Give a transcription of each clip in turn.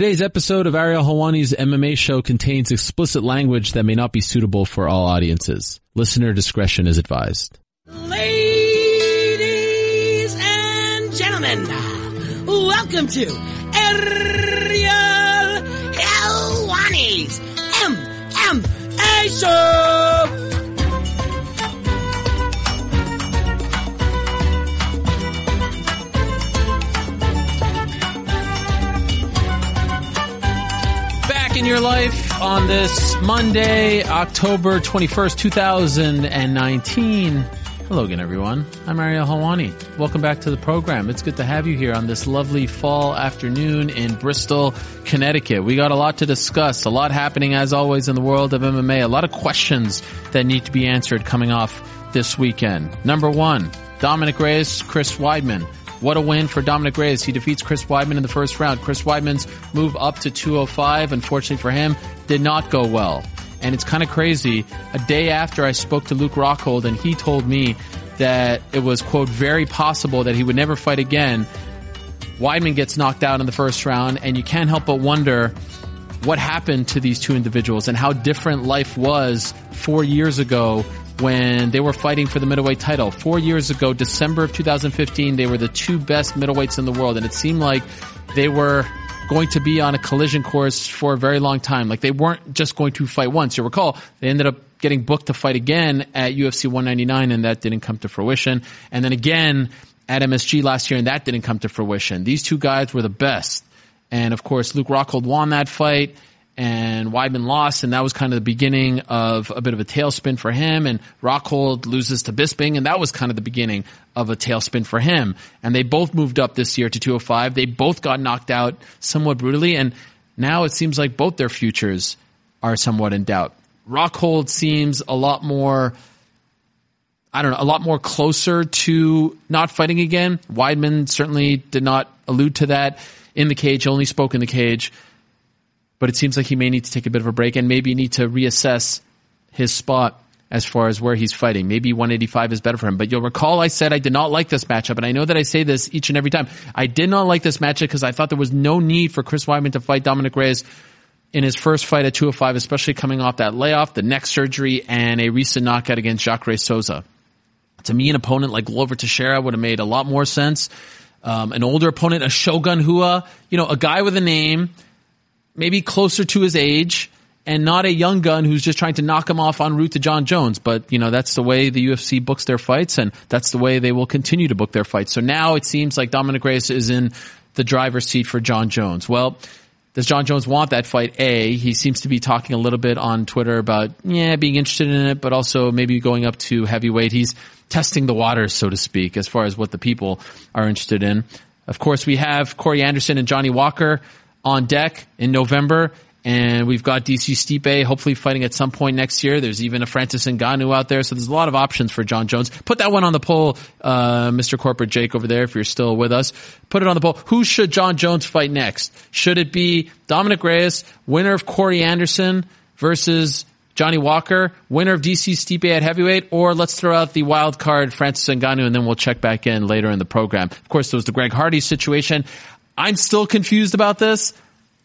Today's episode of Ariel Helwani's MMA show contains explicit language that may not be suitable for all audiences. Listener discretion is advised. Ladies and gentlemen, welcome to Ariel Helwani's MMA show. In your life on this Monday, October 21st, 2019. Hello again, everyone. I'm Ariel Helwani. Welcome back to the program. It's good to have you here on this lovely fall afternoon in Bristol, Connecticut. We got a lot to discuss, a lot happening as always in the world of MMA, a lot of questions that need to be answered coming off this weekend. Number one, Dominick Reyes, Chris Weidman. What a win for Dominick Reyes. He defeats Chris Weidman in the first round. Chris Weidman's move up to 205, unfortunately for him, did not go well. And it's kind of crazy. A day after I spoke to Luke Rockhold and he told me that it was, quote, very possible that he would never fight again, Weidman gets knocked out in the first round, and you can't help but wonder what happened to these two individuals and how different life was 4 years ago when they were fighting for the middleweight title. 4 years ago, December of 2015, they were the two best middleweights in the world, and it seemed like they were going to be on a collision course for a very long time. Like, they weren't just going to fight once. You'll recall, they ended up getting booked to fight again at UFC 199, and that didn't come to fruition. And then again at MSG last year, and that didn't come to fruition. These two guys were the best. And, of course, Luke Rockhold won that fight, and Weidman lost, and that was kind of the beginning of a bit of a tailspin for him, and Rockhold loses to Bisping, and that was kind of the beginning of a tailspin for him. And they both moved up this year to 205. They both got knocked out somewhat brutally, and now it seems like both their futures are somewhat in doubt. Rockhold seems a lot more, a lot more closer to not fighting again. Weidman certainly did not allude to that in the cage, only spoke in the cage. But it seems like he may need to take a bit of a break and maybe need to reassess his spot as far as where he's fighting. Maybe 185 is better for him. But you'll recall I said I did not like this matchup, and I know that I say this each and every time. I did not like this matchup because I thought there was no need for Chris Weidman to fight Dominick Reyes in his first fight at 205, especially coming off that layoff, the neck surgery, and a recent knockout against Jacare Souza. To me, an opponent like Glover Teixeira would have made a lot more sense. An older opponent, a Shogun Rua, a guy with a name, maybe closer to his age, and not a young gun who's just trying to knock him off en route to John Jones. But, that's the way the UFC books their fights, and that's the way they will continue to book their fights. So now it seems like Dominick Reyes is in the driver's seat for John Jones. Well, does John Jones want that fight? He seems to be talking a little bit on Twitter about, being interested in it, but also maybe going up to heavyweight. He's testing the waters, so to speak, as far as what the people are interested in. Of course, we have Corey Anderson and Johnny Walker on deck in November, and we've got DC Stipe hopefully fighting at some point next year. There's even a Francis Ngannou out there, so there's a lot of options for John Jones. Put that one on the poll, Mr. Corporate Jake over there, if you're still with us. Put it on the poll. Who should John Jones fight next? Should it be Dominick Reyes, winner of Corey Anderson versus Johnny Walker, winner of DC Stipe at heavyweight, or let's throw out the wild card Francis Ngannou, and then we'll check back in later in the program. Of course, there was the Greg Hardy situation. I'm still confused about this.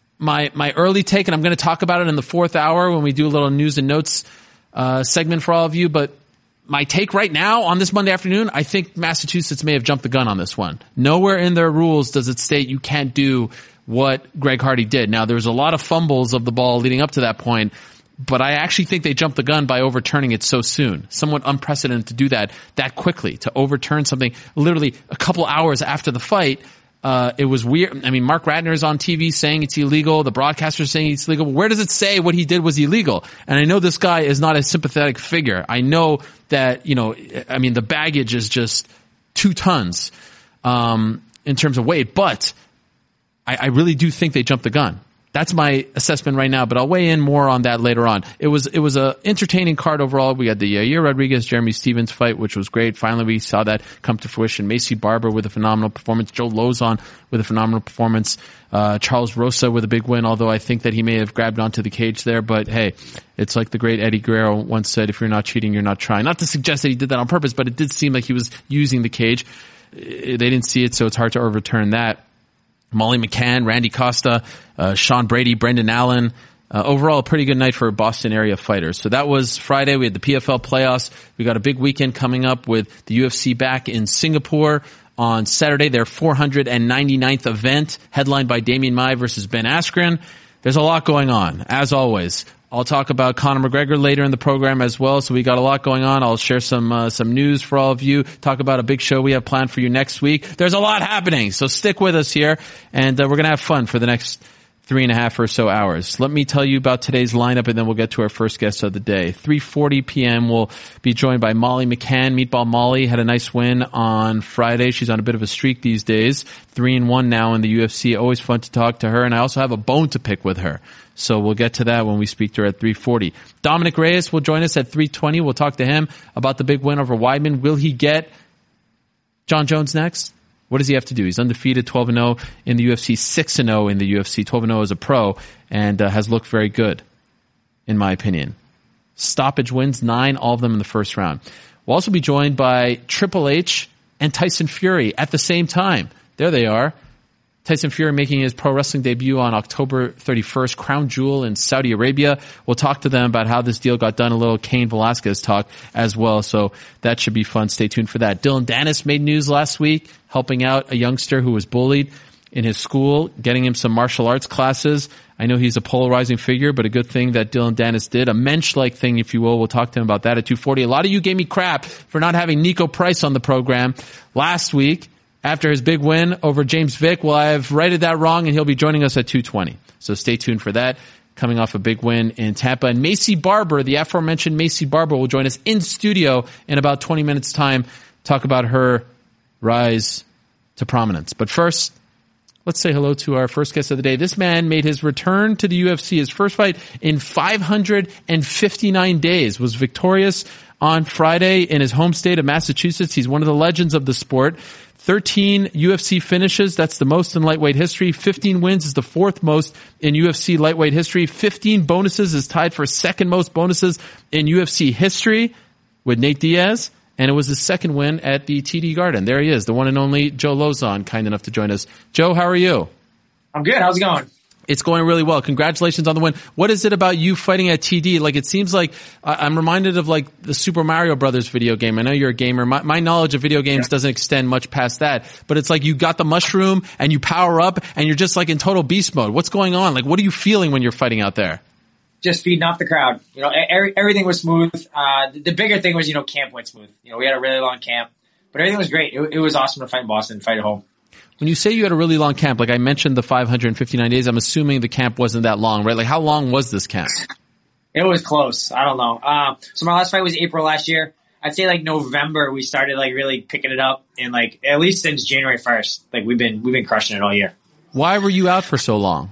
My early take, and I'm going to talk about it in the fourth hour when we do a little news and notes segment for all of you, but my take right now on this Monday afternoon, I think Massachusetts may have jumped the gun on this one. Nowhere in their rules does it state you can't do what Greg Hardy did. Now, there's a lot of fumbles of the ball leading up to that point, but I actually think they jumped the gun by overturning it so soon. Somewhat unprecedented to do that quickly, to overturn something literally a couple hours after the fight. It was weird. I mean, Mark Ratner is on TV saying it's illegal. The broadcaster is saying it's illegal. But where does it say what he did was illegal? And I know this guy is not a sympathetic figure. I know that, the baggage is just 2 tons, in terms of weight, but I really do think they jumped the gun. That's my assessment right now, but I'll weigh in more on that later on. It was a entertaining card overall. We had the Yair Rodriguez, Jeremy Stevens fight, which was great. Finally, we saw that come to fruition. Macy Barber with a phenomenal performance. Joe Lozon with a phenomenal performance. Charles Rosa with a big win, although I think that he may have grabbed onto the cage there. But hey, it's like the great Eddie Guerrero once said, if you're not cheating, you're not trying. Not to suggest that he did that on purpose, but it did seem like he was using the cage. They didn't see it, so it's hard to overturn that. Molly McCann, Randy Costa, Sean Brady, Brendan Allen. Overall, a pretty good night for Boston area fighters. So that was Friday. We had the PFL playoffs. We got a big weekend coming up with the UFC back in Singapore on Saturday, their 499th event, headlined by Damian Maia versus Ben Askren. There's a lot going on, as always. I'll talk about Conor McGregor later in the program as well. So we got a lot going on. I'll share some news for all of you. Talk about a big show we have planned for you next week. There's a lot happening. So stick with us here, and we're going to have fun for the next 3.5 or so hours. Let me tell you about today's lineup, and then we'll get to our first guest of the day. 3:40 p.m. we'll be joined by Molly McCann. Meatball Molly had a nice win on Friday. She's on a bit of a streak these days. 3-1 now in the UFC. Always fun to talk to her, and I also have a bone to pick with her. So we'll get to that when we speak to her at 3:40. Dominic Reyes will join us at 3:20. We'll talk to him about the big win over Weidman. Will he get John Jones next? What does he have to do? He's undefeated, 12-0 in the UFC, 6-0 in the UFC, 12-0 as a pro, and has looked very good, in my opinion. Stoppage wins, 9, all of them in the first round. We'll also be joined by Triple H and Tyson Fury at the same time. There they are. Tyson Fury making his pro wrestling debut on October 31st, Crown Jewel in Saudi Arabia. We'll talk to them about how this deal got done, a little Cain Velasquez talk as well, so that should be fun. Stay tuned for that. Dylan Dennis made news last week, helping out a youngster who was bullied in his school, getting him some martial arts classes. I know he's a polarizing figure, but a good thing that Dylan Dennis did, a mensch-like thing, if you will. We'll talk to him about that at 2:40. A lot of you gave me crap for not having Nico Price on the program last week. After his big win over James Vick, well, I've righted that wrong, and he'll be joining us at 2:20. So stay tuned for that. Coming off a big win in Tampa. And Macy Barber, the aforementioned Macy Barber, will join us in studio in about 20 minutes' time. Talk about her rise to prominence. But first, let's say hello to our first guest of the day. This man made his return to the UFC. His first fight in 559 days, was victorious on Friday in his home state of Massachusetts. He's one of the legends of the sport. 13 UFC finishes, that's the most in lightweight history. 15 wins is the fourth most in UFC lightweight history. 15 bonuses is tied for second most bonuses in UFC history with Nate Diaz. And it was his second win at the TD Garden. There he is, the one and only Joe Lauzon, kind enough to join us. Joe, how are you? I'm good. How's it going? It's going really well. Congratulations on the win. What is it about you fighting at TD? Like, it seems like I'm reminded of like the Super Mario Brothers video game. I know you're a gamer. My knowledge of video games doesn't extend much past that, but it's like you got the mushroom and you power up and you're just like in total beast mode. What's going on? Like, what are you feeling when you're fighting out there? Just feeding off the crowd. You know, everything was smooth. The bigger thing was, camp went smooth. We had a really long camp, but everything was great. It was awesome to fight in Boston, fight at home. When you say you had a really long camp, like I mentioned the 559 days, I'm assuming the camp wasn't that long, right? Like, how long was this camp? It was close. I don't know. So my last fight was April last year. I'd say like November we started like really picking it up, and like at least since January 1st, like we've been crushing it all year. Why were you out for so long?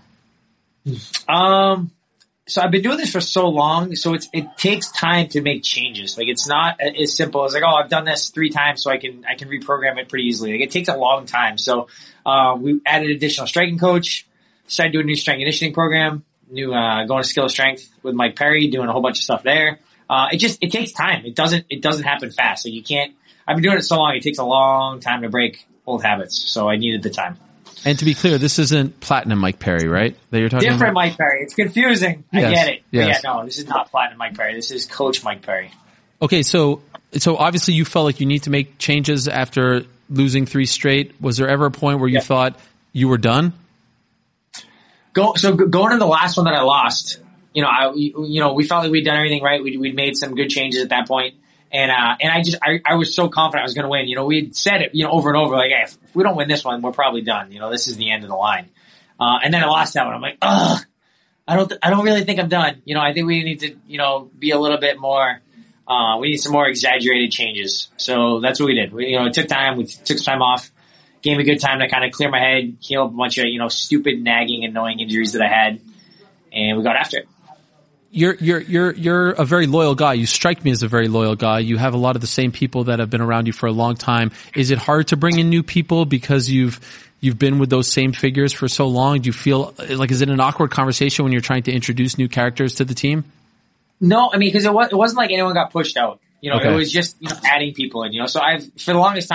So I've been doing this for so long, so it takes time to make changes. Like, it's not as simple as like, oh, I've done this 3 times, so I can reprogram it pretty easily. Like, it takes a long time. So we added additional striking coach, started doing a new strength conditioning program, going to Skill of Strength with Mike Perry, doing a whole bunch of stuff there. It takes time. It doesn't happen fast. So you can't. I've been doing it so long, it takes a long time to break old habits. So I needed the time. And to be clear, this isn't Platinum Mike Perry, right? That you're talking Different about? Mike Perry. It's confusing. Yes. I get it. Yes. But yeah, no, this is not Platinum Mike Perry. This is Coach Mike Perry. Okay, so obviously you felt like you need to make changes after losing 3 straight. Was there ever a point where you thought you were done? Going into the last one that I lost, we felt like we'd done everything right. We'd made some good changes at that point. And I was so confident I was going to win. We'd said it, over and over, like, hey, if we don't win this one, we're probably done. This is the end of the line. And then I lost that one. I'm like, ugh, I don't really think I'm done. I think we need to, be a little bit more, we need some more exaggerated changes. So that's what we did. It took time. We took some time off, gave me a good time to kind of clear my head, heal up a bunch of, stupid, nagging, annoying injuries that I had. And we got after it. You're a very loyal guy. You strike me as a very loyal guy. You have a lot of the same people that have been around you for a long time. Is it hard to bring in new people because you've been with those same figures for so long? Do you feel like, is it an awkward conversation when you're trying to introduce new characters to the team? No, I mean, because it wasn't like anyone got pushed out. Okay. It was just adding people in. So for the longest time,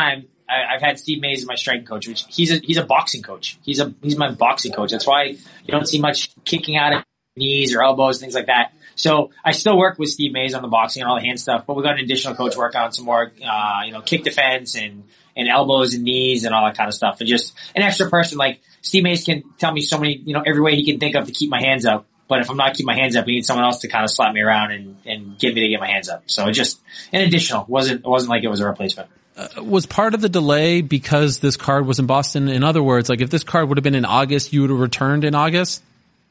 I've had Steve Mays as my striking coach, which he's a boxing coach. He's my boxing coach. That's why you don't see much kicking out of knees or elbows, things like that. So I still work with Steve Mays on the boxing and all the hand stuff, but we got an additional coach working on some more, kick defense and elbows and knees and all that kind of stuff. And just an extra person, like Steve Mays can tell me so many, every way he can think of to keep my hands up. But if I'm not keeping my hands up, we need someone else to kind of slap me around and get me to get my hands up. So it just an additional. It wasn't like it was a replacement. Was part of the delay because this card was in Boston? In other words, like if this card would have been in August, you would have returned in August?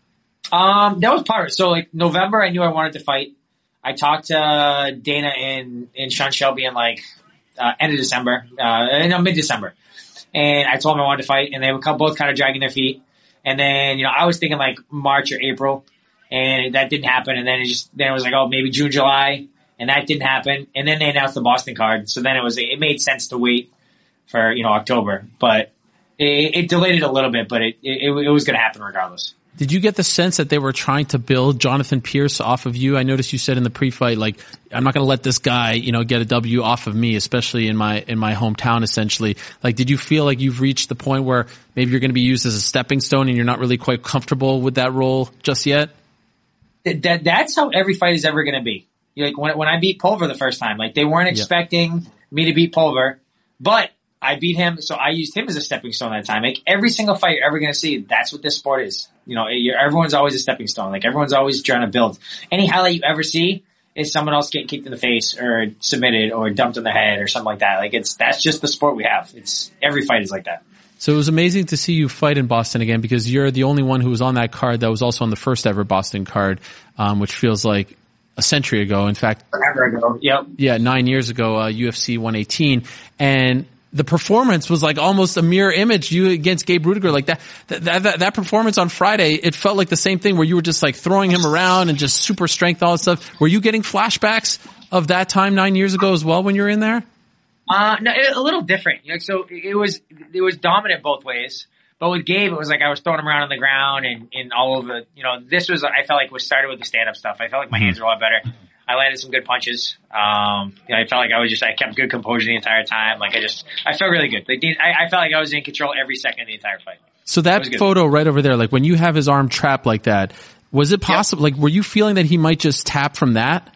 That was part of it. So like November, I knew I wanted to fight. I talked to Dana and Sean Shelby in end of December, mid-December. And I told them I wanted to fight, and they were both kind of dragging their feet. And then, I was thinking like March or April, and that didn't happen. And then it was like, oh, maybe June, July, and that didn't happen. And then they announced the Boston card. So then it made sense to wait for, October, but it delayed it a little bit, but it was going to happen regardless. Did you get the sense that they were trying to build Jonathan Pierce off of you? I noticed you said in the pre-fight, like, I'm not going to let this guy, get a W off of me, especially in my hometown, essentially. Like, did you feel like you've reached the point where maybe you're going to be used as a stepping stone and you're not really quite comfortable with that role just yet? That's how every fight is ever going to be. Like, when I beat Pulver the first time, like, they weren't expecting me to beat Pulver, but I beat him, so I used him as a stepping stone that time. Like, every single fight you're ever going to see, that's what this sport is. Everyone's always a stepping stone. Like, everyone's always trying to build. Any highlight you ever see is someone else getting kicked in the face or submitted or dumped on the head or something like that. Like, that's just the sport we have. Every fight is like that. So it was amazing to see you fight in Boston again because you're the only one who was on that card that was also on the first ever Boston card, which feels like a century ago. In fact, forever ago. Yep. Yeah, 9 years ago, UFC 118. And the performance was like almost a mirror image you against Gabe Rudiger. Like that performance on Friday, it felt like the same thing where you were just like throwing him around and just super strength, all that stuff. Were you getting flashbacks of that time 9 years ago as well when you were in there? No, a little different. So it was dominant both ways. But with Gabe, it was like I was throwing him around on the ground and all over. This was, I felt like, was started with the stand-up stuff. I felt like my hands were a lot better. I landed some good punches. I felt like I kept good composure the entire time. Like I felt really good. Like I felt like I was in control every second of the entire fight. So that photo right over there, like when you have his arm trapped like that, was it possible? Yep. Like, were you feeling that he might just tap from that?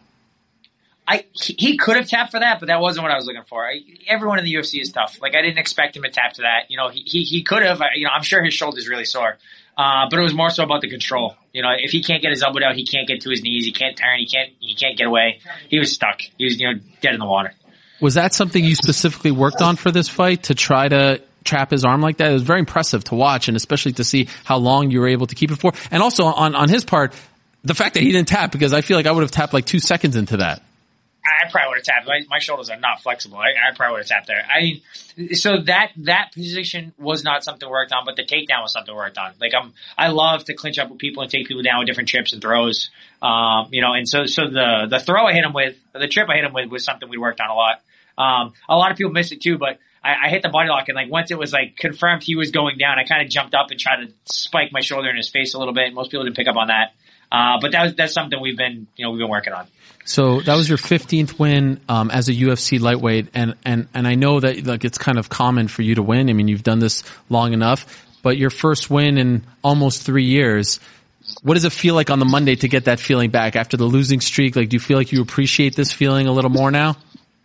He could have tapped for that, but that wasn't what I was looking for. Everyone in the UFC is tough. Like, I didn't expect him to tap to that. He could have. I'm sure his shoulder's really sore. But it was more so about the control. If he can't get his elbow out, he can't get to his knees, he can't turn, he can't get away. He was stuck. He was, dead in the water. Was that something you specifically worked on for this fight, to try to trap his arm like that? It was very impressive to watch, and especially to see how long you were able to keep it for. And also on his part, the fact that he didn't tap, because I feel like I would have tapped like 2 seconds into that. I probably would have tapped. My shoulders are not flexible. I probably would have tapped there. So that position was not something worked on, but the takedown was something worked on. Like, I love to clinch up with people and take people down with different trips and throws. And so the throw I hit him with, the trip I hit him with was something we worked on a lot. A lot of people missed it too, but I hit the body lock, and like once it was like confirmed he was going down, I kind of jumped up and tried to spike my shoulder in his face a little bit. Most people didn't pick up on that. But that's something we've been working on. So that was your 15th win, as a UFC lightweight. And I know that like it's kind of common for you to win. I mean, you've done this long enough, but your first win in almost 3 years. What does it feel like on the Monday to get that feeling back after the losing streak? Like, do you feel like you appreciate this feeling a little more now?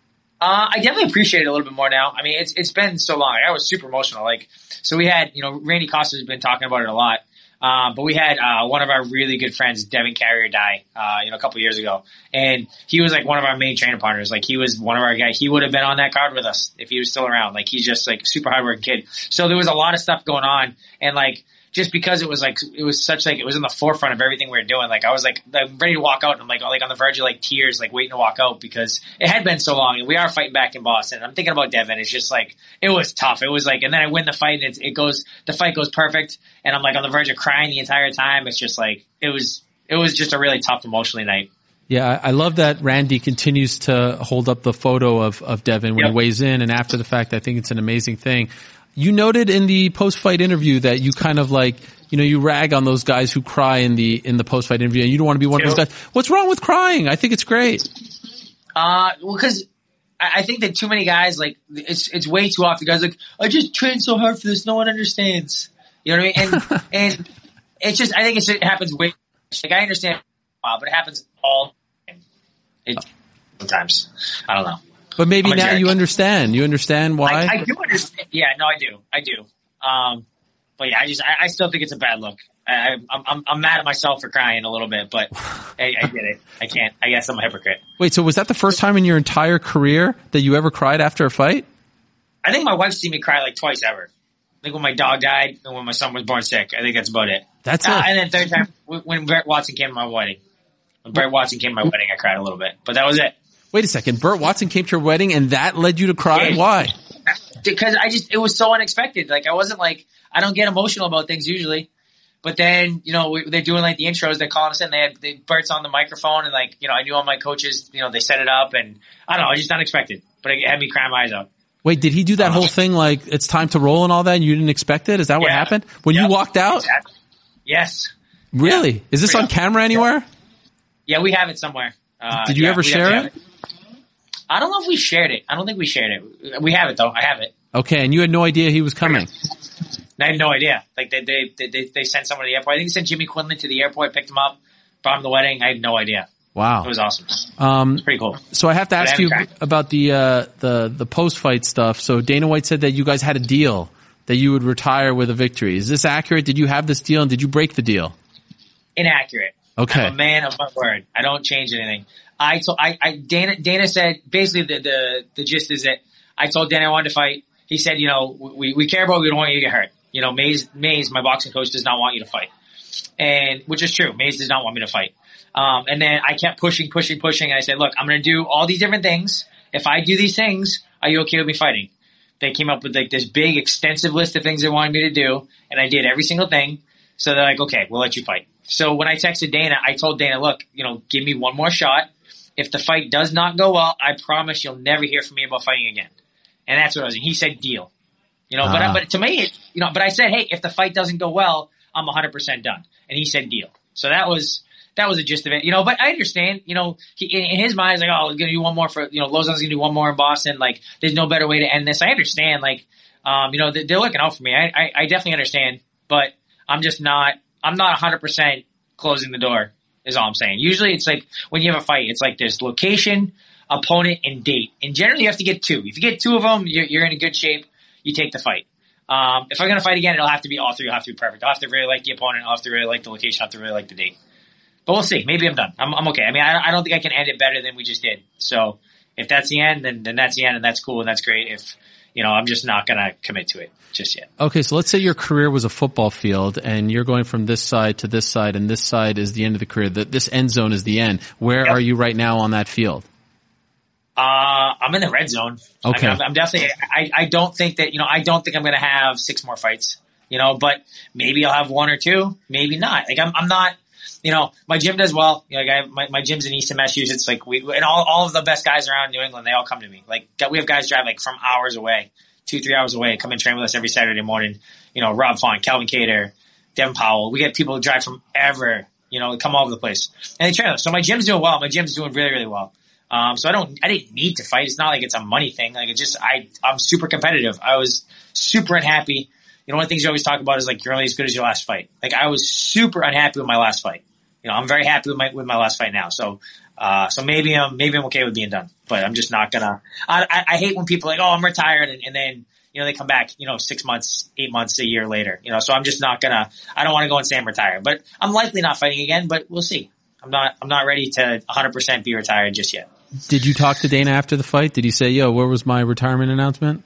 I definitely appreciate it a little bit more now. I mean, it's been so long. I was super emotional. Like, so we had, Randy Costa has been talking about it a lot. But we had, one of our really good friends, Devin Carrier, die, a couple of years ago. And he was like one of our main training partners. Like, he was one of our guys. He would have been on that card with us if he was still around. Like, he's just like super hardworking kid. So there was a lot of stuff going on. And like, just because it was in the forefront of everything we were doing. Like, I was like ready to walk out, and I'm like on the verge of like tears, like waiting to walk out because it had been so long, and we are fighting back in Boston. And I'm thinking about Devin. It's just like, it was tough. It was like, and then I win the fight, and the fight goes perfect, and I'm like on the verge of crying the entire time. It's just like, it was just a really tough emotionally night. Yeah, I love that Randy continues to hold up the photo of Devin when he weighs in and after the fact. I think it's an amazing thing. You noted in the post-fight interview that you kind of like, you rag on those guys who cry in the post-fight interview, and you don't want to be one of those guys. What's wrong with crying? I think it's great. Well, because I think that too many guys, like, it's way too often. Guys like, I just trained so hard for this, no one understands. You know what I mean? And it's just, I think it happens way, like, I understand, but it happens all the time. Sometimes. I don't know. But maybe now you understand. You understand why? I do understand. Yeah, no, I do. But yeah, I still think it's a bad look. I'm mad at myself for crying a little bit, but I get it. I can't. I guess I'm a hypocrite. Wait, so was that the first time in your entire career that you ever cried after a fight? I think my wife's seen me cry like twice ever. I think when my dog died and when my son was born sick. I think that's about it. That's it. And then third time when Bert Watson came to my wedding. When Bert Watson came to my wedding, I cried a little bit, but that was it. Wait a second. Bert Watson came to your wedding and that led you to cry? Yeah. Why? Because it was so unexpected. Like, I wasn't like, I don't get emotional about things usually. But then, you know, they're doing like the intros, they're calling us in, Bert's on the microphone and like, you know, I knew all my coaches, you know, they set it up and I don't know, just unexpected. But it had me crying my eyes out. Wait, did he do that whole thing like it's time to roll and all that and you didn't expect it? Is that what happened? When you walked out? Exactly. Yes. Really? Yeah. Is this on camera anywhere? Yeah, we have it somewhere. Did you ever share it? I don't know if we shared it. I don't think we shared it. We have it though. I have it. Okay, and you had no idea he was coming. I had no idea. Like they sent someone to the airport. I think they sent Jimmy Quinlan to the airport, picked him up, brought him to the wedding. I had no idea. Wow. It was awesome. It was pretty cool. So I have to ask you about the post-fight stuff. So Dana White said that you guys had a deal that you would retire with a victory. Is this accurate? Did you have this deal and did you break the deal? Inaccurate. Okay. I'm a man of my word. I don't change anything. Dana said, basically the gist is that I told Dana I wanted to fight. He said, you know, we care about you, we don't want you to get hurt. You know, Mays, my boxing coach, does not want you to fight. And, which is true. Mays does not want me to fight. And then I kept pushing. And I said, look, I'm going to do all these different things. If I do these things, are you okay with me fighting? They came up with like this big, extensive list of things they wanted me to do. And I did every single thing. So they're like, okay, we'll let you fight. So when I texted Dana, I told Dana, look, you know, give me one more shot. If the fight does not go well, I promise you'll never hear from me about fighting again. And that's what I was doing. He said deal. You know, but to me, you know, but I said, hey, if the fight doesn't go well, I'm 100% done. And he said deal. So that was the gist of it, you know, but I understand, you know, in his mind, he's like, oh, we're going to do one more for, you know, Lozon's going to do one more in Boston. Like, there's no better way to end this. I understand, like, you know, they're looking out for me. I definitely understand, but I'm not 100% closing the door is all I'm saying. Usually it's like when you have a fight, it's like there's location, opponent, and date. And generally you have to get two. If you get two of them, you're in a good shape. You take the fight. If I'm going to fight again, it'll have to be all three. It'll have to be perfect. I'll have to really like the opponent. I'll have to really like the location. I'll have to really like the date. But we'll see. Maybe I'm done. I'm okay. I mean, I don't think I can end it better than we just did. So if that's the end, then that's the end, and that's cool and that's great. If, you know, I'm just not going to commit to it just yet. Okay, so let's say your career was a football field and you're going from this side to this side and this side is the end of the career. This end zone is the end. Where are you right now on that field? I'm in the red zone. Okay. I mean, I'm definitely, I don't think that, you know, I don't think I'm going to have 6 more fights, you know, but maybe I'll have 1 or 2, maybe not. Like I'm not, you know, my gym does well. You know, like my gym's in Easton, Massachusetts. Like and all of the best guys around New England, they all come to me. Like we have guys drive like from hours away, 2-3 hours away, come and train with us every Saturday morning. You know, Rob Font, Calvin Cater, Devin Powell. We get people who drive from ever, you know, come all over the place and they train us. So my gym's doing well. My gym's doing really, really well. So I didn't need to fight. It's not like it's a money thing. Like I'm super competitive. I was super unhappy. You know, one of the things you always talk about is like, you're only as good as your last fight. Like I was super unhappy with my last fight. You know, I'm very happy with my last fight now. So maybe I'm okay with being done, but I'm just not gonna, I hate when people are like, oh, I'm retired. And then, you know, they come back, you know, 6 months, 8 months, a year later, you know, so I'm just not gonna, I don't want to go and say I'm retired, but I'm likely not fighting again, but we'll see. I'm not ready to 100% be retired just yet. Did you talk to Dana after the fight? Did he say, yo, where was my retirement announcement?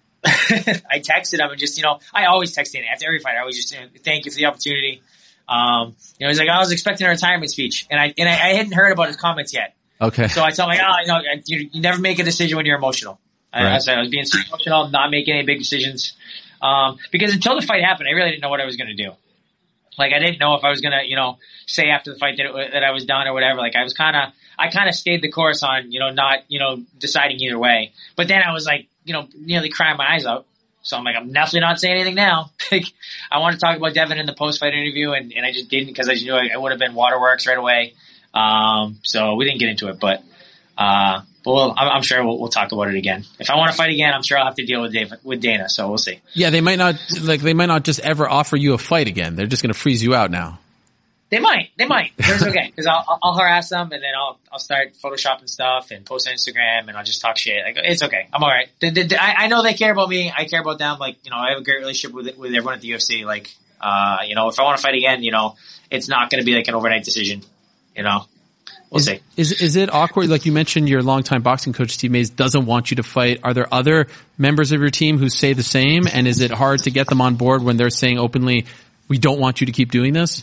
I texted him and just, you know, I always text Dana after every fight. I always just, you know, thank you for the opportunity. You know, he's like, I was expecting a retirement speech and I hadn't heard about his comments yet. Okay. So I told him, like, oh, you know, you never make a decision when you're emotional. Right. I said I was being super emotional, not making any big decisions. Because until the fight happened, I really didn't know what I was going to do. Like, I didn't know if I was going to, you know, say after the fight that I was done or whatever. Like, I kind of stayed the course on, you know, not, you know, deciding either way. But then I was like, you know, nearly crying my eyes out. So I'm like, I'm definitely not saying anything now. Like, I want to talk about Devin in the post-fight interview, and I just didn't because I just knew I would have been waterworks right away. So we didn't get into it, but But I'm sure we'll talk about it again. If I want to fight again, I'm sure I'll have to deal with Dana. So we'll see. Yeah, they might not just ever offer you a fight again. They're just going to freeze you out now. They might. But it's okay because I'll harass them and then I'll start photoshopping stuff and post on Instagram and I'll just talk shit. Like, it's okay. I'm all right. I know they care about me. I care about them. Like, I have a great relationship with everyone at the UFC. Like, if I want to fight again, it's not going to be like an overnight decision. We'll see. Is it awkward? Like you mentioned, your longtime boxing coach, Steve Mays, doesn't want you to fight. Are there other members of your team who say the same? And is it hard to get them on board when they're saying openly, we don't want you to keep doing this?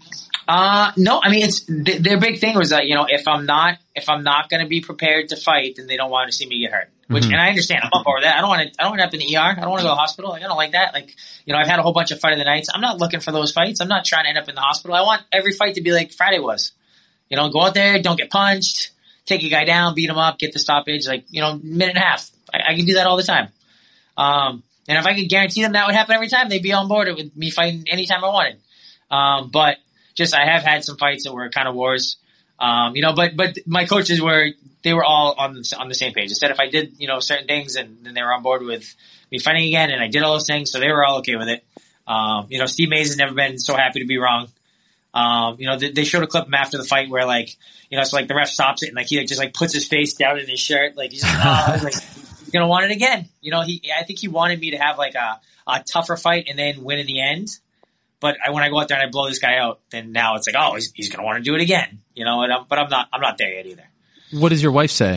No, I mean, their big thing was that, if I'm not going to be prepared to fight, then they don't want to see me get hurt, which, and I understand, I'm up over that. I don't want to end up in the ER. I don't want to go to the hospital. Like, I don't like that. Like, I've had a whole bunch of fight of the nights. I'm not looking for those fights. I'm not trying to end up in the hospital. I want every fight to be like Friday was, go out there, don't get punched, take a guy down, beat him up, get the stoppage, like, minute and a half. I can do that all the time. And if I could guarantee them that would happen every time, they'd be on board with me fighting anytime I wanted. But just, I have had some fights that were kind of wars, but my coaches they were all on the same page. They said if I did, certain things and then they were on board with me fighting again and I did all those things. So they were all okay with it. Steve Mays has never been so happy to be wrong. They showed a clip of him after the fight where so like the ref stops it and like he just like puts his face down in his shirt. Like he's like, he's going to want it again. I think he wanted me to have like a tougher fight and then win in the end. But when I go out there and I blow this guy out, then now it's like, oh, he's going to want to do it again, but I'm not there yet either. What does your wife say?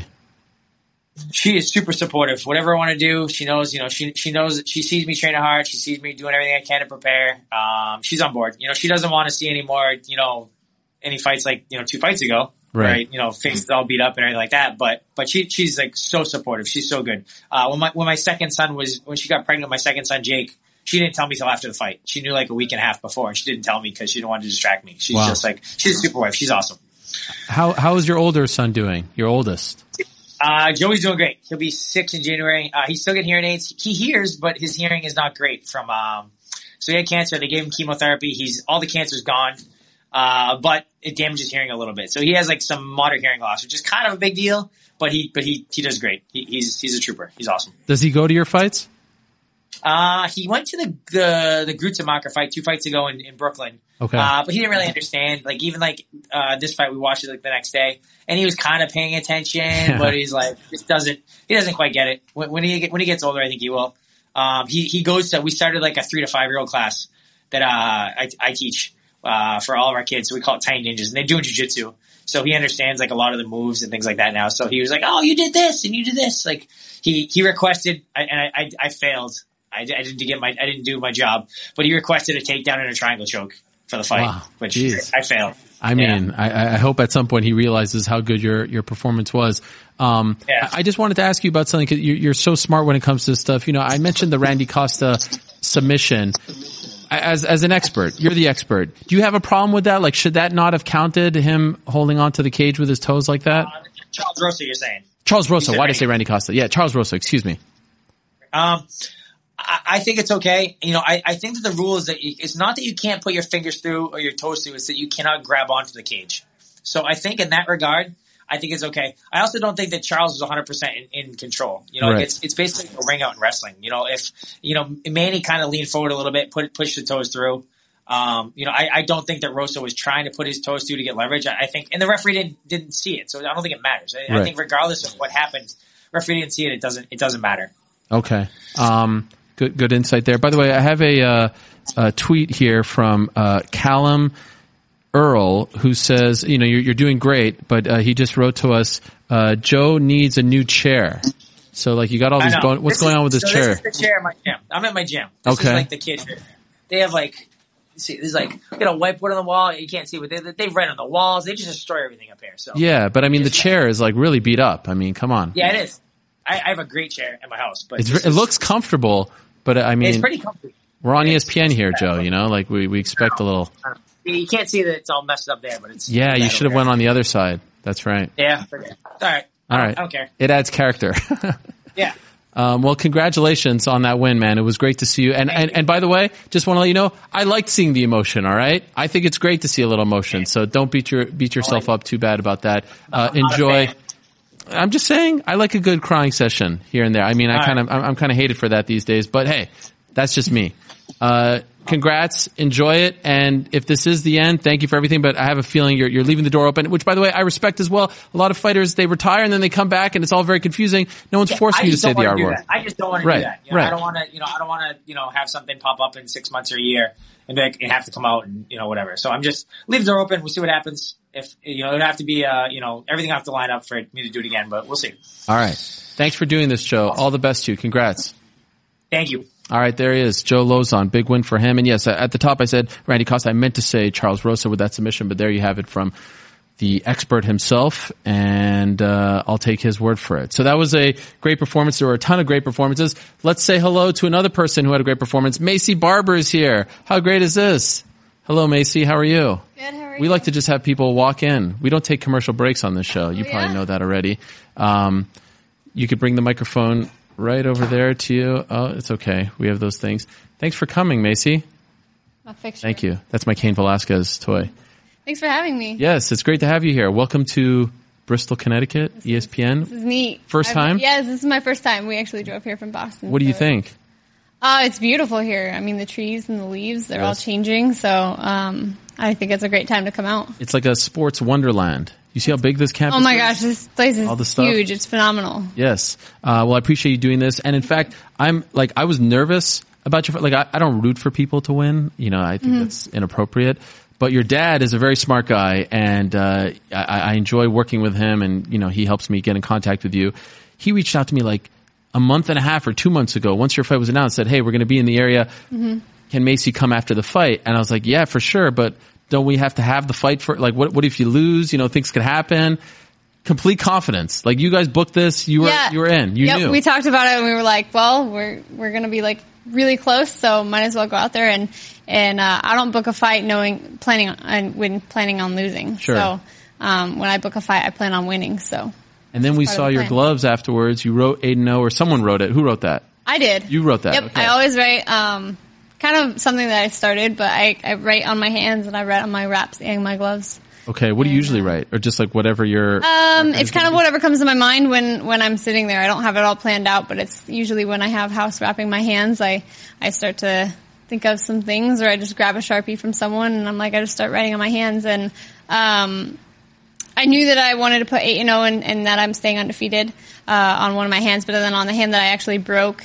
She is super supportive. Whatever I want to do, she knows, she knows that she sees me training hard. She sees me doing everything I can to prepare. She's on board. She doesn't want to see any more, any fights like, 2 fights ago. Right. Faces all beat up and everything like that. But she's like so supportive. She's so good. When my second son when she got pregnant with my second son, Jake, she didn't tell me till after the fight. She knew like a week and a half before and she didn't tell me because she didn't want to distract me. She's just like, she's a super wife. She's awesome. How is your older son doing? Your oldest? Joey's doing great. He'll be 6 in January. He's still getting hearing aids. He hears, but his hearing is not great from, so he had cancer. They gave him chemotherapy. all the cancer's gone. But it damages hearing a little bit. So he has like some moderate hearing loss, which is kind of a big deal, but he does great. He's a trooper. He's awesome. Does he go to your fights? He went to the Grutzemacher fight 2 fights ago in Brooklyn. Okay. But he didn't really understand. Like even like this fight, we watched it like the next day, and he was kind of paying attention, but he's like he doesn't quite get it. When he gets older, I think he will. He goes to. We started like a 3 to 5 year old class that I teach for all of our kids. So we call it Tiny Ninjas, and they're doing jiu-jitsu. So he understands like a lot of the moves and things like that now. So he was like, "Oh, you did this and you did this." Like he requested, and I failed. I didn't do my job, but he requested a takedown and a triangle choke for the fight, which I failed. I mean, I hope at some point he realizes how good your performance was. I just wanted to ask you about something, 'cause you're so smart when it comes to this stuff. I mentioned the Randy Costa submission. As an expert, you're the expert. Do you have a problem with that? Like, should that not have counted, him holding onto the cage with his toes like that? Charles Rosa, you're saying? Charles Rosa. Why did I say Randy Costa? Yeah, Charles Rosa. Excuse me. I think it's okay. I think that the rule is that it's not that you can't put your fingers through or your toes through, it's that you cannot grab onto the cage. So I think in that regard, I think it's okay. I also don't think that Charles was 100% in control. Right. It's basically a ring out in wrestling. If Manny kind of leaned forward a little bit, push the toes through. I don't think that Rosa was trying to put his toes through to get leverage. I think, and the referee didn't see it, so I don't think it matters. I think regardless of what happened, referee didn't see it. It doesn't matter. Okay. Good insight there. By the way, I have a tweet here from Callum Earl, who says, you're doing great, but he just wrote to us, Joe needs a new chair. So like you got all these what's going on with this chair? This is the chair in my gym. I'm at my gym. This is like the kids. They have like, see, there's like, a whiteboard on the wall. You can't see what they write on the walls. They just destroy everything up here. So yeah, but I mean the chair is like really beat up. I mean, come on. Yeah, it is. I have a great chair in my house, but it looks comfortable. But I mean, it's pretty comfy. We're on ESPN here, Joe. Like we expect a little. You can't see that it's all messed up there, but it's. Yeah, you should have went on the other side. That's right. Yeah. All right. I don't care. It adds character. Yeah. Well, congratulations on that win, man. It was great to see you. And by the way, just want to let you know, I liked seeing the emotion. All right. I think it's great to see a little emotion. So don't beat yourself up too bad about that. I'm just saying, I like a good crying session here and there. I mean, I'm kind of hated for that these days, but hey, that's just me. Congrats, enjoy it, and if this is the end, thank you for everything, but I have a feeling you're leaving the door open, which, by the way, I respect as well. A lot of fighters, they retire and then they come back and it's all very confusing. No one's forcing you to say the R word. I just don't want to do that. I don't want to, have something pop up in 6 months or a year and have to come out and, whatever. So I'm just, leave the door open, we'll see what happens. If, it would have to be, everything have to line up for me to do it again, but we'll see. All right. Thanks for doing this, Joe. All the best to you. Congrats. Thank you. All right, there he is, Joe Lauzon. Big win for him. And yes, at the top I said Randy Costa. I meant to say Charles Rosa with that submission, but there you have it from the expert himself, and I'll take his word for it. So that was a great performance. There were a ton of great performances. Let's say hello to another person who had a great performance. Macy Barber is here. How great is this? Hello, Macy. How are you? Good, how are you? We like to just have people walk in. We don't take commercial breaks on this show. You probably know that already. You could bring the microphone right over there to you. Oh, it's okay. We have those things. Thanks for coming, Macy. My fixture. Thank you. That's my Cain Velasquez toy. Thanks for having me. Yes, it's great to have you here. Welcome to Bristol, Connecticut, ESPN. This is neat. First time? Yes, this is my first time. We actually drove here from Boston. What do you think? It's beautiful here. I mean, the trees and the leaves, they're all changing. So I think it's a great time to come out. It's like a sports wonderland. You see how big this campus is? Oh my gosh, this place is huge. It's phenomenal. Yes. Well, I appreciate you doing this. And in fact, I was nervous about your, I don't root for people to win. I think that's inappropriate. But your dad is a very smart guy, and I enjoy working with him, and he helps me get in contact with you. He reached out to me like a month and a half or 2 months ago, once your fight was announced, said, "Hey, we're going to be in the area. Can Macy come after the fight?" And I was like, "Yeah, for sure, but don't we have to have the fight for, what if you lose? Things could happen." Complete confidence. Like, you guys booked this, you were in. You knew. We talked about it and we were like, well, we're going to be really close, so might as well go out there and I don't book a fight planning on losing. Sure. So when I book a fight, I plan on winning. So. And then we saw your gloves afterwards. You wrote 8-0, or someone wrote it. Who wrote that? I did. You wrote that. Yep. Okay. I always write kind of something that I started, but I write on my hands and I write on my wraps and my gloves. Okay, what do you usually write? Or just whatever you're... It's kind of whatever comes to my mind when I'm sitting there. I don't have it all planned out, but it's usually when I have house wrapping my hands, I start to think of some things, or I just grab a Sharpie from someone and I just start writing on my hands. And I knew that I wanted to put 8-0 and that I'm staying undefeated on one of my hands, but then on the hand that I actually broke,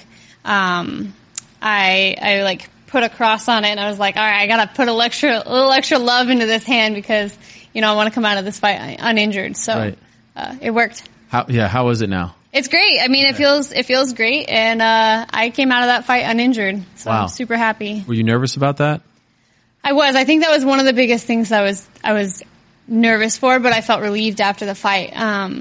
I put a cross on it, and I was like, all right, I gotta put a little extra love into this hand because, I want to come out of this fight uninjured. So, it worked. How is it now? It's great. I mean, it feels great, and I came out of that fight uninjured. So I'm super happy. Were you nervous about that? I was. I think that was one of the biggest things I was nervous for, but I felt relieved after the fight.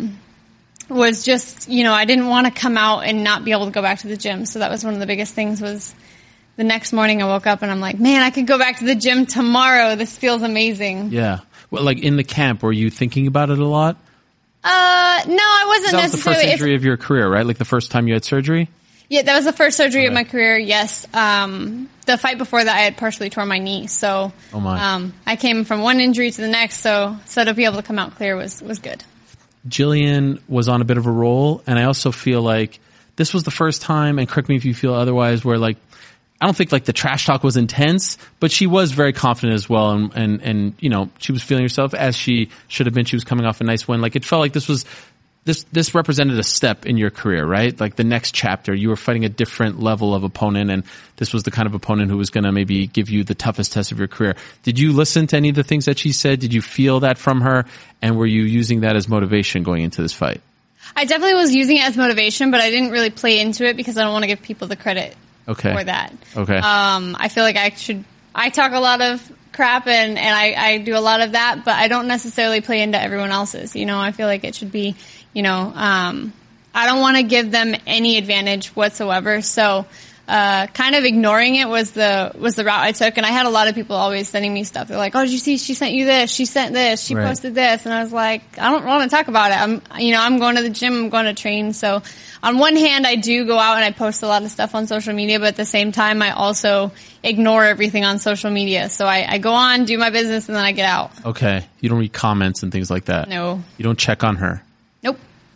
Was just, I didn't want to come out and not be able to go back to the gym. So that was one of the biggest things. Was the next morning I woke up and I'm like, man, I could go back to the gym tomorrow. This feels amazing. Yeah. Well, in the camp, were you thinking about it a lot? No, I wasn't necessarily. That was the first injury of your career, right? Like the first time you had surgery? Yeah, that was the first surgery of my career, yes. The fight before that, I had partially torn my knee. So, I came from one injury to the next. So to be able to come out clear was good. Jillian was on a bit of a roll, and I also feel like this was the first time, and correct me if you feel otherwise, where I don't think the trash talk was intense, but she was very confident as well, and she was feeling herself as she should have been. She was coming off a nice win. It felt like this represented a step in your career, right? The next chapter, you were fighting a different level of opponent, and this was the kind of opponent who was going to maybe give you the toughest test of your career. Did you listen to any of the things that she said? Did you feel that from her? And were you using that as motivation going into this fight? I definitely was using it as motivation, but I didn't really play into it because I don't want to give people the credit for that. Okay. I feel like I talk a lot of crap and I do a lot of that, but I don't necessarily play into everyone else's. I feel like it should be, I don't want to give them any advantage whatsoever. So, kind of ignoring it was the route I took. And I had a lot of people always sending me stuff. They're like, oh, did you see she sent you this? She sent this. She posted this. And I was like, I don't want to talk about it. I'm going to the gym. I'm going to train. So on one hand, I do go out and I post a lot of stuff on social media, but at the same time, I also ignore everything on social media. So I go on, do my business, and then I get out. Okay. You don't read comments and things like that? No. You don't check on her? Nope.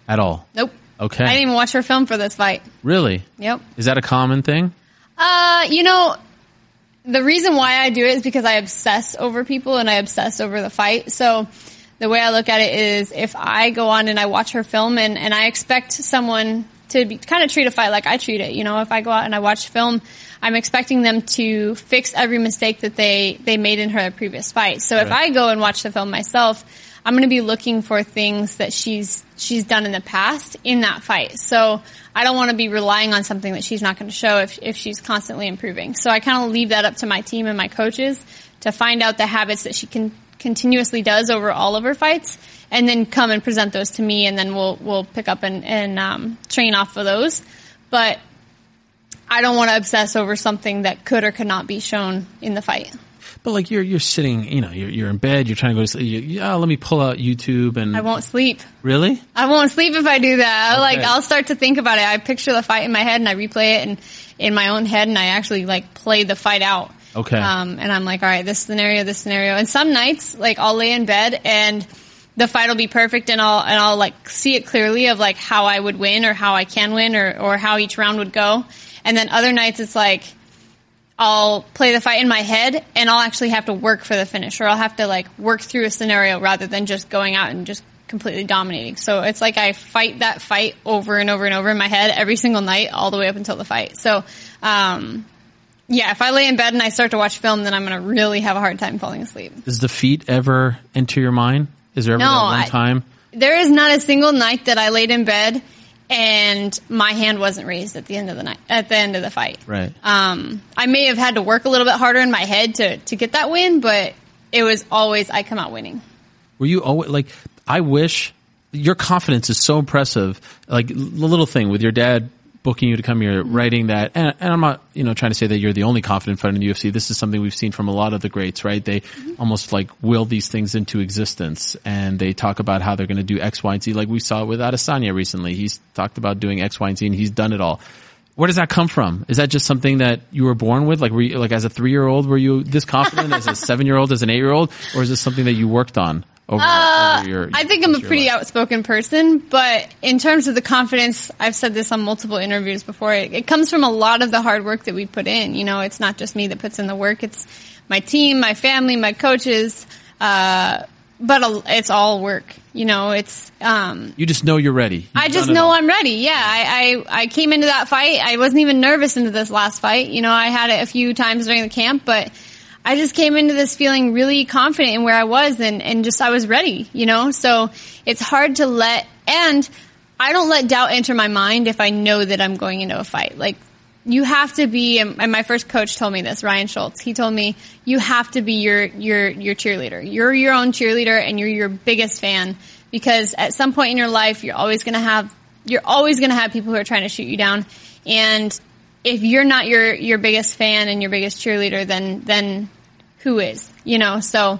At all? Nope. Okay. I didn't even watch her film for this fight. Really? Yep. Is that a common thing? You know, the reason why I do it is because I obsess over people and I obsess over the fight. So the way I look at it is if I go on and I watch her film and I expect someone to kind of treat a fight like I treat it. You know, if I go out and I watch film, I'm expecting them to fix every mistake that they made in her previous fight. So if I go and watch the film myself, I'm going to be looking for things that she's done in the past in that fight. So I don't want to be relying on something that she's not going to show if she's constantly improving. So I kind of leave that up to my team and my coaches to find out the habits that she continuously does over all of her fights, and then come and present those to me, and then we'll pick up and train off of those. But I don't want to obsess over something that could or could not be shown in the fight. But like you're sitting, you know, you're in bed, you're trying to go to sleep. Let me pull out YouTube and I won't sleep. Really? I won't sleep if I do that. Okay. I'll start to think about it. I picture the fight in my head and I replay it in my own head, and I actually play the fight out. Okay. And I'm like, all right, this scenario. And some nights, I'll lay in bed and the fight will be perfect, and I'll see it clearly of how I would win or how I can win or how each round would go. And then other nights it's I'll play the fight in my head and I'll actually have to work for the finish, or I'll have to work through a scenario rather than just going out and just completely dominating. So it's I fight that fight over and over and over in my head every single night all the way up until the fight. So, yeah, if I lay in bed and I start to watch film, then I'm going to really have a hard time falling asleep. Does defeat ever enter your mind? Is there ever that one time? There is not a single night that I laid in bed and my hand wasn't raised at the end of the night, at the end of the fight. Right. I may have had to work a little bit harder in my head to get that win, but it was always I come out winning. Were you always I wish your confidence is so impressive. The little thing with your dad booking you to come here, writing that, and I'm not, trying to say that you're the only confident fighter in the UFC. This is something we've seen from a lot of the greats, right? They almost will these things into existence, and they talk about how they're going to do X, Y, and Z. Like we saw with Adesanya recently. He's talked about doing X, Y, and Z, and he's done it all. Where does that come from? Is that just something that you were born with? Were you, as a 3-year-old, were you this confident? As a 7-year-old, as an 8-year-old? Or is this something that you worked on? I think I'm a pretty outspoken person, but in terms of the confidence, I've said this on multiple interviews before, it comes from a lot of the hard work that we put in. It's not just me that puts in the work, it's my team, my family, my coaches, but it's all work. It's, you just know you're ready. I just know I'm ready. Yeah. I came into that fight. I wasn't even nervous into this last fight. I had it a few times during the camp, but I just came into this feeling really confident in where I was and just I was ready, so it's hard to and I don't let doubt enter my mind if I know that I'm going into a fight. You have to be, and my first coach told me this, Ryan Schultz, he told me, you have to be your cheerleader. You're your own cheerleader and you're your biggest fan, because at some point in your life, you're always going to have people who are trying to shoot you down. And if you're not your biggest fan and your biggest cheerleader, then who is, so,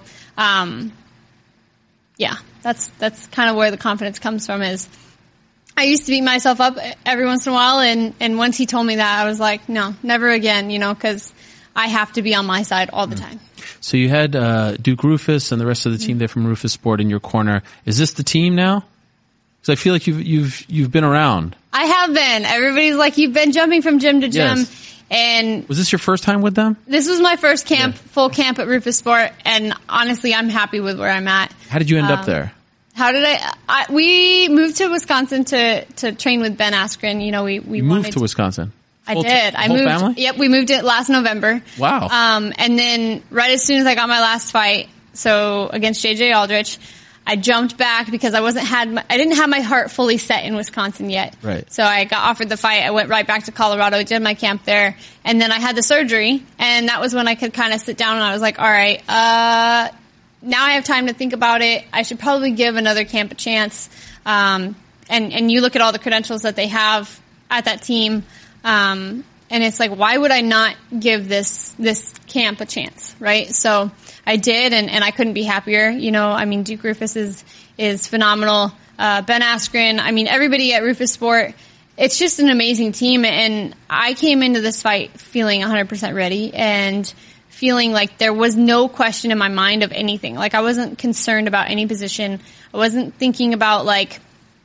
yeah, that's kind of where the confidence comes from. Is I used to beat myself up every once in a while. And once he told me that, I was like, no, never again, cause I have to be on my side all the time. So you had, Duke Roufus and the rest of the team there from Roufus Sport in your corner. Is this the team now? Cause I feel like you've been around. I have been. Everybody's like, you've been jumping from gym to gym. Yes. And was this your first time with them? This was my first full camp at Roufus Sport, and honestly, I'm happy with where I'm at. How did you end up there? How did we moved to Wisconsin to train with Ben Askren. We moved to Wisconsin. I did. I moved. Family? Yep, we moved it last November. Wow. And then right as soon as I got my last fight, so against JJ Aldrich, I jumped back because I didn't have my heart fully set in Wisconsin yet. Right. So I got offered the fight. I went right back to Colorado, did my camp there, and then I had the surgery, and that was when I could kind of sit down and I was like, all right, now I have time to think about it. I should probably give another camp a chance. And you look at all the credentials that they have at that team, and it's like, why would I not give this camp a chance, right? So I did, and I couldn't be happier. Duke Roufus is phenomenal. Ben Askren, everybody at Roufus Sport, it's just an amazing team. And I came into this fight feeling 100% ready and feeling like there was no question in my mind of anything. I wasn't concerned about any position. I wasn't thinking about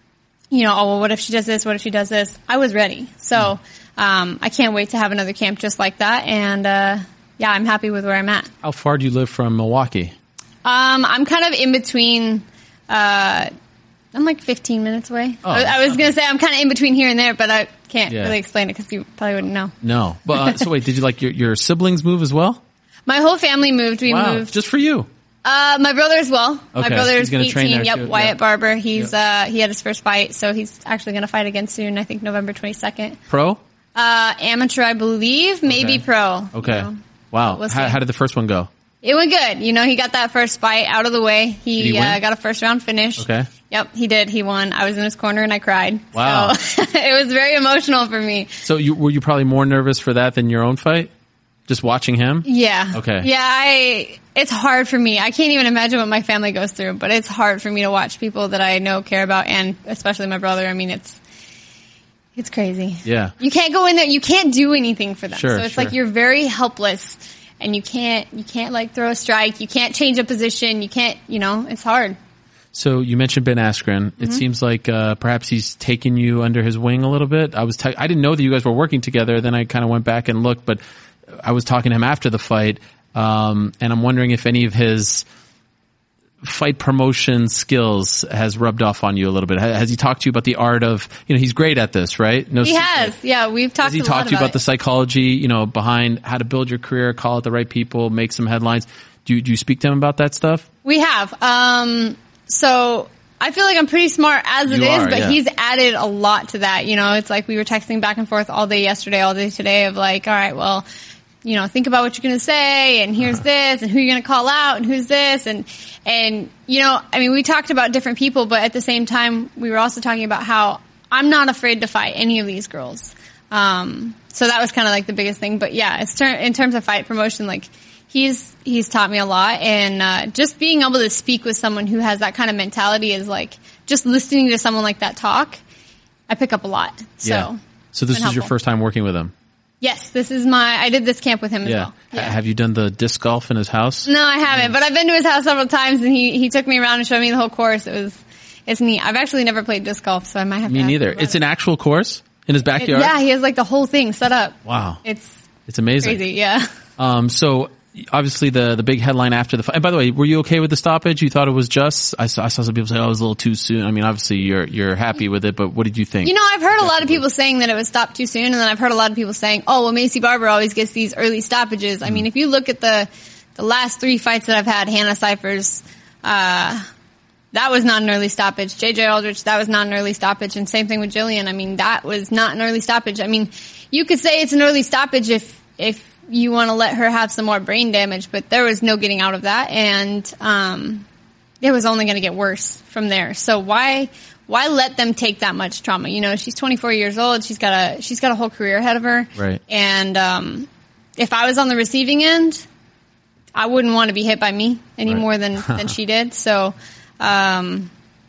you know, oh, well, what if she does this? What if she does this? I was ready. So, I can't wait to have another camp just like that. And, yeah, I'm happy with where I'm at. How far do you live from Milwaukee? I'm kind of in between, I'm like 15 minutes away. Oh, I was going to say I'm kind of in between here and there, but I can't Yeah. really explain it because you probably wouldn't know. No. But, so wait, did you like your siblings move as well? My whole family moved. We Wow. moved. Just for you. My brother as well. My Okay, brother's he's gonna 18. train there Yep, too, Wyatt yeah. Barber. He's, he had his first fight, so he's actually going to fight again soon. I think November 22nd. Pro? Amateur, I believe, maybe Okay. pro. Okay. You know. Wow. We'll see. How did the first one go? It went good. You know, he got that first fight out of the way. Did He, he win? got a first round finish. Okay. Yep, he did. He won. I was in his corner and I cried. Wow. So it was very emotional for me. So were you probably more nervous for that than your own fight? Just watching him? Yeah. Okay. Yeah, it's hard for me. I can't even imagine what my family goes through, but it's hard for me to watch people that I know care about, and especially my brother. I mean, it's crazy. Yeah. You can't go in there. You can't do anything for them. Sure, So it's sure. like you're very helpless, and you can't like throw a strike. You can't change a position. You can't, it's hard. So you mentioned Ben Askren. Mm-hmm. It seems like perhaps he's taken you under his wing a little bit. I didn't know that you guys were working together. Then I kind of went back and looked, but I was talking to him after the fight, and I'm wondering if any of his fight promotion skills has rubbed off on you a little bit. Has he talked to you about the art of, he's great at this, right? No He secret. has. Yeah, we've talked Has he a lot talked to you about it. the psychology, behind how to build your career, call out the right people, make some headlines? Do you speak to him about that stuff? We have. So I feel like I'm pretty smart as it You is, are, but yeah. he's added a lot to that. It's like we were texting back and forth all day yesterday, all day today of like, all right, well, think about what you're going to say, and here's this, and who you're going to call out, and who's this, and we talked about different people, but at the same time, we were also talking about how I'm not afraid to fight any of these girls. So that was kind of like the biggest thing. But yeah, in terms of fight promotion, like he's taught me a lot, and just being able to speak with someone who has that kind of mentality is like just listening to someone like that talk. I pick up a lot. So Yeah. So this it's been is your helpful. first time working with him? Yes, I did this camp with him as well. Yeah. Have you done the disc golf in his house? No, I haven't, but I've been to his house several times, and he took me around and showed me the whole course. It's neat. I've actually never played disc golf, so I might have to Me ask neither. him about It's it. an actual course in his backyard? Yeah, he has like the whole thing set up. Wow. It's amazing. crazy, yeah. So obviously the big headline after the fight. And by the way, were you okay with the stoppage? You thought it was just? I saw some people say, oh, it was a little too soon. I mean, obviously you're happy with it, but what did you think? I've heard a lot of people saying that it was stopped too soon, and then I've heard a lot of people saying, oh, well, Macy Barber always gets these early stoppages. I mean, if you look at the last 3 fights that I've had, Hannah Cyphers, that was not an early stoppage. JJ Aldrich, that was not an early stoppage. And same thing with Jillian. I mean, that was not an early stoppage. I mean, you could say it's an early stoppage if you want to let her have some more brain damage, but there was no getting out of that. And, it was only going to get worse from there. So why let them take that much trauma? She's 24 years old. She's got a whole career ahead of her. Right. And, if I was on the receiving end, I wouldn't want to be hit by me any more than she did. So, I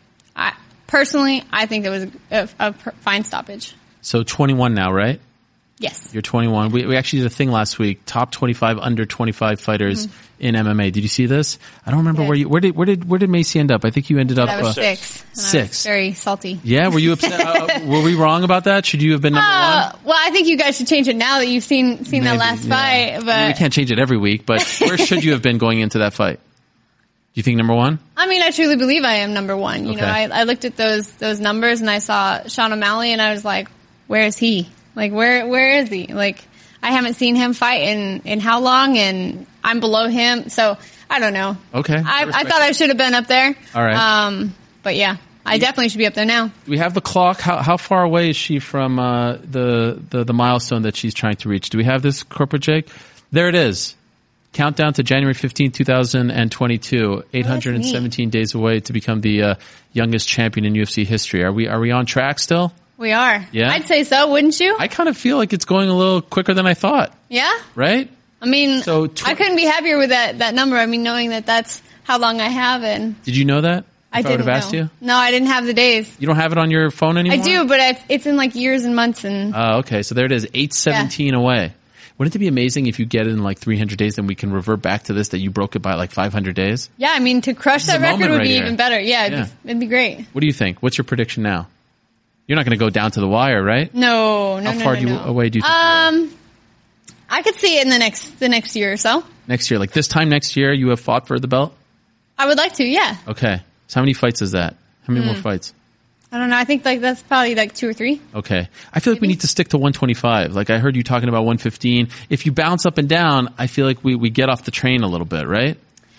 think it was a fine stoppage. So 21 now, right? Yes. You're 21. We actually did a thing last week, top 25 under 25 fighters in MMA. Did you see this? I don't remember Yeah. where did Macy end up? I think you ended up That was 6. And I was six. very salty. Yeah, were you upset? Were we wrong about that? Should you have been number one? Well, I think you guys should change it now that you've seen that Maybe, last yeah. fight. But I mean, we can't change it every week, but where should you have been going into that fight? Do you think number one? I mean, I truly believe I am number one. Okay. I looked at those numbers and I saw Sean O'Malley and I was like, where is he? Like, where is he? Like, I haven't seen him fight in how long, and I'm below him. So I don't know. Okay. I thought I should have been up there. All right. But yeah, I definitely should be up there now. Do we have the clock? How far away is she from the milestone that she's trying to reach? Do we have this, Corporate Jake? There it is. Countdown to January 15th, 2022. 817 days away to become the youngest champion in UFC history. Are we on track still? We are. Yeah? I'd say so, wouldn't you? I kind of feel like it's going a little quicker than I thought, Yeah? right? I mean, So I couldn't be happier with that number. I mean, knowing that that's how long I have, and Did you know that? I If would didn't have asked know. you? No, I didn't have the days. You don't have it on your phone anymore? I do, but it's in like years and months and Oh, okay. So there it is. 817 away. Wouldn't it be amazing if you get it in like 300 days, then we can revert back to this, that you broke it by like 500 days? yeah, I mean, to crush This is that a record moment would right be here. even better. Yeah, Yeah. it'd be great. What do you think? What's your prediction now? You're not going to go down to the wire, right? No. How far away do you think you are? I could see it in the next year or so. Next year, like this time next year, you have fought for the belt? I would like to, yeah. Okay. So how many fights is that? How many more fights? I don't know. I think like that's probably like 2 or 3. Okay. I feel like we need to stick to 125. Like I heard you talking about 115. If you bounce up and down, I feel like we get off the train a little bit, right?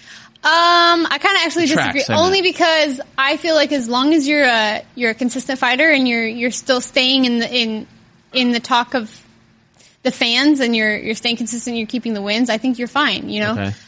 I kind of actually Tracks, disagree. I mean. Only because I feel like as long as you're a consistent fighter and you're still staying in the talk of the fans and you're staying consistent, you're keeping the wins, I think you're fine, you know? Okay.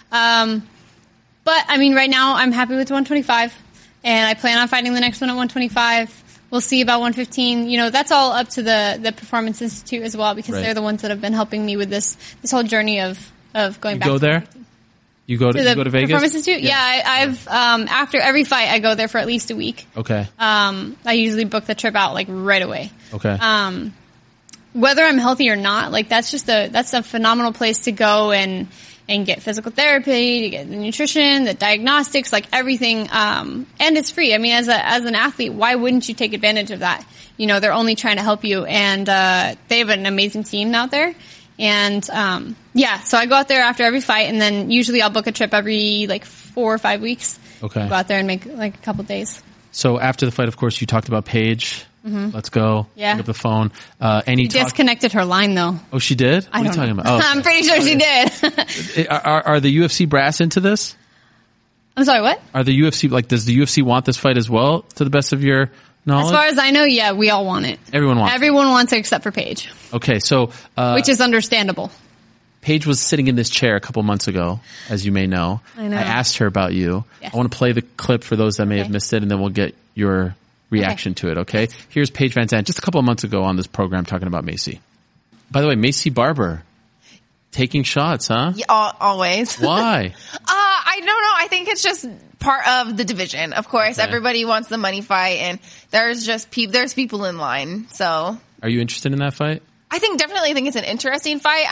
But I mean, right now I'm happy with 125 and I plan on fighting the next one at 125. We'll see about 115. You know, that's all up to the Performance Institute as well because Right. they're the ones that have been helping me with this whole journey of going You back. go there? You go to Vegas? Performance Institute? Yeah, I've after every fight I go there for at least a week. Okay. I usually book the trip out like right away. Okay. Whether I'm healthy or not, like that's a phenomenal place to go and get physical therapy, to get the nutrition, the diagnostics, like everything. And it's free. I mean, as an athlete, why wouldn't you take advantage of that? You know, they're only trying to help you and, they have an amazing team out there. And, yeah, so I go out there after every fight and then usually I'll book a trip every like 4 or 5 weeks. Okay. Go out there and make like a couple days. So after the fight, of course, you talked about Paige. Let's go. Yeah. Pick up the phone. Any talk? Disconnected her line though. Oh, she did? What are you talking about? Oh, I'm pretty sure she did. Are the UFC brass into this? I'm sorry, what? Are the UFC, like, does the UFC want this fight as well, to the best of your knowledge? As far as I know, yeah, we all want it. Everyone wants Everyone wants it except for Paige, it. Okay, so which is understandable. Paige was sitting in this chair a couple months ago, as you may know. I know. I asked her about you. Yes. I want to play the clip for those that may have Okay. missed it, and then we'll get your reaction to it, okay? Here's Paige Van Zandt just a couple of months ago on this program talking about Macy. By the way, Macy Barber, taking shots, huh? Yeah, always. Why? I don't know. I think it's just part of the division. Of course, Okay. everybody wants the money fight, and there's just there's people in line. So Are you interested in that fight? I definitely think it's an interesting fight.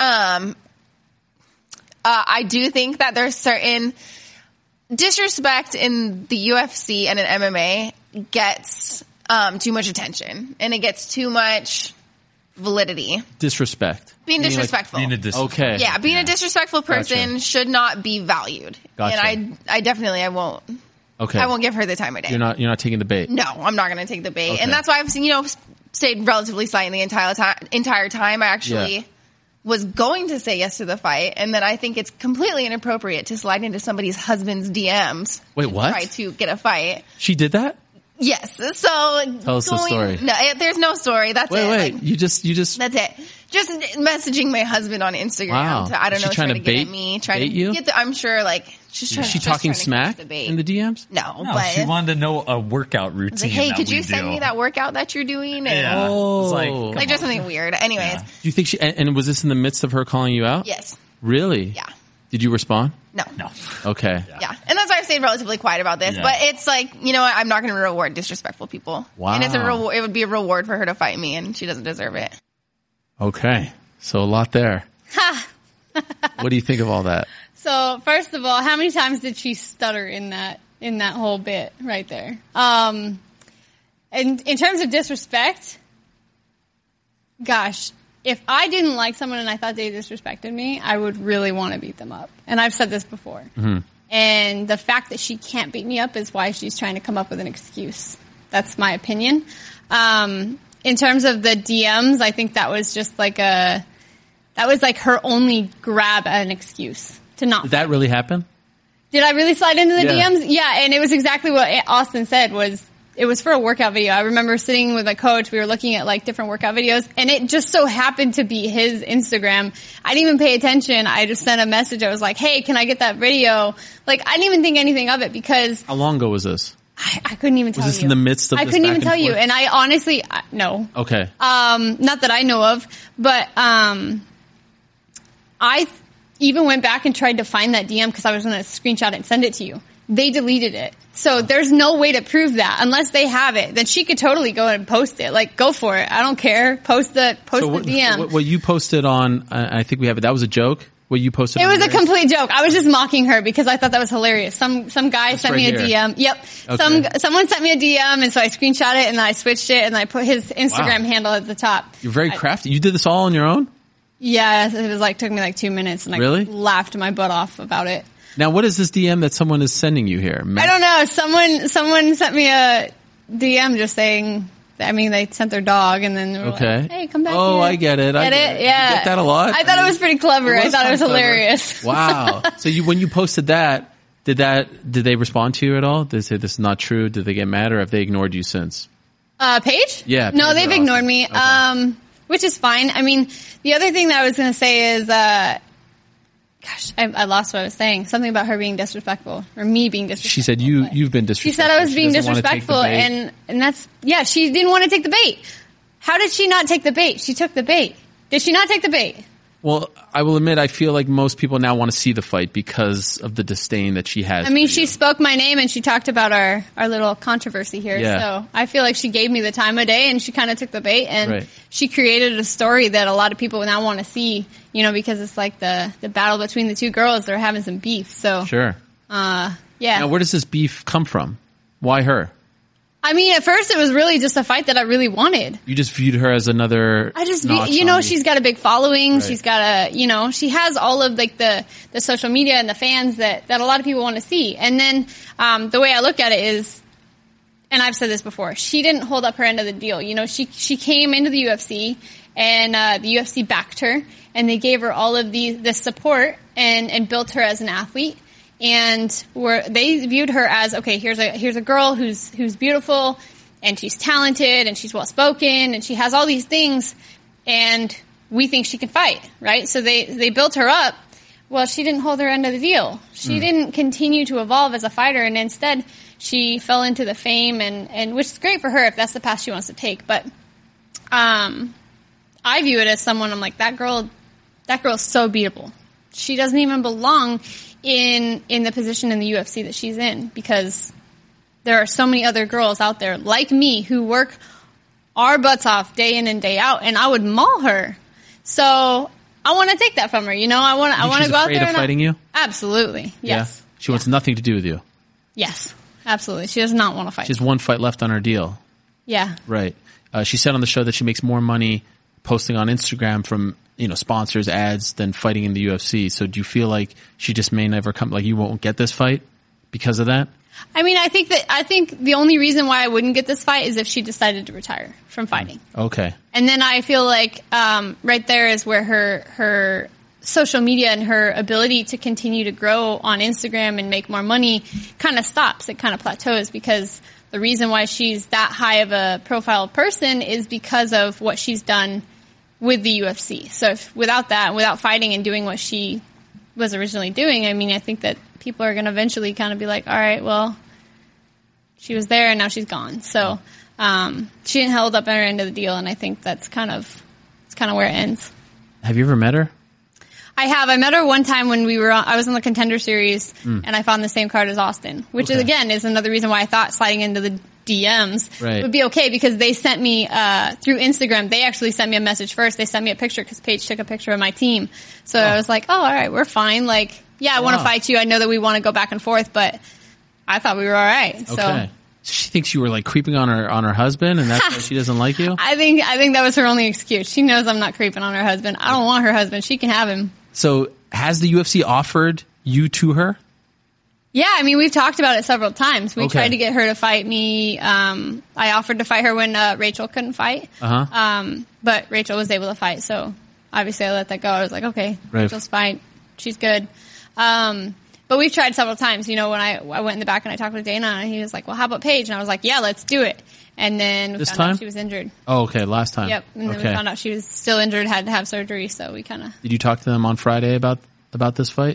I do think that there's certain disrespect in the UFC and in MMA gets too much attention, and it gets too much validity. Disrespect. Being disrespectful. Okay. Yeah, being a disrespectful person Gotcha. should not be valued. Gotcha. And I definitely won't. Okay. I won't give her the time of day. You're not taking the bait. No, I'm not going to take the bait. Okay. And that's why I've stayed relatively silent the entire time. I actually Yeah. was going to say yes to the fight, and then I think it's completely inappropriate to slide into somebody's husband's DMs. Wait, and what? Try to get a fight. She did that? Yes. So Tell us the story. No, there's no story. That's it. Wait. Like, You just. that's it. Just messaging my husband on Instagram. Wow. I don't Is know. she trying to get at bait- me. Trying bait to you? get I'm sure. Like she's trying. Is she just talking trying to smack catch the bait. in the DMs? No, No, but she wanted to know a workout routine. it's like, hey, that could we you send do. me that workout that you're doing? And Yeah. Oh. It's Like, like just something weird. Anyways, Yeah. Do you think she? And was this in the midst of her calling you out? yes, Really? yeah, Did you respond? no. No. Okay. Yeah, and that's why I've stayed relatively quiet about this. Yeah. But it's like, you know what? I'm not going to reward disrespectful people. Wow. And it's it would be a reward for her to fight me, and she doesn't deserve it. Okay. So a lot there. What do you think of all that? So first of all, how many times did she stutter in that whole bit right there? And in terms of disrespect, gosh, if I didn't like someone and I thought they disrespected me, I would really want to beat them up. And I've said this before. Mm-hmm. And the fact that she can't beat me up is why she's trying to come up with an excuse. That's my opinion. In terms of the DMs, I think that was just like that was like her only grab at an excuse to not. Did that really happen? Did I really slide into the Yeah. DMs? Yeah, and it was exactly what Austin said. It was for a workout video. I remember sitting with my coach. We were looking at like different workout videos, and it just so happened to be his Instagram. I didn't even pay attention. I just sent a message. I was like, "Hey, can I get that video?" Like, I didn't even think anything of it because How long ago was this? I couldn't even tell you. Was this in the midst of I this couldn't back even and tell you, forth? and I honestly no. Okay. Not that I know of, but I even went back and tried to find that DM because I was going to screenshot it and send it to you. They deleted it. So there's no way to prove that unless they have it. Then she could totally go and post it. Like, go for it. I don't care. Post the DM. What you posted on, I think we have it. That was a joke. What you posted? It on was a yours? complete joke. I was just mocking her because I thought that was hilarious. Some guy sent me a right here. DM. Yep. Okay. Someone sent me a DM, and so I screenshot it and then I switched it and I put his Instagram handle at the top. You're very crafty. You did this all on your own? Yeah, it was like, took me like 2 minutes and I Really? laughed my butt off about it. Now, what is this DM that someone is sending you here? I don't know. Someone sent me a DM just saying, they sent their dog and then they were Okay. like, hey, come back Oh, here. I get it. Get it? Yeah. You get that a lot? I thought it was pretty clever. I thought it was kinda clever. hilarious. Wow. So when you posted that, did they respond to you at all? Did they say this is not true? Did they get mad or have they ignored you since? Paige? Yeah, No, Paige they've are ignored awesome. me. Okay. Which is fine. I mean, the other thing that I was going to say is, I lost what I was saying. Something about her being disrespectful or me being disrespectful. She said you've been disrespectful. She said I was She being doesn't wanna take the disrespectful, bait. and that's she didn't want to take the bait. How did she not take the bait? She took the bait. Did she not take the bait? Well, I will admit, I feel like most people now want to see the fight because of the disdain that she has. I mean, for she you. spoke my name and she talked about our little controversy here. Yeah. So I feel like she gave me the time of day and she kind of took the bait and Right. she created a story that a lot of people now want to see, because it's like the battle between the two girls. They're having some beef. So, Sure. yeah. Now, where does this beef come from? Why her? I mean, at first it was really just a fight that I really wanted. You just viewed her as another. I just, notch on the- she's got a big following. Right. She's got she has all of like the social media and the fans that a lot of people want to see. And then, the way I look at it is, and I've said this before, she didn't hold up her end of the deal. She came into the UFC and, the UFC backed her and they gave her all of the support and built her as an athlete. And they viewed her as, okay, here's a girl who's beautiful and she's talented and she's well spoken and she has all these things and we think she can fight, right? So they built her up. Well, she didn't hold her end of the deal. She didn't continue to evolve as a fighter and instead she fell into the fame and which is great for her if that's the path she wants to take. But, I view it as someone, I'm like, that girl's so beatable. She doesn't even belong in the position in the UFC that she's in because there are so many other girls out there like me who work our butts off day in and day out and I would maul her. So I want to take that from her. I want to go out afraid there of and fighting you? Absolutely. Yes. Yeah. She wants nothing to do with you. Yes. Absolutely. She does not want to fight. She has one fight left on her deal. Yeah. Right. She said on the show that she makes more money posting on Instagram from, sponsors, ads than fighting in the UFC. So do you feel like she just may never come, like you won't get this fight because of that? I mean, I think the only reason why I wouldn't get this fight is if she decided to retire from fighting. Okay. And then I feel like, right there is where her social media and her ability to continue to grow on Instagram and make more money kind of stops. It kind of plateaus because the reason why she's that high of a profile person is because of what she's done with the UFC. So without fighting and doing what she was originally doing, I mean, I think that people are going to eventually kind of be like, all right, well, she was there and now she's gone. So, she didn't hold up her end of the deal. And I think it's kind of where it ends. Have you ever met her? I have. I met her one time when I was on the Contender Series and I found the same card as Austin, which is again is another reason why I thought sliding into the DMs would be okay because they sent me, through Instagram, they actually sent me a message first. They sent me a picture because Paige took a picture of my team. So I was like, oh, all right, we're fine. Like, yeah, I want to fight you. I know that we want to go back and forth, but I thought we were all right. Okay. So she thinks you were like creeping on her husband and that's why she doesn't like you? I think that was her only excuse. She knows I'm not creeping on her husband. I don't want her husband. She can have him. So has the UFC offered you to her? Yeah, I mean, we've talked about it several times. We Okay. tried to get her to fight me. I offered to fight her when Rachel couldn't fight. But Rachel was able to fight, so obviously I let that go. I was like, okay, Right. Rachel's fine. She's good. But we've tried several times. When I went in the back and I talked with Dana, and he was like, well, how about Paige? And I was like, yeah, let's do it. And then we This found time? out she was injured. Oh, okay. Last time. Yep. And then we found out she was still injured, had to have surgery, so we kind of... Did you talk to them on Friday about this fight?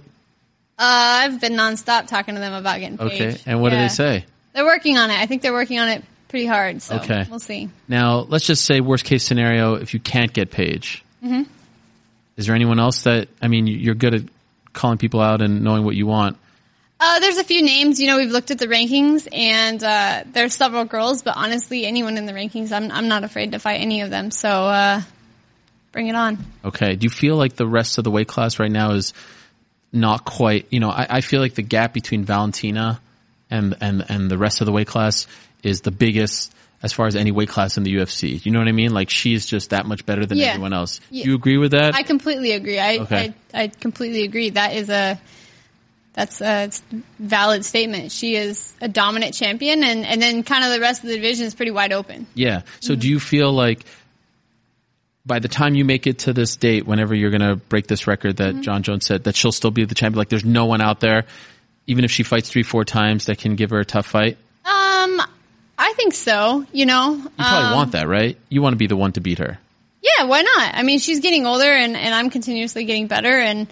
I've been nonstop talking to them about getting Paige. Okay. And what do they say? They're working on it. I think they're working on it pretty hard, so Okay. we'll see. Now, let's just say worst case scenario, if you can't get Paige. Mm-hmm. Is there anyone else that, I mean, you're good at calling people out and knowing what you want. There's a few names. We've looked at the rankings, and there's several girls, but honestly, anyone in the rankings, I'm not afraid to fight any of them. So, bring it on. Okay. Do you feel like the rest of the weight class right now is not quite, I feel like the gap between Valentina and the rest of the weight class is the biggest as far as any weight class in the UFC. You know what I mean? Like she's just that much better than everyone else. Yeah. Do you agree with that? I completely agree. Okay. I completely agree. That's a valid statement. She is a dominant champion, and then kind of the rest of the division is pretty wide open. Yeah. So do you feel like by the time you make it to this date, whenever you're going to break this record that John Jones said, that she'll still be the champion? Like there's no one out there, even if she fights 3-4 times, that can give her a tough fight? I think so, You probably want that, right? You want to be the one to beat her. Yeah, why not? I mean, she's getting older and I'm continuously getting better. And,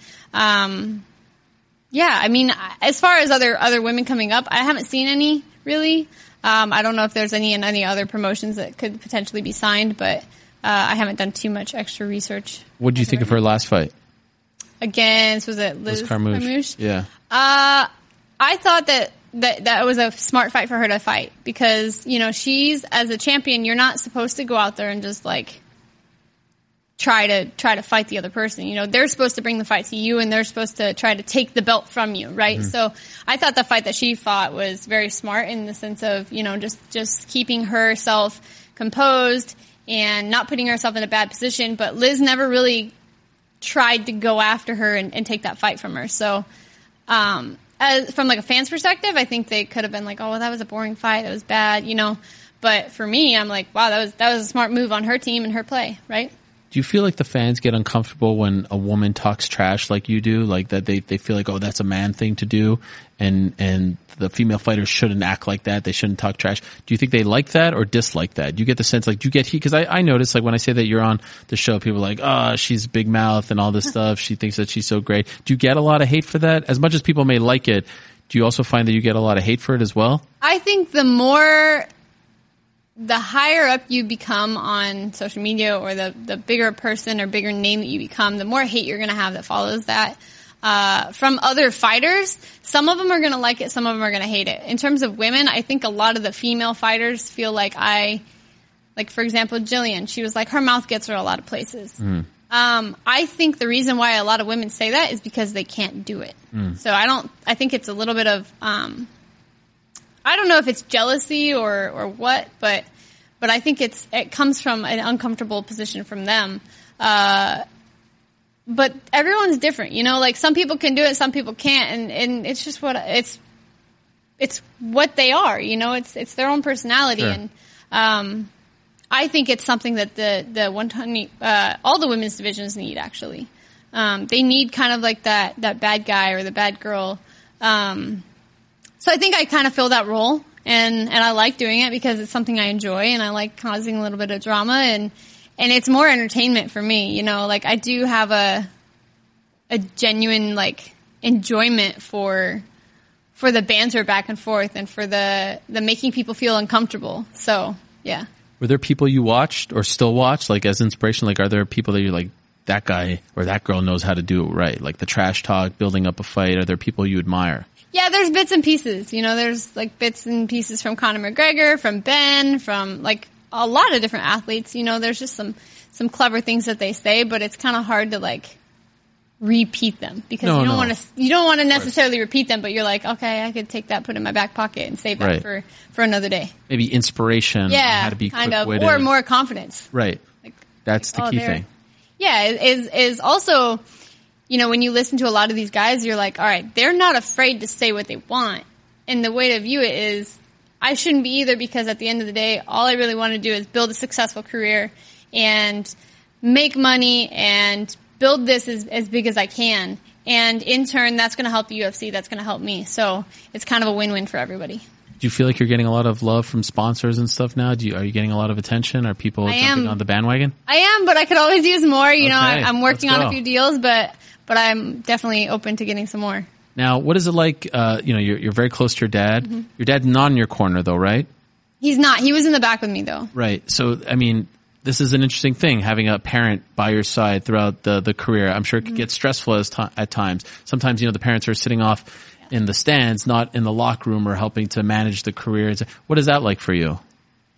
yeah, I mean, as far as other women coming up, I haven't seen any really. I don't know if there's any in any other promotions that could potentially be signed, but, I haven't done too much extra research. What did you think of her last fight? Against, was it Liz Carmouche? Yeah. I thought that was a smart fight for her to fight because, she's, as a champion, you're not supposed to go out there and just like try to fight the other person. They're supposed to bring the fight to you and they're supposed to try to take the belt from you, right? Mm-hmm. So I thought the fight that she fought was very smart in the sense of, just keeping herself composed and not putting herself in a bad position. But Liz never really tried to go after her and take that fight from her. So, from like a fan's perspective, I think they could have been like, oh, well, that was a boring fight. That was bad, But for me, I'm like, wow, that was a smart move on her team and her play, right? Do you feel like the fans get uncomfortable when a woman talks trash like you do? Like that they feel like, oh, that's a man thing to do and the female fighters shouldn't act like that. They shouldn't talk trash. Do you think they like that or dislike that? Do you get the sense like, do you get heat? Cause I notice like when I say that you're on the show, people are like, oh, she's big mouth and all this stuff. She thinks that she's so great. Do you get a lot of hate for that? As much as people may like it, do you also find that you get a lot of hate for it as well? I think the higher up you become on social media or the bigger person or bigger name that you become, the more hate you're going to have that follows that. From other fighters, some of them are going to like it, some of them are going to hate it. In terms of women, I think a lot of the female fighters feel like for example, Jillian, she was like, her mouth gets her a lot of places. I think the reason why a lot of women say that is because they can't do it. So I think it's a little bit of, I don't know if it's jealousy or what, but I think it comes from an uncomfortable position from them. But everyone's different, like some people can do it, some people can't, and it's just it's what they are, it's their own personality. Sure. And, I think it's something that the 120, all the women's divisions need actually. They need kind of like that bad guy or the bad girl. So I think I kind of fill that role and I like doing it because it's something I enjoy and I like causing a little bit of drama and it's more entertainment for me, like I do have a genuine like enjoyment for the banter back and forth and for the making people feel uncomfortable. So yeah. Were there people you watched or still watch like as inspiration? Like are there people that you're like, that guy or that girl knows how to do it right? Like the trash talk, building up a fight. Are there people you admire? Yeah, there's bits and pieces. There's like bits and pieces from Conor McGregor, from Ben, from like a lot of different athletes. There's just some clever things that they say, but it's kind of hard to like repeat them because you don't want to necessarily repeat them, but you're like, okay, I could take that, put it in my back pocket and save that for another day. Maybe inspiration. Yeah, how to be kind of, quick-witted. or more confidence. Right. Like, that's the key thing. Yeah, is also, when you listen to a lot of these guys, you're like, all right, they're not afraid to say what they want. And the way to view it is, I shouldn't be either because at the end of the day, all I really want to do is build a successful career and make money and build this as big as I can. And in turn, that's going to help the UFC. That's going to help me. So it's kind of a win-win for everybody. Do you feel like you're getting a lot of love from sponsors and stuff now? Are you getting a lot of attention? Are people jumping on the bandwagon? I am, but I could always use more. I'm working on a few deals, but I'm definitely open to getting some more. Now, what is it like? You're very close to your dad. Mm-hmm. Your dad's not in your corner though, right? He's not. He was in the back with me though. Right. So, I mean, this is an interesting thing, having a parent by your side throughout the career. I'm sure it could get stressful at times. Sometimes, the parents are sitting off in the stands, not in the locker room or helping to manage the career. What is that like for you?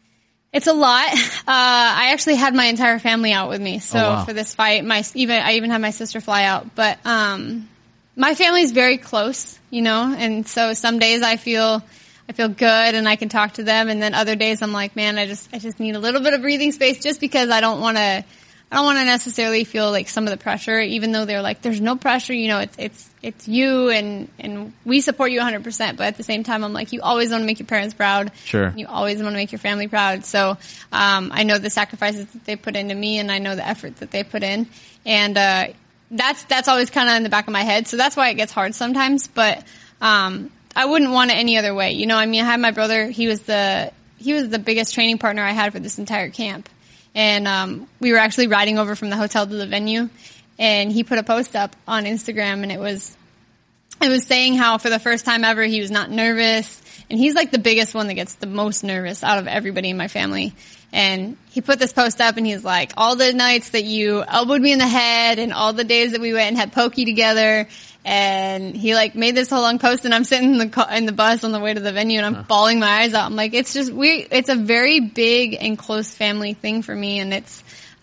It's a lot. I actually had my entire family out with me. So wow. for this fight, I even had my sister fly out, but, my family's very close, you know, and so some days I feel good and I can talk to them, and then other days I'm like, man, I just need a little bit of breathing space, just because I don't want to necessarily feel like some of the pressure, even though they're like, there's no pressure, you know, it's you and we support you 100%. But at the same time, I'm like, you always want to make your parents proud. Sure. You always want to make your family proud. So, I know the sacrifices that they put into me, and I know the effort that they put in. And, that's always kind of in the back of my head. So that's why it gets hard sometimes. But, I wouldn't want it any other way. You know, I mean, I had my brother, he was the biggest training partner I had for this entire camp. And, we were actually riding over from the hotel to the venue, and he put a post up on Instagram, and it was saying how for the first time ever he was not nervous, and he's like the biggest one that gets the most nervous out of everybody in my family. And he put this post up, and he's like, all the nights that you elbowed me in the head, and all the days that we went and had pokey together. And he like made this whole long post, and I'm sitting in the bus on the way to the venue, and I'm bawling my eyes out. I'm like, it's a very big and close family thing for me, and it's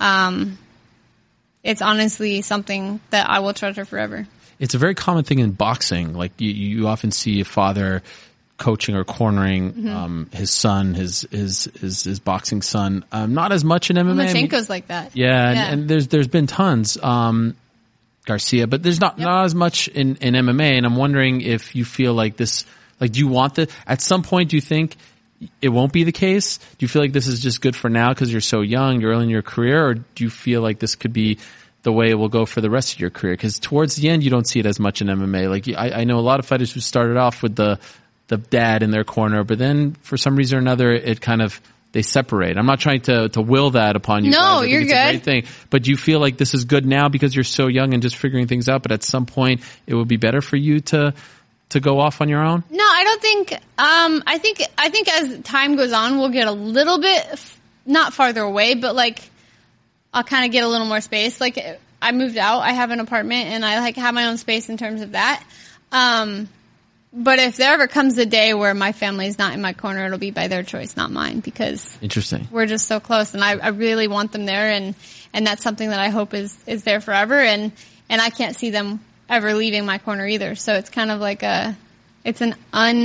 honestly something that I will treasure forever. It's a very common thing in boxing. Like you often see a father coaching or cornering his son, his boxing son. Not as much in MMA. Lomachenko's like that. Yeah. And there's been tons. Garcia, but there's not as much in MMA. And I'm wondering if you feel like this, like, do you want at some point, do you think it won't be the case? Do you feel like this is just good for now because you're so young, you're early in your career, or do you feel like this could be the way it will go for the rest of your career? Because towards the end, you don't see it as much in MMA. Like, I know a lot of fighters who started off with the dad in their corner, but then for some reason or another, it kind of, they separate. I'm not trying to will that upon you. No, guys. I think you're it's good. a great thing. But do you feel like this is good now because you're so young and just figuring things out, but at some point it would be better for you to go off on your own? No, I don't think, I think as time goes on, we'll get a little bit, not farther away, but like, I'll kind of get a little more space. Like, I moved out, I have an apartment, and I like have my own space in terms of that. But if there ever comes a day where my family's not in my corner, it'll be by their choice, not mine, because Interesting. We're just so close, and I really want them there, and that's something that I hope is there forever, and I can't see them ever leaving my corner either. So it's kind of like it's an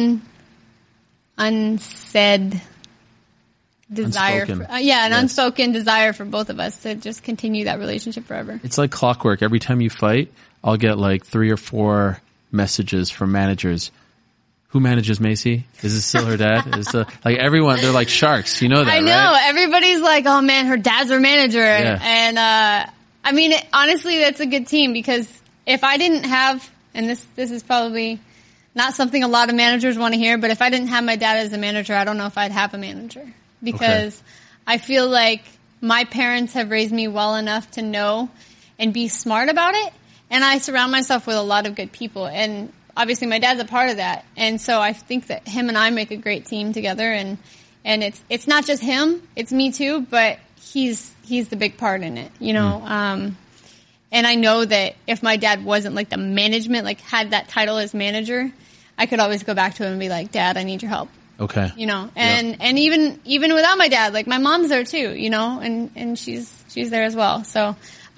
unsaid desire. Unspoken desire for both of us to just continue that relationship forever. It's like clockwork. Every time you fight, I'll get like 3 or 4 messages from managers. Who manages Macy? Is it still her dad? Like everyone, they're like sharks. You know that, I know. right? Everybody's like, oh man, her dad's her manager. Yeah. And, I mean, honestly, that's a good team, because if I didn't have, and this is probably not something a lot of managers want to hear, but if I didn't have my dad as a manager, I don't know if I'd have a manager, because I feel like my parents have raised me well enough to know and be smart about it. And I surround myself with a lot of good people, and obviously my dad's a part of that. And so I think that him and I make a great team together, and it's not just him, it's me too, but he's the big part in it, you know. And I know that if my dad wasn't like the management, like had that title as manager, I could always go back to him and be like, Dad, I need your help. Okay. You know, and even without my dad, like my mom's there too, you know, and she's there as well. So,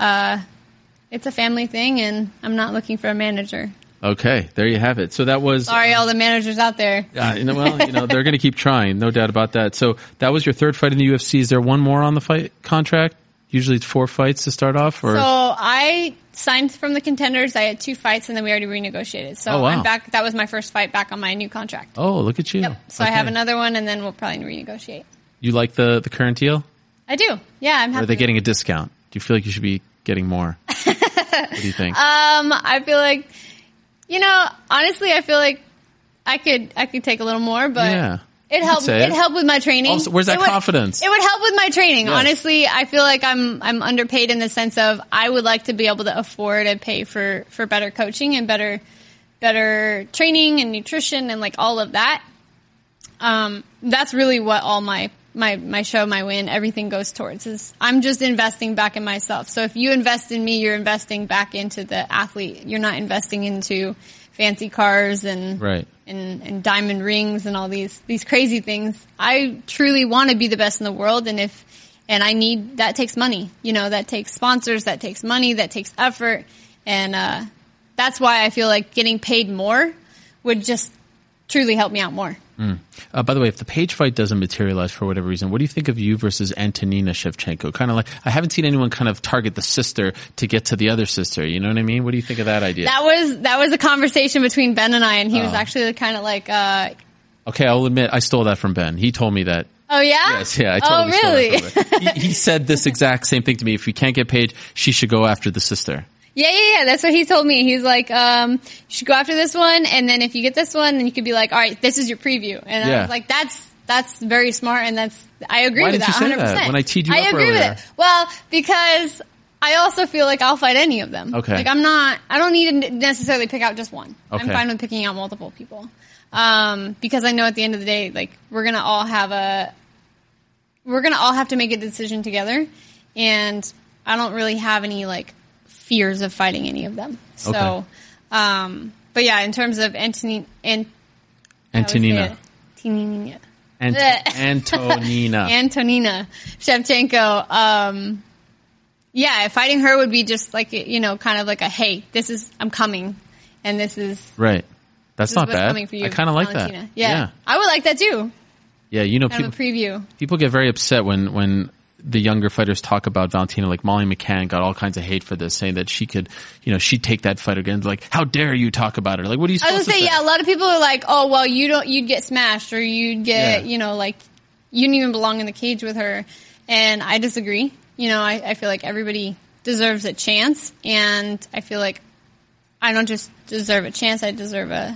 it's a family thing, and I'm not looking for a manager. Okay, there you have it. So that was... Sorry, all the managers out there. They're going to keep trying, no doubt about that. So that was your 3rd fight in the UFC. Is there one more on the fight contract? Usually it's 4 fights to start off? Or? So I signed from the Contenders. I had 2 fights, and then we already renegotiated. So I'm back. That was my first fight back on my new contract. Oh, look at you. Yep. So I have another one, and then we'll probably renegotiate. You like the current deal? I do. Yeah, I'm happy. Or are they getting a discount? Do you feel like you should be getting more? What do you think? I feel like, honestly, I feel like I could take a little more, but it helped. It helped with my training. Also, where's that confidence? It would help with my training. Yes. Honestly, I feel like I'm underpaid in the sense of I would like to be able to afford and pay for better coaching and better training and nutrition and like all of that. That's really what all my show, my win, everything goes towards, is I'm just investing back in myself. So if you invest in me, you're investing back into the athlete. You're not investing into fancy cars and and diamond rings and all these crazy things. I truly want to be the best in the world, and that takes money. You know, that takes sponsors, that takes money, that takes effort, and that's why I feel like getting paid more would just truly help me out more. By the way, if the Paige fight doesn't materialize for whatever reason, what do you think of you versus Antonina Shevchenko? Kind of like, I haven't seen anyone kind of target the sister to get to the other sister. You know what I mean? What do you think of that idea? That was a conversation between Ben and I, and he was actually kind of like, okay, I'll admit, I stole that from Ben. He told me that. Oh yeah? Yes, yeah, I totally stole that from him. He said this exact same thing to me. If we can't get Paige, she should go after the sister. Yeah. That's what he told me. He's like, you should go after this one, and then if you get this one, then you could be like, all right, this is your preview. And I was like, that's very smart, and I agree with that 100%. Why didn't you say that when I teed you up I agree earlier? with it. Well, because I also feel like I'll fight any of them. Okay. Like I don't need to necessarily pick out just one. Okay. I'm fine with picking out multiple people. Because I know at the end of the day, like, we're gonna all have to make a decision together, and I don't really have any, like, fears of fighting any of them. So, Okay. but yeah, in terms of Antonina. Antonina Shevchenko. Yeah, fighting her would be just like, you know, kind of like a, hey, I'm coming, and this is Right. That's not what's bad. coming for you, I kind of like Valentina. that. Yeah. I would like that too. Yeah, you know, Kind of a preview. people get very upset when the younger fighters talk about Valentina. Like Molly McCann got all kinds of hate for this, saying that she could, you know, she'd take that fight again. Like, how dare you talk about her? Like, what are you I supposed was gonna to say, say? yeah, a lot of people are like, oh, well, you'd get smashed, or you'd get, you know, like, you didn't even belong in the cage with her. And I disagree. You know, I feel like everybody deserves a chance, and I feel like I don't just deserve a chance, I deserve a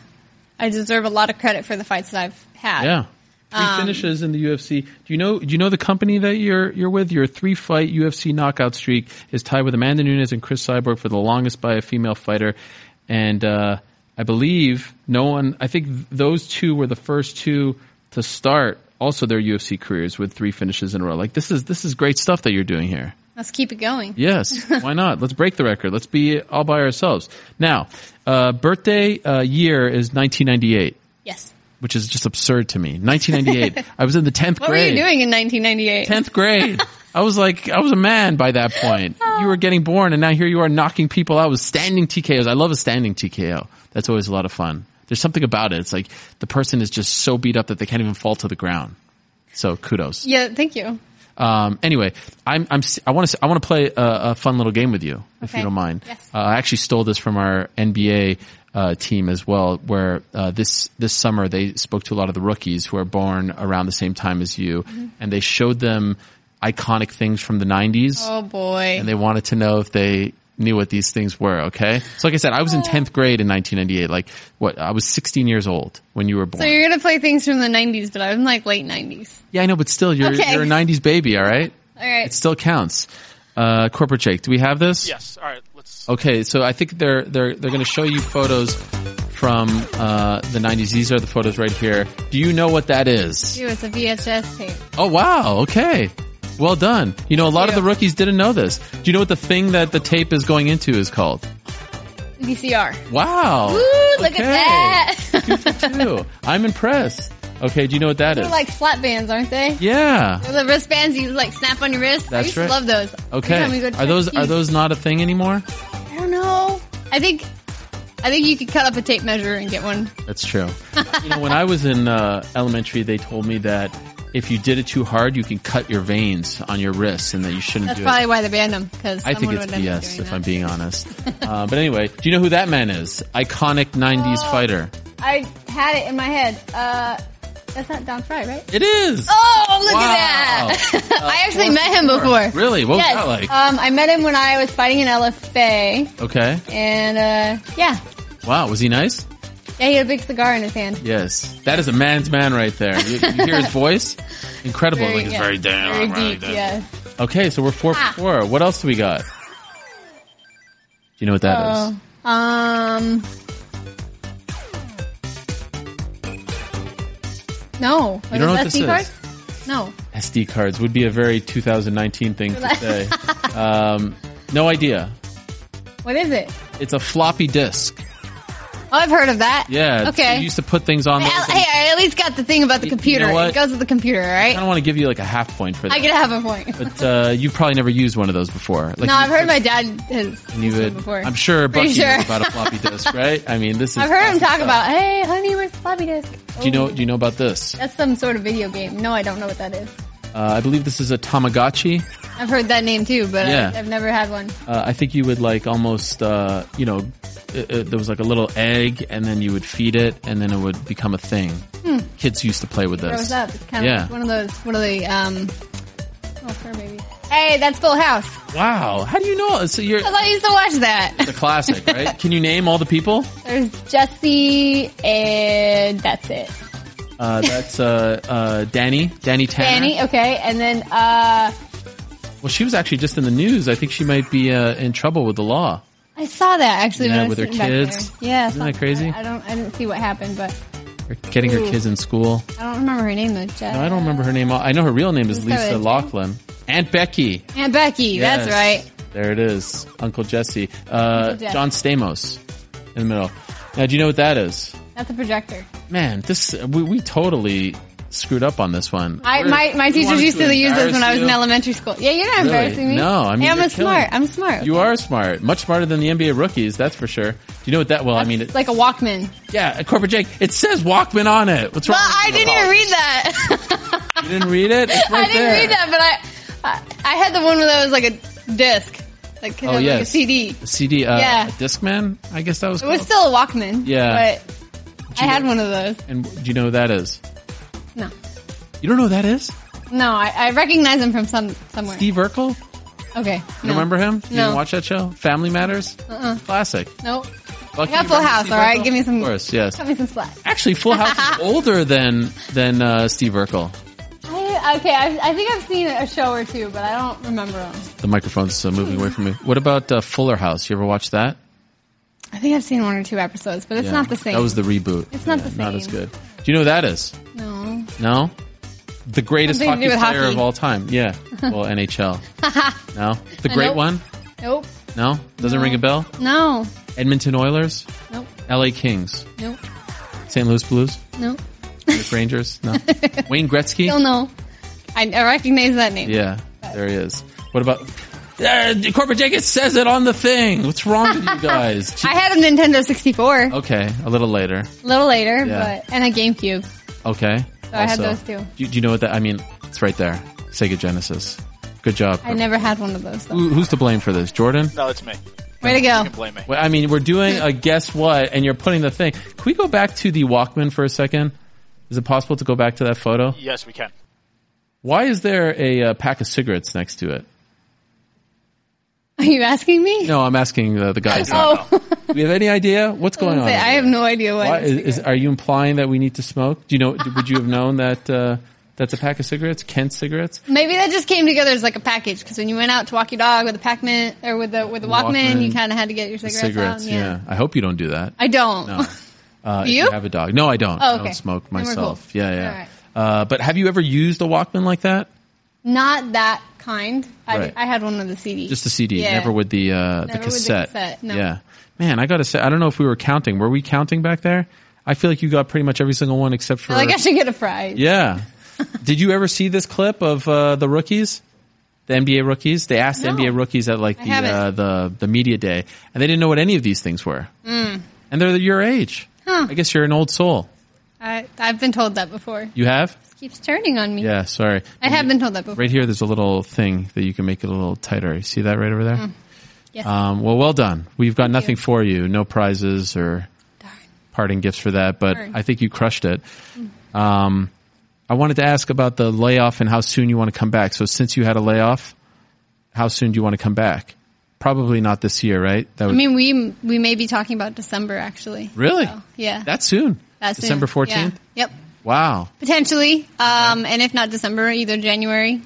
lot of credit for the fights that I've had. Yeah. 3 finishes in the UFC. Do you know the company that you're with? Your 3-fight UFC knockout streak is tied with Amanda Nunes and Chris Cyborg for the longest by a female fighter. And I believe I think those two were the first two to start also their UFC careers with 3 finishes in a row. Like, this is great stuff that you're doing here. Let's keep it going. Yes, why not? Let's break the record. Let's be all by ourselves. Now, birthday year is 1998. Yes. Which is just absurd to me. 1998. I was in the 10th grade. What were you doing in 1998? 10th grade. I was a man by that point. You were getting born, and now here you are knocking people out with standing TKOs. I love a standing TKO. That's always a lot of fun. There's something about it. It's like the person is just so beat up that they can't even fall to the ground. So kudos. Yeah, thank you. Anyway, I want to play a fun little game with you, if you don't mind. Yes. I actually stole this from our NBA team as well, where this summer they spoke to a lot of the rookies who are born around the same time as you, and they showed them iconic things from the 90s. Oh boy. And they wanted to know if they knew what these things were, okay? So like I said, I was in 10th grade in 1998. I was 16 years old when you were born. So you're going to play things from the 90s, but I'm like late 90s. Yeah, I know, but still, you're a 90s baby, all right? All right. It still counts. Corporate Jake, do we have this? Yes. All right. Let's. Okay, so I think they're going to show you photos from the 90s. These are the photos right here. Do you know what that is? It's a VHS tape. Oh, wow. Okay. Well done. You know, a lot of the rookies didn't know this. Do you know what the thing that the tape is going into is called? VCR. Wow. Woo, look at that. 2 for 2. I'm impressed. Okay, do you know what that is? They're like slap bands, aren't they? Yeah. They're the wristbands you like snap on your wrist. I used to love those. Okay. Every time we go to Are those not a thing anymore? I don't know. I think you could cut up a tape measure and get one. That's true. You know, when I was in elementary, they told me that if you did it too hard, you can cut your veins on your wrists, and that you shouldn't That's do it. probably why they banned them. Because I think it's BS, if I'm being honest. But anyway, do you know who that man is? Iconic 90s fighter. I had it in my head. That's not Don Fry, right? It is! Oh, look Wow. at that! I actually met him before. Really? What was Yes. that like? I met him when I was fighting in LFA. Okay. And, yeah. Wow, was he nice? Yeah, he had a big cigar in his hand. Yes. That is a man's man right there. You hear his voice? Incredible. Like, it's very down. Very right deep, there. yeah. Okay, so we're 4 for 4. What else do we got? Do you know what that is? No. You don't know what this SD card? is? No. SD cards would be a very 2019 thing to say. No idea. What is it? It's a floppy disk. Oh, I've heard of that. Yeah. Okay. You used to put things on those. Hey, I at least got the thing about the computer. know what? It goes with the computer, I right? don't want to give you like a half point for that. I get to have a point. But you've probably never used one of those before. Like, No, I've heard my dad has and you used would, one before. I'm sure Pretty Bucky sure. knows about a floppy disk, right? I mean, this is. I've heard him classic talk stuff. about, hey, honey, where's the floppy disk? Do you know about this? That's some sort of video game. No, I don't know what that is. I believe this is a Tamagotchi. I've heard that name too, but Yeah. I've never had one. I think you would like almost, there was like a little egg, and then you would feed it, and then it would become a thing. Kids used to play with this. Grows up. It's kind of Yeah. like one of those, fur baby. Hey, that's Full House. Wow, how do you know? So you're I used to watch that. the classic, right? Can you name all the people? There's Jesse, and that's it. That's Danny Tanner. Danny, okay, and then, Well, she was actually just in the news. I think she might be in trouble with the law. I saw that actually when Yeah, I was with her sitting back kids. there. Yeah, Isn't that something- crazy? I didn't see what happened, but Or getting her Ooh. kids in school. I don't remember her name though. No, I don't remember her name. I know her real name is Who's that, Lisa Jen? Laughlin. Aunt Becky. Aunt Becky, that's Yes. right. There it is. Uncle Jesse. Jesse. John Stamos in the middle. Now, do you know what that is? That's a projector. Man, we totally screwed up on this one. My teachers used to use this when I was in elementary school. Yeah, you're not Really? embarrassing me. No, I mean, hey, you're I'm killing smart. it. I'm smart. You are smart. Much smarter than the NBA rookies, that's for sure. Do you know what that, well, I mean, It's like a Walkman. yeah, Corporate Jake, it says Walkman on it. What's wrong Well, with I you? didn't even read that. You didn't read it? It's right I didn't there. read that, but I had the one where that was like a disc. Like, Oh, like yes. a CD. The CD, Yeah. Discman, I guess that was It was called. still a Walkman. Yeah. But I had one of those. And do you know who that is? No. You don't know who that is? No, I recognize him from somewhere. Steve Urkel? Okay. You remember him? You No. didn't watch that show? Family Matters? Classic. Nope. Bucky, I got you Full remember House, Steve alright? Urkel? Give me some. Of course, yes. Cut me some slack. Actually, Full House is older than Steve Urkel. I think I've seen a show or two, but I don't remember them. The microphone's moving away from me. What about Fuller House? You ever watch that? I think I've seen one or two episodes, but it's Yeah. not the same. That was the reboot. It's not the Not same. as good. Do you know who that is? No. No? The greatest Something to hockey do with player hockey. of all time. Yeah. Well, NHL. No? The great Nope. one? Nope. No? Doesn't ring a bell? No. Edmonton Oilers? Nope. LA Kings? Nope. St. Louis Blues? Nope. New York Rangers? No? Wayne Gretzky? Still no. I recognize that name. Yeah, there he is. What about Corporate Jake? It says it on the thing. What's wrong with you guys? I had a Nintendo 64 Okay, a little later. a little later, Yeah. and a GameCube. Okay. So I had those too. Do you know what that? I mean, it's right there. Sega Genesis. Good job. I never had one of those though. Who's to blame for this? Jordan? No, it's me. Way to You go. can blame me. Well, I mean, we're doing a guess what, and you're putting the thing. Can we go back to the Walkman for a second? Is it possible to go back to that photo? Yes, we can. Why is there a pack of cigarettes next to it? Are you asking me? No, I'm asking the guys. Oh, Do we have any idea what's going on? I have no idea Why, what. are you implying that we need to smoke? Do you know? Would you have known that that's a pack of cigarettes, Kent cigarettes? Maybe that just came together as like a package because when you went out to walk your dog with the Pac-Man or with the Walkman, you kind of had to get your cigarettes, out. Yeah. I hope you don't do that. I don't. No. If you? have a dog? No, I don't. Oh, I okay. don't smoke Then we're myself. cool. Yeah, yeah. All right. But have you ever used a Walkman like that? Not that kind. Right. I had one of the CDs. Just the CD, Yeah. never with the with the cassette. cassette, no. Yeah, man, I gotta say, I don't know if we were counting. Were we counting back there? I feel like you got pretty much every single one except for. I feel like I should get a prize. Yeah. Did you ever see this clip of the rookies, the NBA rookies? They asked No. NBA rookies at like I haven't. the media day, and they didn't know what any of these things were. And they're your age. Huh. I guess you're an old soul. I've been told that before. You have? It keeps turning on me. Yeah. Sorry. I have been told that before. Right here, there's a little thing that you can make it a little tighter. You see that right over there? Yes. Well done. We've got nothing you. for you. No prizes or Darn. parting gifts for that, but Darn. I think you crushed it. I wanted to ask about the layoff and how soon you want to come back. So since you had a layoff, how soon do you want to come back? Probably not this year, right? That I would, mean, we may be talking about December actually. really? So, yeah. That soon? That's soon. December 14th? Yeah. Yep. Wow. Potentially. And if not December, either January,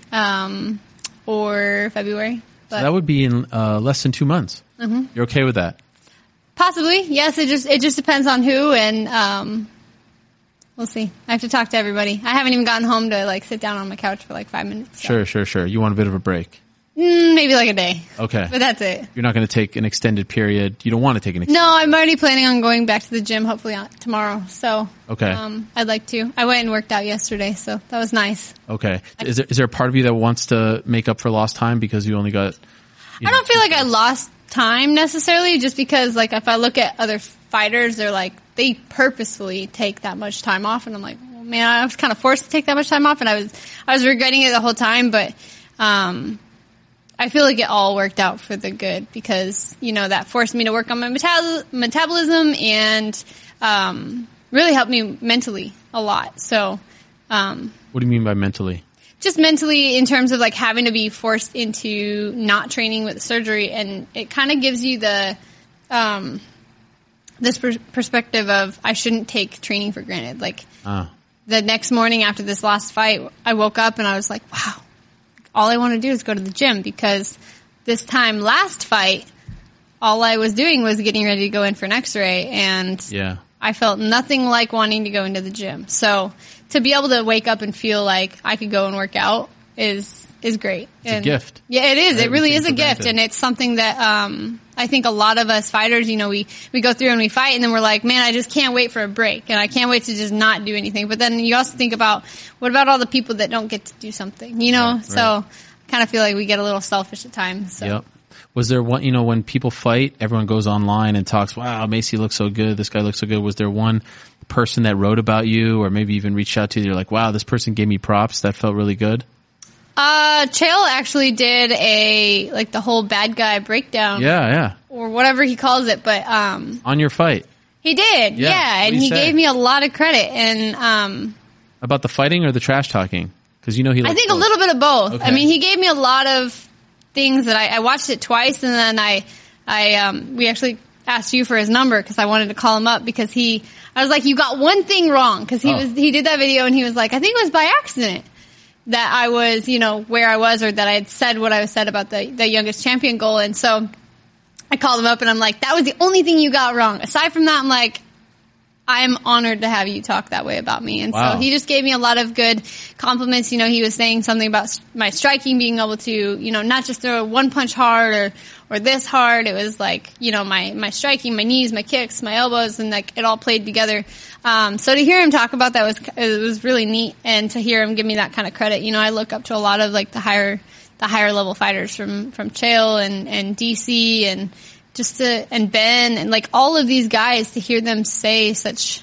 or February. But So that would be in less than 2 months. Mm-hmm. You're okay with that? possibly. Yes. It just depends on who and, we'll see. I have to talk to everybody. I haven't even gotten home to like sit down on my couch for like 5 minutes. So. Sure. You want a bit of a break. Maybe like a day. Okay. But that's it. You're not going to take an extended period. You don't want to take an extended No, I'm already planning on going back to the gym hopefully tomorrow. So, Okay. I'd like to. I went and worked out yesterday, so that was nice. Okay. Is there a part of you that wants to make up for lost time because you only got... I don't feel like I lost time necessarily, just because like if I look at other fighters, they're like, they purposefully take that much time off, and I'm like, well, man, I was kind of forced to take that much time off, and I was regretting it the whole time, but, I feel like it all worked out for the good because, that forced me to work on my metabolism and, really helped me mentally a lot. So, What do you mean by mentally? just mentally in terms of like having to be forced into not training with surgery, and it kind of gives you the, this perspective of I shouldn't take training for granted. Like the next morning after this last fight, I woke up and I was like, wow, all I want to do is go to the gym, because this time last fight, all I was doing was getting ready to go in for an x-ray, and I felt nothing like wanting to go into the gym. So to be able to wake up and feel like I could go and work out is great. It's a gift. Yeah, it is. Right? It really is a gift. Granted. And it's something that, I think a lot of us fighters, we go through and we fight, and then we're like, man, I just can't wait for a break, and I can't wait to just not do anything. But then you also think about, what about all the people that don't get to do something, Right. So I kind of feel like we get a little selfish at times. So. Yep. Was there one, when people fight, everyone goes online and talks, wow, Macy looks so good, this guy looks so good. Was there one person that wrote about you, or maybe even reached out to you, you're like, wow, this person gave me props, that felt really good? Chael actually did the whole bad guy breakdown. Yeah. Or whatever he calls it, but, On your fight. he did. Yeah. Yeah. And What'd he he say? gave me a lot of credit, and, About the fighting or the trash talking? Because he I likes think both. a little bit of both. Okay. I mean, he gave me a lot of things that I watched it twice, and then we actually asked you for his number because I wanted to call him up, because I was like, you got one thing wrong, because he did that video and he was like, I think it was by accident that I was, where I was, or that I had said what I said about the youngest champion goal. And so I called him up and I'm like, that was the only thing you got wrong. Aside from that, I'm like, I'm honored to have you talk that way about me. And Wow. so he just gave me a lot of good compliments. He was saying something about my striking, being able to, not just throw one punch hard or this hard. It was like, my striking, my knees, my kicks, my elbows, and like it all played together. So to hear him talk about that was really neat, and to hear him give me that kind of credit. I look up to a lot of like the higher level fighters from Chael and DC and Ben and like all of these guys, to hear them say such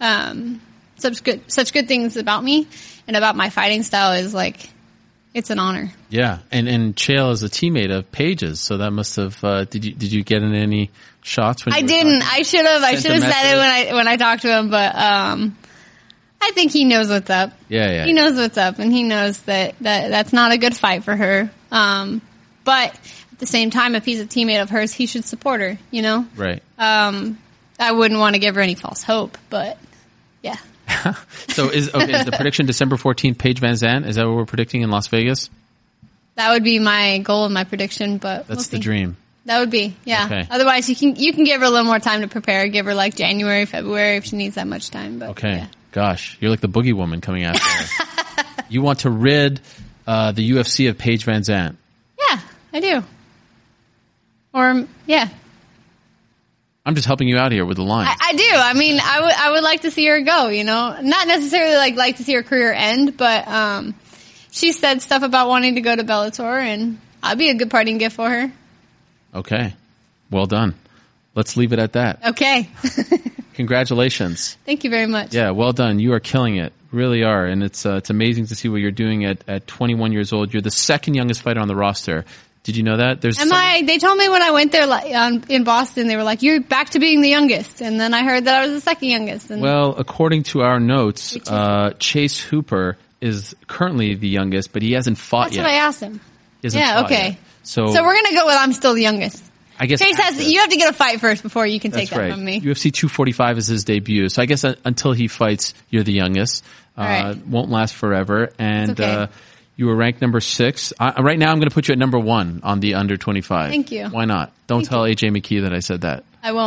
good things about me and about my fighting style is like, it's an honor. Yeah. And Chael is a teammate of Paige's, so that must have, did you get in any shots when I you were didn't. talking? I should have Sent a said message? it when I talked to him, but I think he knows what's up. Yeah. He knows what's up, and he knows that that's not a good fight for her. But at the same time, if he's a teammate of hers, he should support her, Right. I wouldn't want to give her any false hope, but yeah. So is the prediction December 14th, Paige Van Zandt? Is that what we're predicting in Las Vegas? That would be my goal and my prediction, but That's we'll the see. dream. That would be, yeah. Okay. Otherwise, you can give her a little more time to prepare. Give her like January, February if she needs that much time. But Okay. yeah. Gosh, you're like the boogie woman coming after her. You want to rid the UFC of Paige Van Zandt. Yeah, I do. Or yeah, I'm just helping you out here with the line. I do. I mean, I would like to see her go. Not necessarily like to see her career end, but she said stuff about wanting to go to Bellator, and I'd be a good parting gift for her. Okay. Well done. Let's leave it at that. Okay. Congratulations. Thank you very much. Yeah, well done. You are killing it. Really are. And it's amazing to see what you're doing at 21 years old. You're the second youngest fighter on the roster. Did you know that? They told me when I went there in Boston, they were like, you're back to being the youngest. And then I heard that I was the second youngest. And Well, according to our notes, Chase Hooper is currently the youngest, but he hasn't fought that's yet. what I asked him. He hasn't Yeah, fought okay. yet. So we're going to go with I'm still the youngest. I guess Chase you have to get a fight first before you can take That's that right. from me. UFC 245 is his debut. So I guess until he fights, you're the youngest. Right. Won't last forever. And It's okay. you were ranked number 6. Right now I'm going to put you at number 1 on the under 25. Thank you. Why not? Don't tell AJ McKee that I said that. I won't.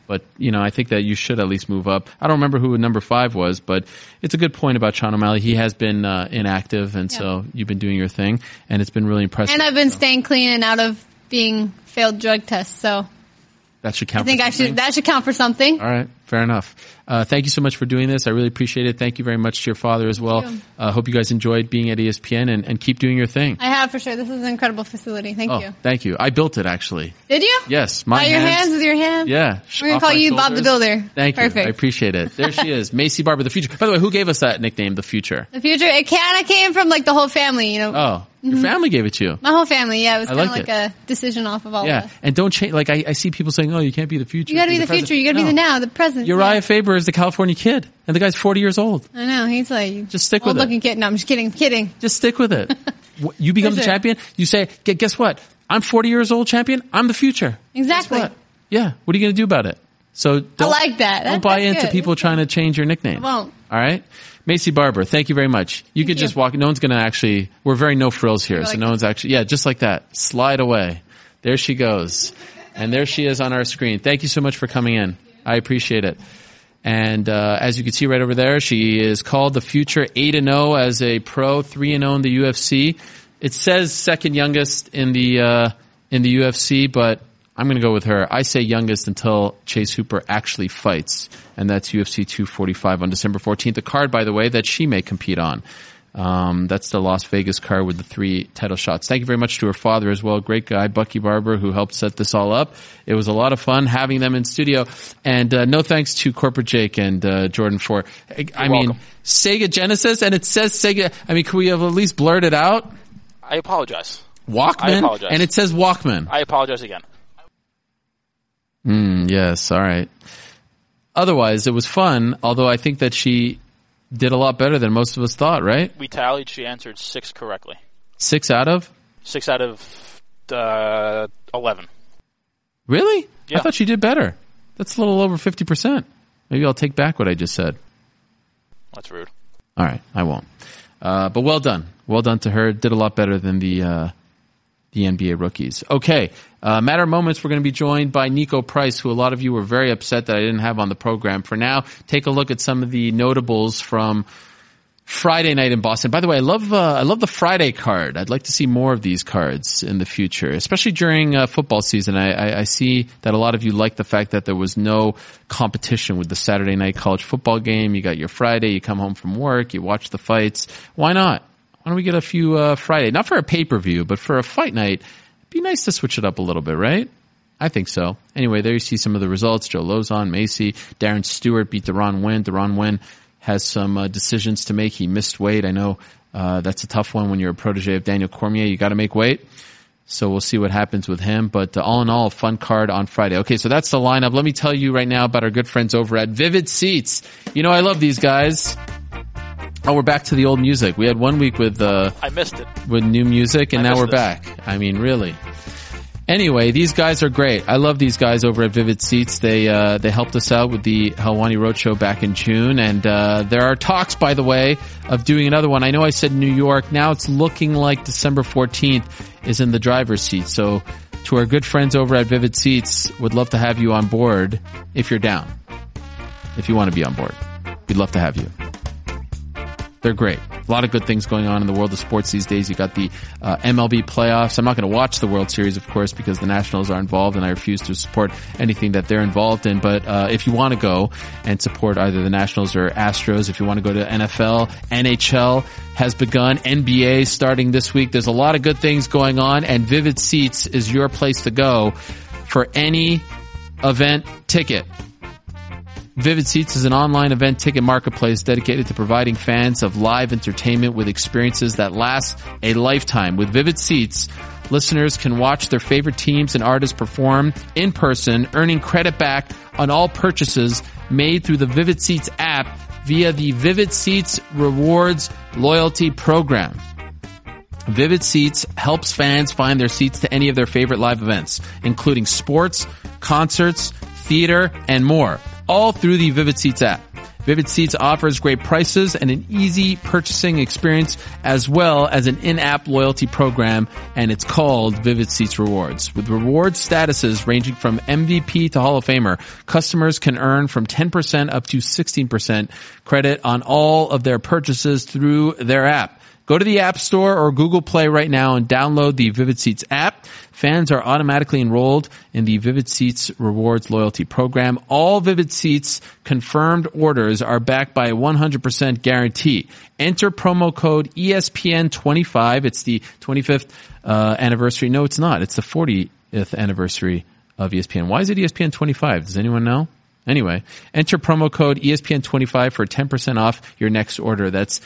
But, I think that you should at least move up. I don't remember who number 5 was, but it's a good point about Sean O'Malley. He has been inactive, and so you've been doing your thing, and it's been really impressive. And I've been staying clean and out of being failed drug tests, so that should count. I think that should count for something. All right, fair enough. Thank you so much for doing this. I really appreciate it. Thank you very much to your father as well. Hope you guys enjoyed being at ESPN and keep doing your thing. I have for sure. This is an incredible facility. Thank you. Thank you. I built it actually. Did you? Yes, By your hands with your hands? Yeah. We're gonna call you Bob the Builder. Thank you. Perfect. I appreciate it. There she is, Macy Barber, the Future. By the way, who gave us that nickname, the Future? The Future. It kind of came from like the whole family, Oh, your family gave it to you. My whole family, yeah. It was kind of like like a decision off of all of Yeah, us. and don't change. Like I see people saying, "Oh, you can't be the future." You got to be the future. You got to be the now, the present. Uriah Faber is the California kid, and the guy's 40 years old. I know. He's like Just stick with it. old-looking kid. No, I'm just kidding. Kidding. Just stick with it. You become the sure. champion. You say, "Guess what? I'm 40 years old, champion. I'm the future." Exactly. Guess what? Yeah. What are you going to do about it? So don't, I like that. Don't buy That's into good. people trying to change your nickname. I won't. All right. Macy Barber, thank you very much. You can just walk. No one's going to actually, we're very no frills here. So like no one's actually, just like that. Slide away. There she goes. And there she is on our screen. Thank you so much for coming in. I appreciate it. And, as you can see right over there, she is called the Future 8-0 as a pro, 3-0 in the UFC. It says second youngest in the UFC, but I'm going to go with her. I say youngest until Chase Hooper actually fights, and that's UFC 245 on December 14th. A card, by the way, that she may compete on. That's the Las Vegas card with the 3 title shots. Thank you very much to her father as well. Great guy, Bucky Barber, who helped set this all up. It was a lot of fun having them in studio. And no thanks to Corporate Jake and Jordan for, I mean, welcome. Sega Genesis, and it says Sega. I mean, can we have at least blurred it out? I apologize. Walkman? I apologize. And it says Walkman. I apologize again. Yes, all right. Otherwise, it was fun, although I think that she did a lot better than most of us thought, right? We tallied. She answered 6 correctly. 6 out of? 6 out of 11. Really? Yeah. I thought she did better. That's a little over 50%. Maybe I'll take back what I just said. That's rude. All right, I won't. But well done. Well done to her. Did a lot better than the NBA rookies. Okay. Matter of moments, we're going to be joined by Nico Price, who a lot of you were very upset that I didn't have on the program. For now, take a look at some of the notables from Friday night in Boston. By the way, I love the Friday card. I'd like to see more of these cards in the future, especially during football season. I see that a lot of you like the fact that there was no competition with the Saturday night college football game. You got your Friday, you come home from work, you watch the fights. Why not? Why don't we get a few Friday? Not for a pay-per-view, but for a fight night. It'd be nice to switch it up a little bit, right? I think so. Anyway, there you see some of the results. Joe Lozon, Macy, Darren Stewart beat Deron Wynn. Deron Wynn has some decisions to make. He missed weight. I know that's a tough one when you're a protege of Daniel Cormier. You got to make weight. So we'll see what happens with him. But all in all, a fun card on Friday. Okay, so that's the lineup. Let me tell you right now about our good friends over at Vivid Seats. You know I love these guys. Oh, we're back to the old music. We had 1 week with I missed it. with new music, and I now we're missed this. back. I mean, really. Anyway, these guys are great. I love these guys over at Vivid Seats. They helped us out with the Helwani Roadshow back in June, and there are talks, by the way, of doing another one. I know I said New York. Now it's looking like December 14th is in the driver's seat. So to our good friends over at Vivid Seats, would love to have you on board if you're down. If you want to be on board, we'd love to have you. They're great. A lot of good things going on in the world of sports these days. You got the MLB playoffs. I'm not going to watch the World Series, of course, because the Nationals are involved, and I refuse to support anything that they're involved in. But if you want to go and support either the Nationals or Astros, if you want to go to NFL, NHL has begun. NBA starting this week. There's a lot of good things going on, and Vivid Seats is your place to go for any event ticket. Vivid Seats is an online event ticket marketplace dedicated to providing fans of live entertainment with experiences that last a lifetime. With Vivid Seats, listeners can watch their favorite teams and artists perform in person, earning credit back on all purchases made through the Vivid Seats app via the Vivid Seats Rewards Loyalty Program. Vivid Seats helps fans find their seats to any of their favorite live events, including sports, concerts, theater, and more, all through the Vivid Seats app. Vivid Seats offers great prices and an easy purchasing experience as well as an in-app loyalty program, and it's called Vivid Seats Rewards. With reward statuses ranging from MVP to Hall of Famer, customers can earn from 10% up to 16% credit on all of their purchases through their app. Go to the App Store or Google Play right now and download the Vivid Seats app. Fans are automatically enrolled in the Vivid Seats Rewards loyalty program. All Vivid Seats confirmed orders are backed by a 100% guarantee. Enter promo code ESPN25. It's the 25th anniversary. No, it's not. It's the 40th anniversary of ESPN. Why is it ESPN 25? Does anyone know? Anyway, enter promo code ESPN25 for 10% off your next order. That's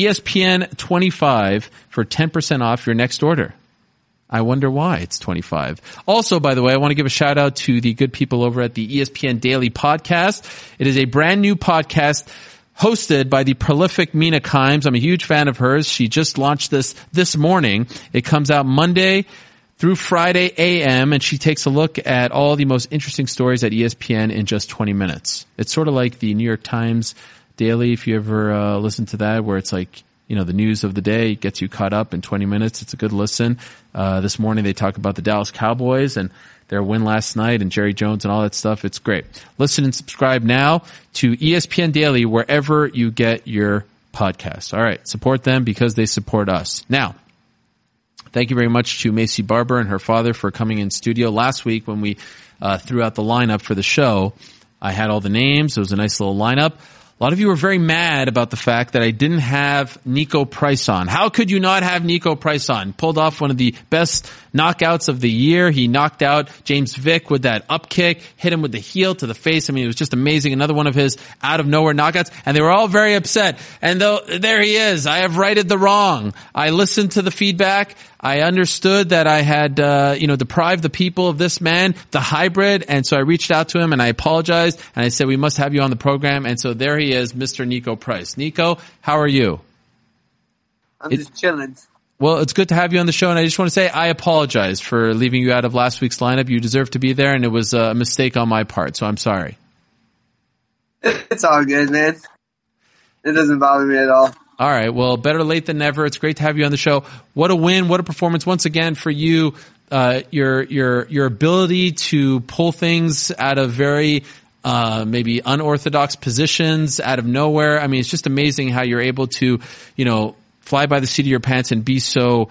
ESPN25 for 10% off your next order. I wonder why it's 25. Also, by the way, I want to give a shout out to the good people over at the ESPN Daily Podcast. It is a brand new podcast hosted by the prolific Mina Kimes. I'm a huge fan of hers. She just launched this morning. It comes out Monday through Friday AM, and she takes a look at all the most interesting stories at ESPN in just 20 minutes. It's sort of like the New York Times Daily, if you ever listen to that, where it's like, you know, the news of the day gets you caught up in 20 minutes. It's a good listen. This morning they talk about the Dallas Cowboys and their win last night and Jerry Jones and all that stuff. It's great. Listen and subscribe now to ESPN Daily wherever you get your podcasts. All right. Support them because they support us. Now, thank you very much to Macy Barber and her father for coming in studio. Last week when we threw out the lineup for the show, I had all the names. It was a nice little lineup. A lot of you were very mad about the fact that I didn't have Nico Price on. How could you not have Nico Price on? Pulled off one of the best knockouts of the year. He knocked out James Vick with that up kick, hit him with the heel to the face. I mean, it was just amazing. Another one of his out of nowhere knockouts, and they were all very upset. And there he is. I have righted the wrong. I listened to the feedback. I understood that I had, deprived the people of this man, the hybrid. And so I reached out to him and I apologized and I said, we must have you on the program. And so there he is, Mr. Nico Price. Nico, how are you? I'm just chilling. Well, it's good to have you on the show. And I just want to say I apologize for leaving you out of last week's lineup. You deserve to be there and it was a mistake on my part. So I'm sorry. It's all good, man. It doesn't bother me at all. All right. Well, better late than never. It's great to have you on the show. What a win. What a performance once again for you. Your ability to pull things out of very, maybe unorthodox positions out of nowhere. I mean, it's just amazing how you're able to, fly by the seat of your pants and be so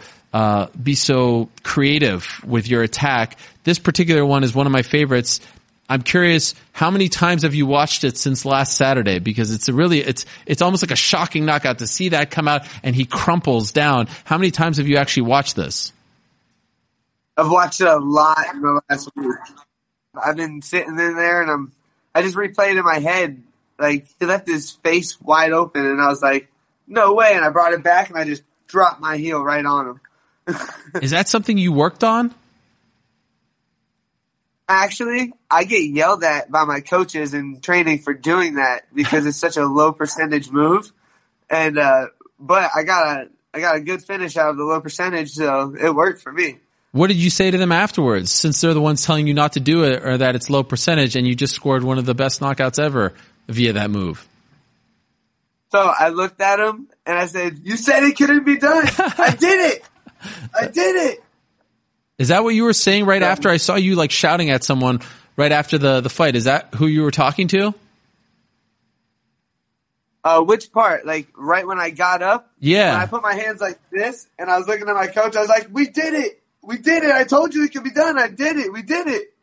creative with your attack. This particular one is one of my favorites. I'm curious, how many times have you watched it since last Saturday? Because it's almost like a shocking knockout to see that come out and he crumples down. How many times have you actually watched this? I've watched it a lot in the last week. I've been sitting in there and I just replayed in my head, like he left his face wide open and I was like, no way. And I brought it back and I just dropped my heel right on him. Is that something you worked on? Actually, I get yelled at by my coaches in training for doing that because it's such a low percentage move. And, but I got a good finish out of the low percentage, so it worked for me. What did you say to them afterwards, since they're the ones telling you not to do it or that it's low percentage and you just scored one of the best knockouts ever via that move? So I looked at them and I said, you said it couldn't be done. I did it. I did it. Is that what you were saying right after? I saw you like shouting at someone right after the fight. Is that who you were talking to? Which part? Like right when I got up? Yeah. When I put my hands like this and I was looking at my coach, I was like, we did it. We did it. I told you it could be done. I did it. We did it.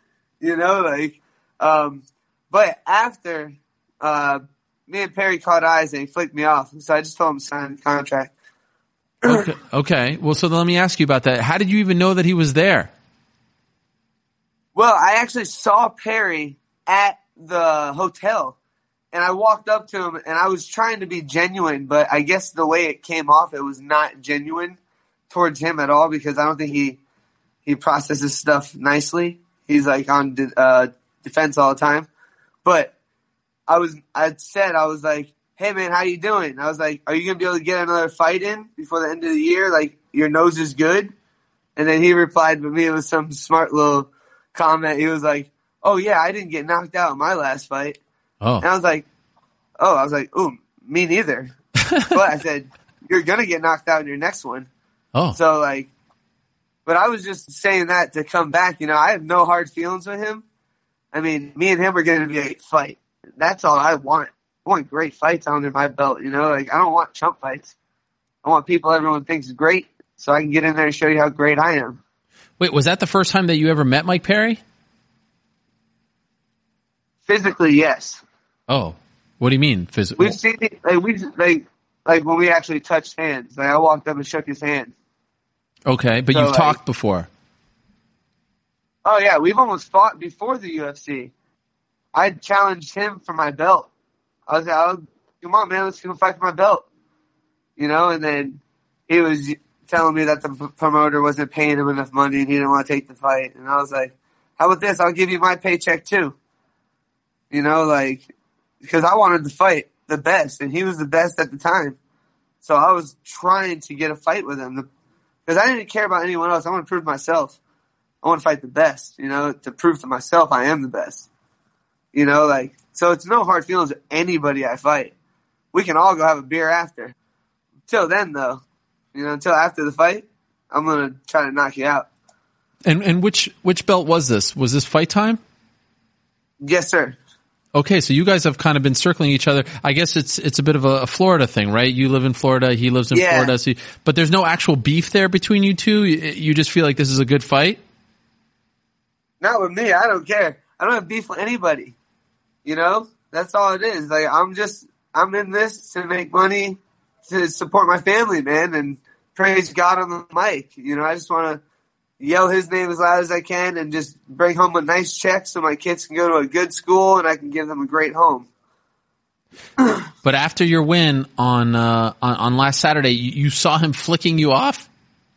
But after, me and Perry caught eyes and he flicked me off. So I just told him to sign the contract. Okay. Well, so then let me ask you about that. How did you even know that he was there? Well, I actually saw Perry at the hotel and I walked up to him and I was trying to be genuine, but I guess the way it came off, it was not genuine towards him at all because I don't think he processes stuff nicely. He's like on defense all the time. But I was like, hey man, how you doing? I was like, are you going to be able to get another fight in before the end of the year? Like, your nose is good? And then he replied to me with some smart little comment. He was like, oh yeah, I didn't get knocked out in my last fight. Oh. And I was like, oh, I was like, ooh, me neither. But I said, you're going to get knocked out in your next one. Oh. So like, but I was just saying that to come back. You know, I have no hard feelings with him. I mean, me and him are going to be a great fight. That's all I want. I want great fights under my belt, you know? Like, I don't want chump fights. I want people everyone thinks is great so I can get in there and show you how great I am. Wait, was that the first time that you ever met Mike Perry? Physically, yes. Oh, what do you mean physically? We've seen it, like when we actually touched hands. Like, I walked up and shook his hand. Okay, but So, you've like, talked before. Oh, yeah, we've almost fought before the UFC. I challenged him for my belt. I was like, oh, come on, man, let's go fight for my belt. You know, and then he was telling me that the promoter wasn't paying him enough money and he didn't want to take the fight. And I was like, how about this? I'll give you my paycheck too. You know, like, because I wanted to fight the best and he was the best at the time. So I was trying to get a fight with him because I didn't care about anyone else. I want to prove myself. I want to fight the best, you know, to prove to myself I am the best. You know, like, so it's no hard feelings with anybody I fight. We can all go have a beer after. Till then, though, you know, until after the fight, I'm going to try to knock you out. And which belt was this? Was this Fight Time? Yes, sir. Okay, so you guys have kind of been circling each other. I guess it's a bit of a Florida thing, right? You live in Florida, he lives in Florida. So but there's no actual beef there between you two? You just feel like this is a good fight? Not with me. I don't care. I don't have beef with anybody. You know? That's all it is. Like, I'm in this to make money to support my family, man, and praise God on the mic. You know, I just want to yell his name as loud as I can and just bring home a nice check so my kids can go to a good school and I can give them a great home. But after your win on last Saturday, you saw him flicking you off?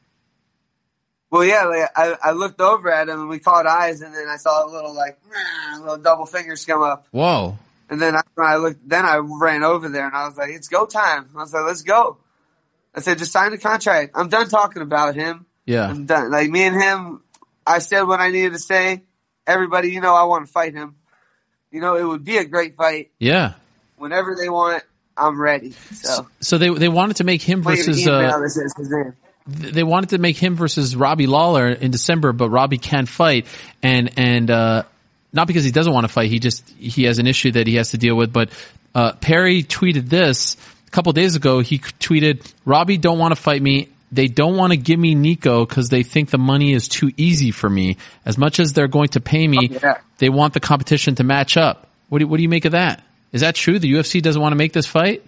Well, yeah, like I looked over at him and we caught eyes, and then I saw a little little double fingers come up. Whoa! And then when I looked, then I ran over there and I was like, "It's go time!" I was like, "Let's go!" I said, "Just sign the contract. I'm done talking about him. Yeah, I'm done. Like me and him, I said what I needed to say. Everybody, you know, I want to fight him. You know, it would be a great fight. Yeah. Whenever they want, I'm ready." So they wanted to make him versus his name. They wanted to make him versus Robbie Lawler in December, but Robbie can't fight, and not because he doesn't want to fight. He has an issue that he has to deal with. But Perry tweeted this a couple days ago. He tweeted, "Robbie don't want to fight me. They don't want to give me Nico because they think the money is too easy for me. As much as they're going to pay me, they want the competition to match up." What do you make of that? Is that true? The UFC doesn't want to make this fight?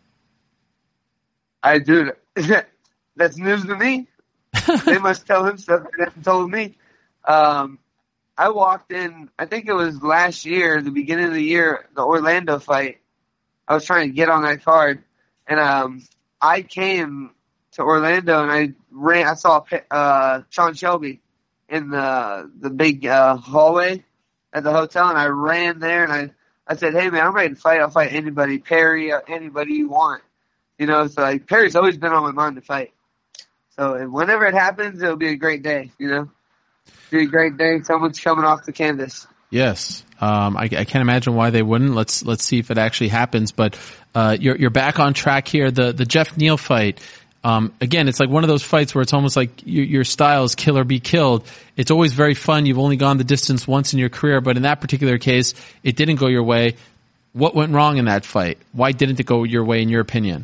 I do. That's news to me. They must tell him stuff they haven't told me. I walked in, I think it was last year, the beginning of the year, the Orlando fight. I was trying to get on that card. And I came to Orlando and I saw Sean Shelby in the big hallway at the hotel, and I ran there and I said, "Hey man, I'm ready to fight. I'll fight anybody, Perry, anybody you want." You know, so like Perry's always been on my mind to fight. So whenever it happens, it'll be a great day, you know? It'll be a great day. Someone's coming off the canvas. Yes. I can't imagine why they wouldn't. Let's see if it actually happens. But you're back on track here. The Jeff Neal fight. Again, it's like one of those fights where it's almost like your style is kill or be killed. It's always very fun. You've only gone the distance once in your career, but in that particular case, it didn't go your way. What went wrong in that fight? Why didn't it go your way, in your opinion?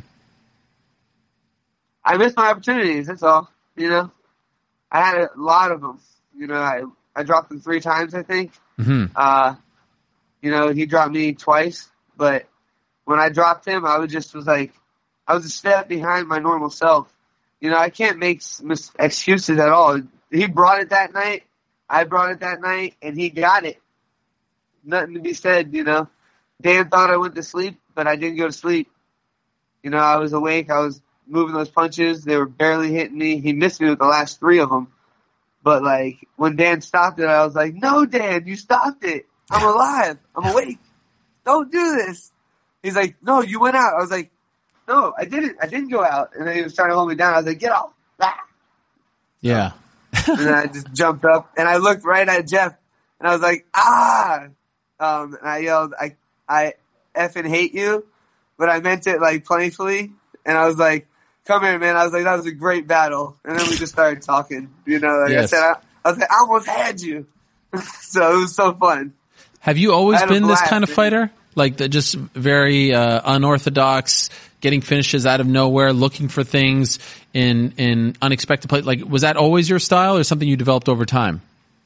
I missed my opportunities. That's all. You know, I had a lot of them. You know, I dropped him 3 times, I think. Mm-hmm. You know, he dropped me twice, but when I dropped him, I was a step behind my normal self. You know, I can't make excuses at all. He brought it that night. I brought it that night, and he got it. Nothing to be said, you know. Dan thought I went to sleep, but I didn't go to sleep. You know, I was awake. I was moving those punches. They were barely hitting me. He missed me with the last 3 of them. But, like, when Dan stopped it, I was like, "No, Dan, you stopped it. I'm alive. I'm awake. Don't do this." He's like, "No, you went out." I was like, "No, I didn't. I didn't go out." And then he was trying to hold me down. I was like, "Get off." Yeah. And then I just jumped up, and I looked right at Jeff, and I was like, "Ah!" And I yelled, I effing hate you. but I meant it like playfully. And I was like, come here, man. I was like, that was a great battle. And then we just started talking, you know, like Yes. I said, I was like, I almost had you. So it was so fun. Have you always I had a been this blast, kind of man. fighter? Like just very unorthodox, getting finishes out of nowhere, looking for things in unexpected places. Like, was that always your style or something you developed over time?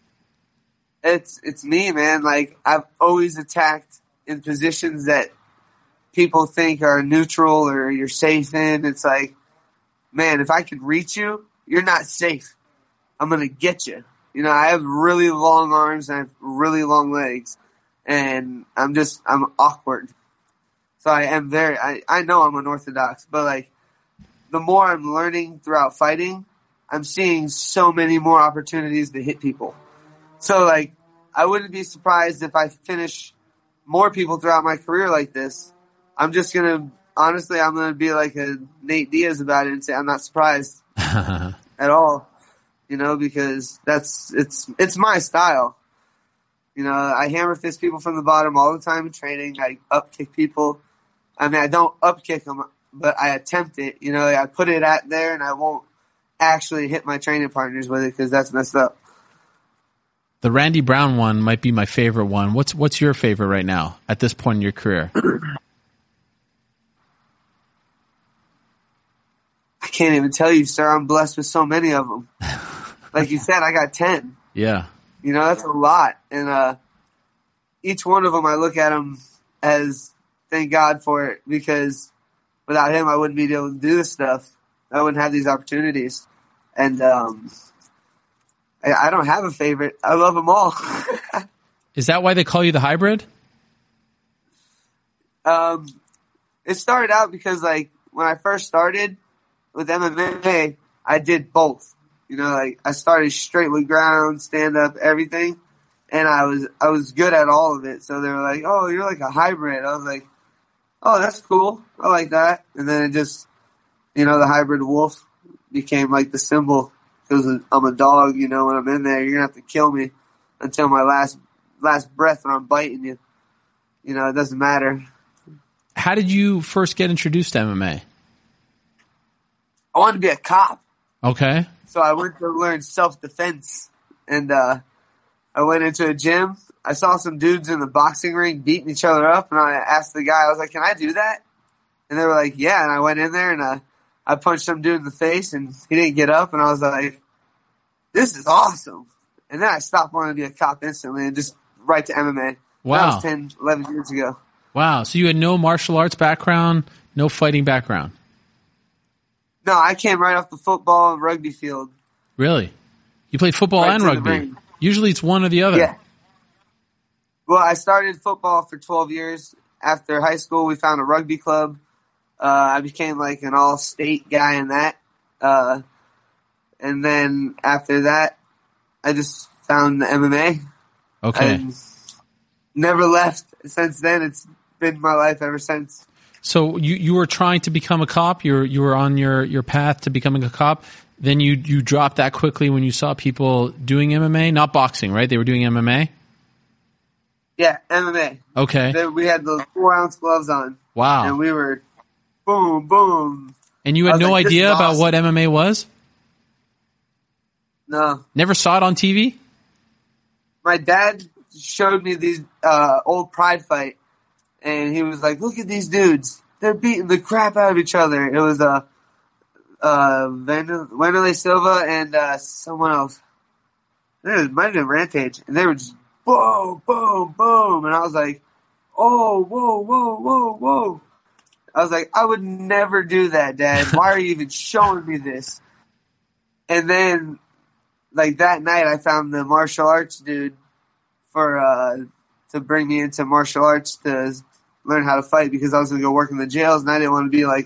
It's me, man. Like, I've always attacked in positions that people think are neutral or you're safe in. It's like, man, if I could reach you, you're not safe. I'm going to get you. You know, I have really long arms and I have really long legs, and I'm awkward. So I am I know I'm unorthodox, but like, the more I'm learning throughout fighting, I'm seeing so many more opportunities to hit people. So like, I wouldn't be surprised if I finish more people throughout my career like this. I'm going to be like a Nate Diaz about it and say I'm not surprised at all. You know, because it's my style. You know, I hammer fist people from the bottom all the time in training. I up kick people. I mean, I don't up kick them, but I attempt it. You know, I put it at there and I won't actually hit my training partners with it because that's messed up. The Randy Brown one might be my favorite one. What's your favorite right now at this point in your career? I can't even tell you, sir. I'm blessed with so many of them. Like you said, I got 10. Yeah. You know, that's a lot. And each one of them, I look at them as thank God for it, because without him, I wouldn't be able to do this stuff. I wouldn't have these opportunities. And I don't have a favorite. I love them all. Is that why they call you the hybrid? It started out because, like, when I first started with MMA, I did both. You know, like, I started straight with ground, stand up, everything, and I was good at all of it. So they were like, "Oh, you're like a hybrid." I was like, "Oh, that's cool. I like that." And then it just, you know, the hybrid wolf became like the symbol, because I'm a dog. You know, when I'm in there, you're gonna have to kill me until my last breath when I'm biting you. You know, it doesn't matter. How did you first get introduced to MMA? I wanted to be a cop. Okay. So I went to learn self-defense, and I went into a gym. I saw some dudes in the boxing ring beating each other up, and I asked the guy, I was like, "Can I do that?" And they were like, "Yeah." And I went in there, and I punched some dude in the face, and he didn't get up, and I was like, "This is awesome." And then I stopped wanting to be a cop instantly and just right to MMA. Wow. That was 10, 11 years ago. Wow. So you had no martial arts background, no fighting background? No, I came right off the football and rugby field. Really? You played football Right and to the rugby? ring. Usually it's one or the other. Yeah. Well, I started football for 12 years. After high school, we found a rugby club. I became like an all-state guy in that. And then after that, I just found the MMA. Okay. And never left since then. It's been my life ever since. So you were trying to become a cop. You were on your path to becoming a cop. Then you dropped that quickly when you saw people doing MMA, not boxing, right? They were doing MMA. Yeah, MMA. Okay. We had the 4-ounce gloves on. Wow. And we were boom, boom. And you I had was no like, this idea is about awesome. what MMA was? No. Never saw it on TV? My dad showed me these old Pride fight, and he was like, "Look at these dudes. They're beating the crap out of each other." It was Wanderlei Silva and someone else. It might have been Rampage, and they were just boom, boom, boom, and I was like, "Oh, whoa, whoa, whoa, whoa!" I was like, "I would never do that, Dad. Why are you even showing me this?" And then, like that night, I found the martial arts dude to bring me into martial arts to learn how to fight, because I was going to go work in the jails, and I didn't want to be like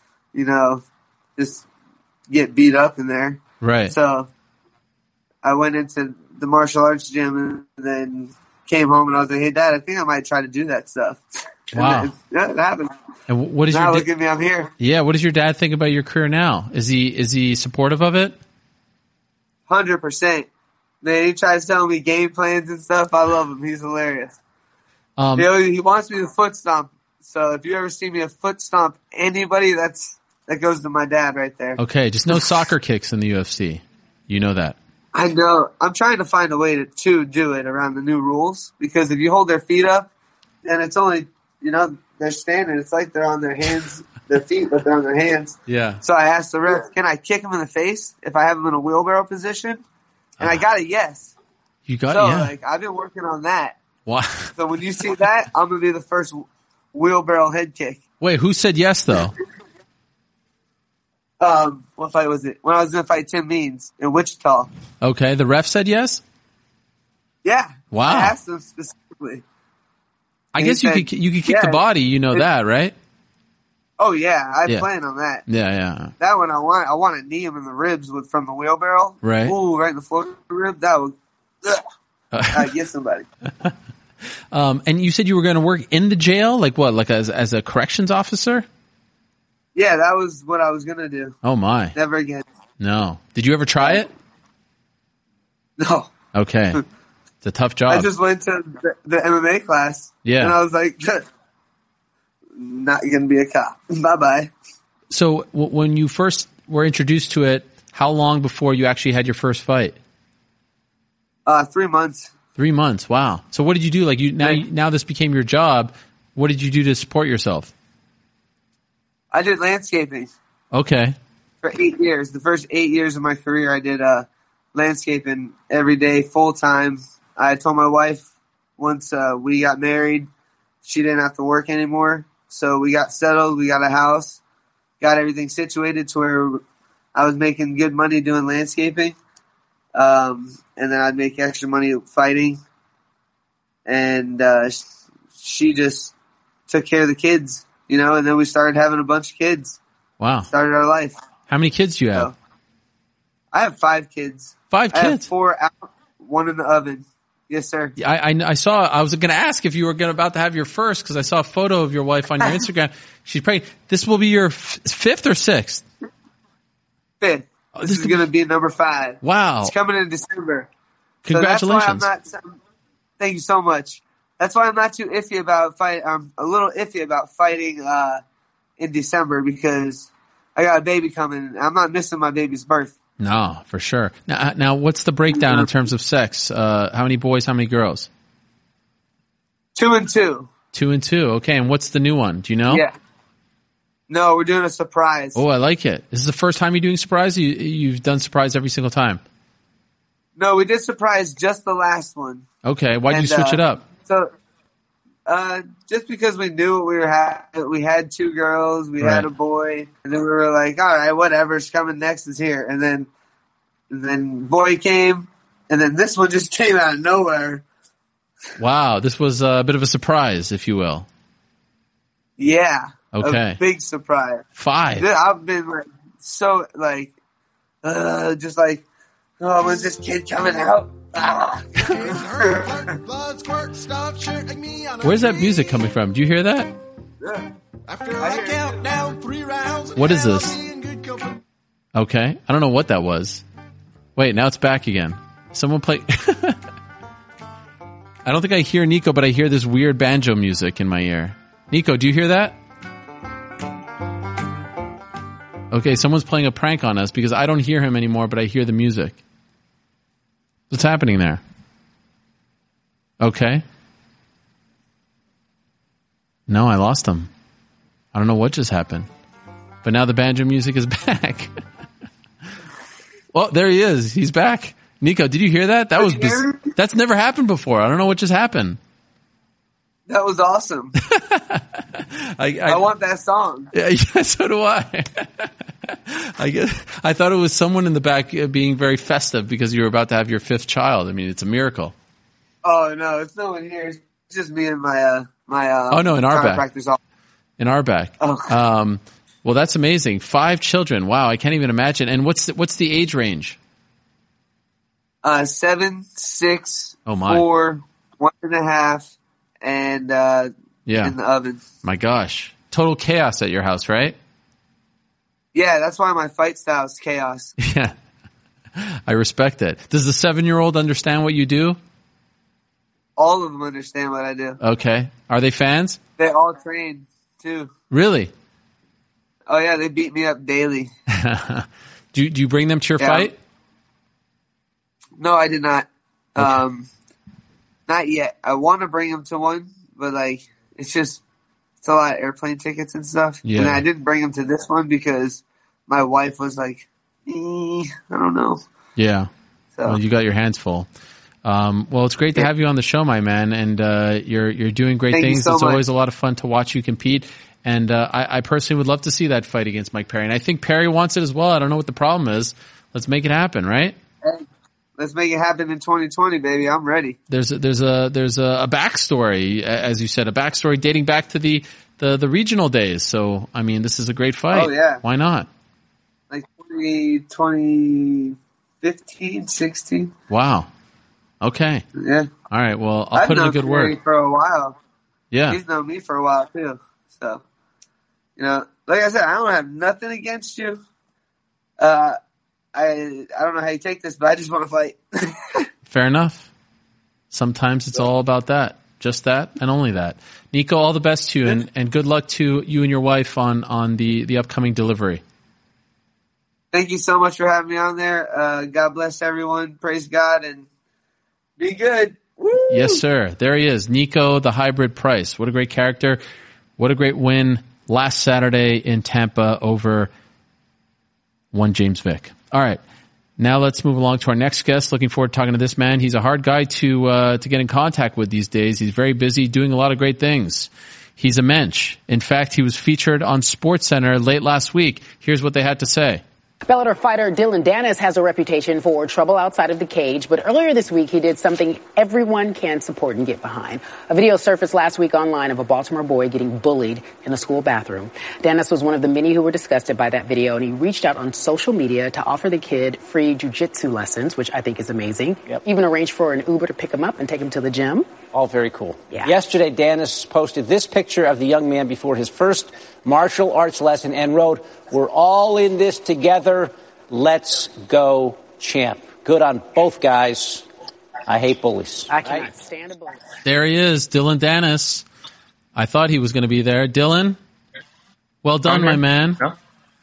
just get beat up in there. Right. So I went into the martial arts gym and then came home, and I was like, "Hey, Dad, I think I might try to do that stuff." Wow. And then, it happened. And what is Now your look at me, I'm here. Yeah, what does your dad think about your career now? Is he supportive of it? 100%. Man, he tries telling me game plans and stuff. I love him. He's hilarious. He wants me to foot stomp So if you ever see me a foot stomp anybody, that goes to my dad right there. Okay, just no soccer kicks in the UFC. You know that. I know. I'm trying to find a way to do it around the new rules, because if you hold their feet up, and it's only, they're standing, it's like they're on their hands, their feet, but they're on their hands. Yeah. So I asked the ref, can I kick him in the face if I have him in a wheelbarrow position? And I got a yes. You got So, yeah. I've been working on that. Wow. So when you see that, I'm going to be the first wheelbarrow head kick. Wait, who said yes though? What fight was it? When I was going to fight Tim Means in Wichita. Okay, the ref said yes? Yeah. Wow. I asked him specifically. I guess you could kick the body, that, right? Oh yeah, I Yeah. plan on that. Yeah. That one I want to knee him in the ribs from the wheelbarrow. Right. Ooh, right in the floor rib. That would I'd get somebody. And you said you were going to work in the jail? Like what? Like as a corrections officer? Yeah, that was what I was gonna do. Oh my. Never again. No. Did you ever try it? No. Okay. It's a tough job. I just went to the MMA class. Yeah. And I was like, not gonna be a cop. Bye bye. So when you first were introduced to it, how long before you actually had your first fight? 3 months. 3 months. Wow. So what did you do? Like now this became your job. What did you do to support yourself? I did landscaping Okay. for 8 years. The first 8 years of my career, I did landscaping every day, full time. I told my wife once we got married, she didn't have to work anymore. So we got settled. We got a house, got everything situated to where I was making good money doing landscaping. And then I'd make extra money fighting. And she just took care of the kids, and then we started having a bunch of kids. Wow. Started our life. How many kids do you have? So, I have 5 kids. 5 I have kids? 4 out, 1 in the oven. Yes, sir. I saw, I was going to ask if you were about to have your first, because I saw a photo of your wife on your Instagram. She's pregnant. This will be your 5th or 6th? 5th. This is going to be number 5. Wow. It's coming in December. Congratulations. So that's why thank you so much. That's why I'm not too iffy about fight. I'm a little iffy about fighting in December, because I got a baby coming. I'm not missing my baby's birth. No, for sure. Now what's the breakdown in terms of sex? How many boys, how many girls? 2 and 2. 2 and 2. Okay. And what's the new one? Do you know? Yeah. No, we're doing a surprise. Oh, I like it. This is the first time you're doing surprise? You've done surprise every single time? No, we did surprise just the last one. Okay. Why did you switch it up? So, just because we knew we had 2 girls, we had a boy, and then we were like, all right, whatever's coming next is here. And then boy came, and then this one just came out of nowhere. Wow. This was a bit of a surprise, if you will. Yeah. Okay. A big surprise. 5. I've been just like, oh, when's this kid coming out? Where's that music coming from? Do you hear that? What is this? Okay. I don't know what that was. Wait, now it's back again. Someone play. I don't think I hear Nico, but I hear this weird banjo music in my ear. Nico, do you hear that? Okay, someone's playing a prank on us because I don't hear him anymore, but I hear the music. What's happening there? Okay. No, I lost him. I don't know what just happened. But now the banjo music is back. Well, there he is. He's back. Nico, did you hear that? That's never happened before. I don't know what just happened. That was awesome. I want that song. Yeah, so do I. I thought it was someone in the back being very festive because you were about to have your 5th child. I mean, it's a miracle. Oh no, it's no one here. It's just me and my oh no, in our back. In our back. Oh. Well, that's amazing. 5 children. Wow, I can't even imagine. And what's the age range? 7, 6, oh my. 4, 1.5, and in the oven. My gosh, total chaos at your house, right? Yeah, that's why my fight style is chaos. Yeah, I respect it. Does the 7-year-old understand what you do? all of them understand what I do. Okay. Are they fans? They all train too. Really? Oh yeah, they beat me up daily. Do you bring them to your fight? No, I did not. Okay. Not yet. I want to bring them to one, but like it's a lot of airplane tickets and stuff. Yeah. And I didn't bring them to this one because my wife was like, I don't know. Yeah. So Well, you got your hands full. Well, it's great to have you on the show, my man, and you're doing great Thank you things. so It's much. always a lot of fun to watch you compete. And I personally would love to see that fight against Mike Perry. And I think Perry wants it as well. I don't know what the problem is. Let's make it happen, right? let's make it happen in 2020, baby. I'm ready. There's a backstory, as you said, a backstory dating back to the regional days. So, I mean, this is a great fight. Oh, yeah. Why not? Like 2015, 16. Wow. Okay. Yeah. All right. Well, I'll I've put in a known good Perry word. for a while. Yeah. He's known me for a while too. So, like I said, I don't have nothing against you. I don't know how you take this, but I just want to fight. Fair enough. Sometimes it's all about that. Just that and only that. Nico, all the best to you and good luck to you and your wife on the upcoming delivery. Thank you so much for having me on there. God bless everyone. Praise God and be good. Woo! Yes, sir. There he is. Nico, the hybrid Price. What a great character. What a great win last Saturday in Tampa over one James Vick. All right. Now let's move along to our next guest. Looking forward to talking to this man. He's a hard guy to get in contact with these days. He's very busy doing a lot of great things. He's a mensch. In fact, he was featured on SportsCenter late last week. Here's what they had to say. Bellator fighter Dylan Dennis has a reputation for trouble outside of the cage, but earlier this week he did something everyone can support and get behind. A video surfaced last week online of a Baltimore boy getting bullied in a school bathroom. Dennis was one of the many who were disgusted by that video, and he reached out on social media to offer the kid free jiu-jitsu lessons, which I think is amazing. Yep. Even arranged for an Uber to pick him up and take him to the gym. All very cool. Yeah. Yesterday, Dennis posted this picture of the young man before his first martial arts lesson and wrote, "We're all in this together. Let's go, champ." Good on both guys. I hate bullies. I cannot stand a bully. There he is, Dylan Dennis. I thought he was going to be there. Dylan, well done, my man. No?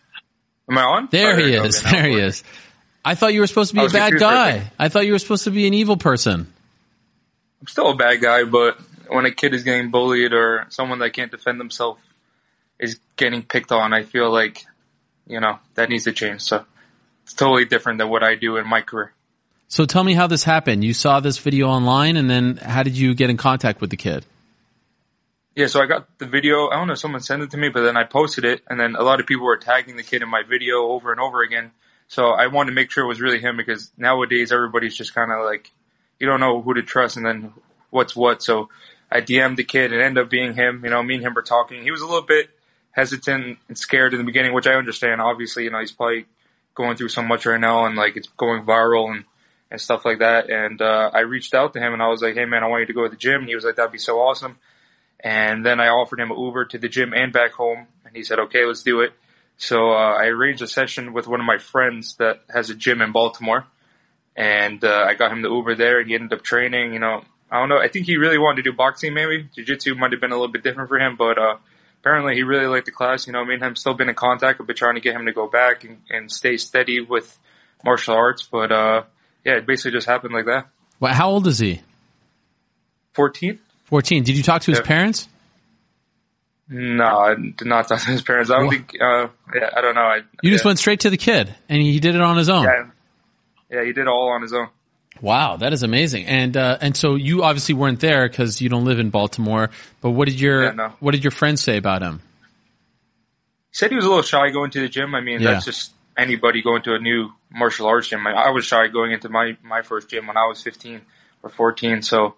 Am I on? There he is. There he is. I thought you were supposed to be a bad guy. I thought you were supposed to be an evil person. I'm still a bad guy, but when a kid is getting bullied or someone that can't defend themselves is getting picked on, I feel like, that needs to change. So it's totally different than what I do in my career. So tell me how this happened. You saw this video online, and then how did you get in contact with the kid? Yeah, so I got the video. I don't know, someone sent it to me, but then I posted it, and then a lot of people were tagging the kid in my video over and over again. So I wanted to make sure it was really him, because nowadays everybody's just kind of like, you don't know who to trust and then what's what. So I DM'd the kid and it ended up being him. Me and him were talking. He was a little bit hesitant and scared in the beginning, which I understand. Obviously, he's probably going through so much right now and like it's going viral and stuff like that. And I reached out to him and I was like, "Hey man, I want you to go to the gym." And he was like, "That'd be so awesome." And then I offered him an Uber to the gym and back home. And he said, "Okay, let's do it." So I arranged a session with one of my friends that has a gym in Baltimore. And I got him the Uber there, and he ended up training. I don't know. I think he really wanted to do boxing, maybe. Jiu-jitsu might have been a little bit different for him, but apparently he really liked the class. Me and him still been in contact. I've been trying to get him to go back and stay steady with martial arts. But, it basically just happened like that. Well, how old is he? 14. 14. Did you talk to his parents? No, I did not talk to his parents. I don't think, I don't know. You just went straight to the kid, and he did it on his own. Yeah, he did it all on his own. Wow, that is amazing. And so you obviously weren't there because you don't live in Baltimore. But what did your friends say about him? He said he was a little shy going to the gym. That's just anybody going to a new martial arts gym. I was shy going into my first gym when I was 15 or 14. So,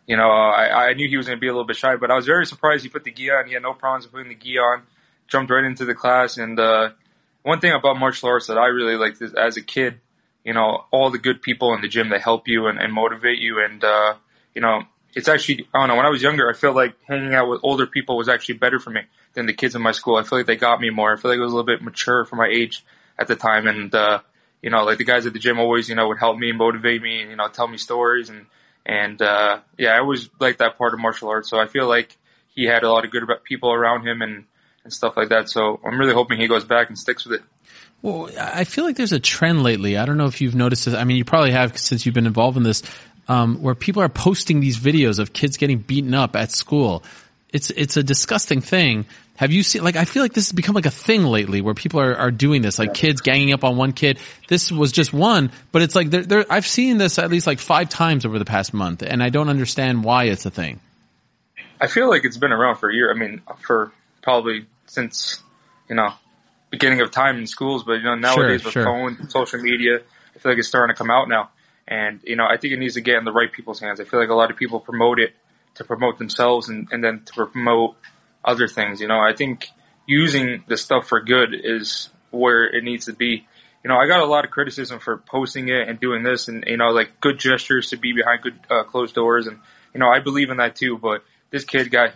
I knew he was going to be a little bit shy, but I was very surprised he put the gi on. He had no problems putting the gi on, jumped right into the class. And one thing about martial arts that I really liked is as a kid, all the good people in the gym that help you and motivate you. And, it's actually, I don't know, when I was younger, I felt like hanging out with older people was actually better for me than the kids in my school. I feel like they got me more. I feel like I was a little bit mature for my age at the time. And, like the guys at the gym always, would help me, motivate me, and, tell me stories and, And, I always liked that part of martial arts. So I feel like he had a lot of good people around him and stuff like that. So I'm really hoping he goes back and sticks with it. Well, I feel like there's a trend lately. I don't know if you've noticed this. I mean, you probably have since you've been involved in this, where people are posting these videos of kids getting beaten up at school. It's a disgusting thing. Have you seen, like, I feel like this has become like a thing lately where people are doing this, like kids ganging up on one kid. This was just one, but it's like I've seen this at least like 5 times over the past month, and I don't understand why it's a thing. I feel like it's been around for a year. I mean, for probably since, beginning of time in schools, but nowadays with phones and social media, I feel like it's starting to come out now. And, I think it needs to get in the right people's hands. I feel like a lot of people promote it to promote themselves and then to promote other things. I think using the stuff for good is where it needs to be. I got a lot of criticism for posting it and doing this and, like good gestures to be behind good, closed doors. And, I believe in that too, but this kid got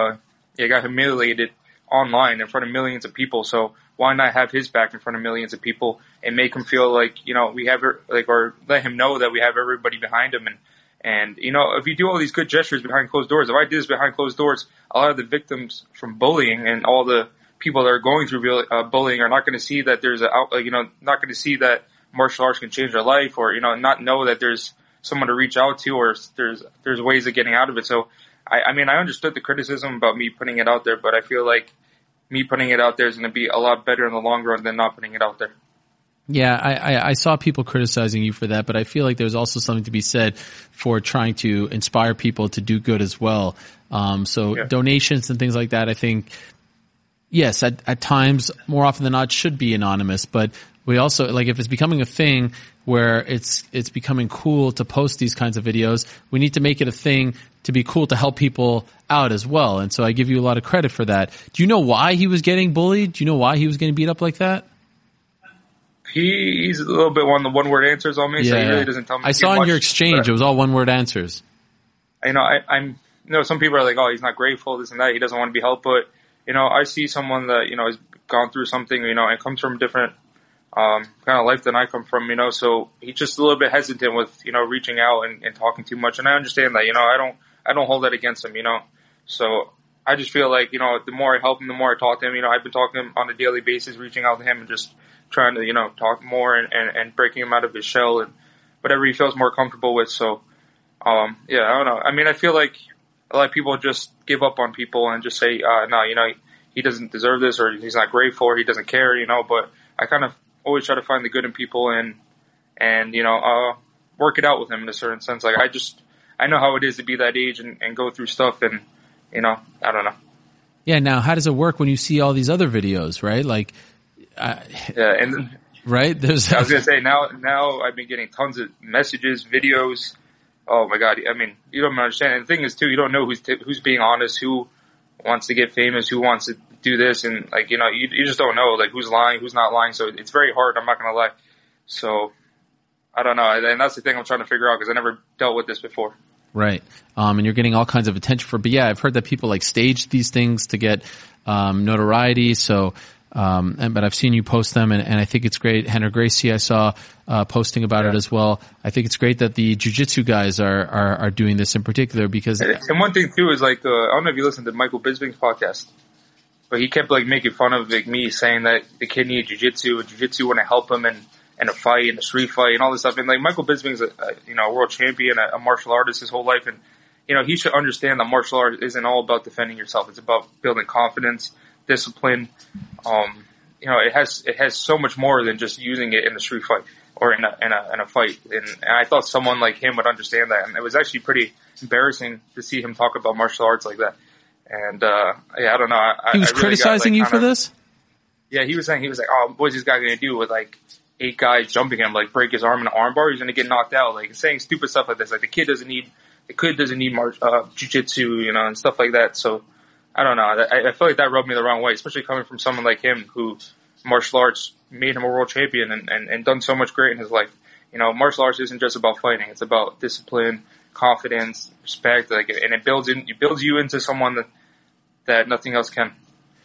humiliated online in front of millions of people. So why not have his back in front of millions of people and make him feel like, we have, or let him know that we have everybody behind him. And, if you do all these good gestures behind closed doors, if I did this behind closed doors, a lot of the victims from bullying and all the people that are going through bullying are not going to see that there's not going to see that martial arts can change their life or, not know that there's someone to reach out to or there's ways of getting out of it. So, I mean, I understood the criticism about me putting it out there, but I feel like me putting it out there is going to be a lot better in the long run than not putting it out there. Yeah, I saw people criticizing you for that, but I feel like there's also something to be said for trying to inspire people to do good as well. Donations and things like that, I think, yes, at times, more often than not, should be anonymous, but we also, like, if it's becoming a thing where it's becoming cool to post these kinds of videos, we need to make it a thing to be cool to help people out as well. And so I give you a lot of credit for that. Do you know why he was getting bullied? Do you know why he was getting beat up like that? He's a little bit one of the one-word answers on me, so he really doesn't tell me. I saw in your exchange, it was all one-word answers. I'm some people are like, oh, he's not grateful, this and that, he doesn't want to be helped, but, I see someone that, has gone through something, and comes from a different, kind of life than I come from, so he's just a little bit hesitant with, reaching out and talking too much, and I understand that, I don't hold that against him, so I just feel like, the more I help him, the more I talk to him, I've been talking to him on a daily basis, reaching out to him and just trying to, talk more and breaking him out of his shell and whatever he feels more comfortable with. So, I don't know. I mean, I feel like a lot of people just give up on people and just say, no, he doesn't deserve this or he's not grateful or he doesn't care, but I kind of always try to find the good in people and work it out with him in a certain sense. Like, I know how it is to be that age and go through stuff and, I don't know. Yeah. Now, how does it work when you see all these other videos, right? Like, right? I was gonna say now I've been getting tons of messages, videos. Oh my God! I mean, you don't understand. And the thing is, too, you don't know who's being honest, who wants to get famous, who wants to do this, and like you just don't know like who's lying, who's not lying. So it's very hard. I'm not gonna lie. So I don't know, and that's the thing I'm trying to figure out because I never dealt with this before. Right. And you're getting all kinds of attention but yeah, I've heard that people like stage these things to get notoriety. So. But I've seen you post them and I think it's great. Henry Gracie, I saw, posting about it as well. I think it's great that the jiu-jitsu guys are doing this in particular because. And one thing too is like, I don't know if you listened to Michael Bisping's podcast, but he kept like making fun of like me saying that the kid needed jiu-jitsu and jiu-jitsu wouldn't help him in a fight, in a street fight and all this stuff. And like Michael Bisping's a world champion, a martial artist his whole life. And, he should understand that martial art isn't all about defending yourself. It's about building confidence, discipline. It has so much more than just using it in a street fight or in a fight. And I thought someone like him would understand that. And it was actually pretty embarrassing to see him talk about martial arts like that. And, I don't know. He was criticizing you for this? Yeah, he was like, oh, what's this guy going to do with like 8 guys jumping him, like break his arm in an arm bar? He's going to get knocked out. Like saying stupid stuff like this. Like the kid doesn't need jiu-jitsu, and stuff like that. So, I don't know. I feel like that rubbed me the wrong way, especially coming from someone like him who martial arts made him a world champion and done so much great in his life. Martial arts isn't just about fighting. It's about discipline, confidence, respect, and it builds you into someone that nothing else can.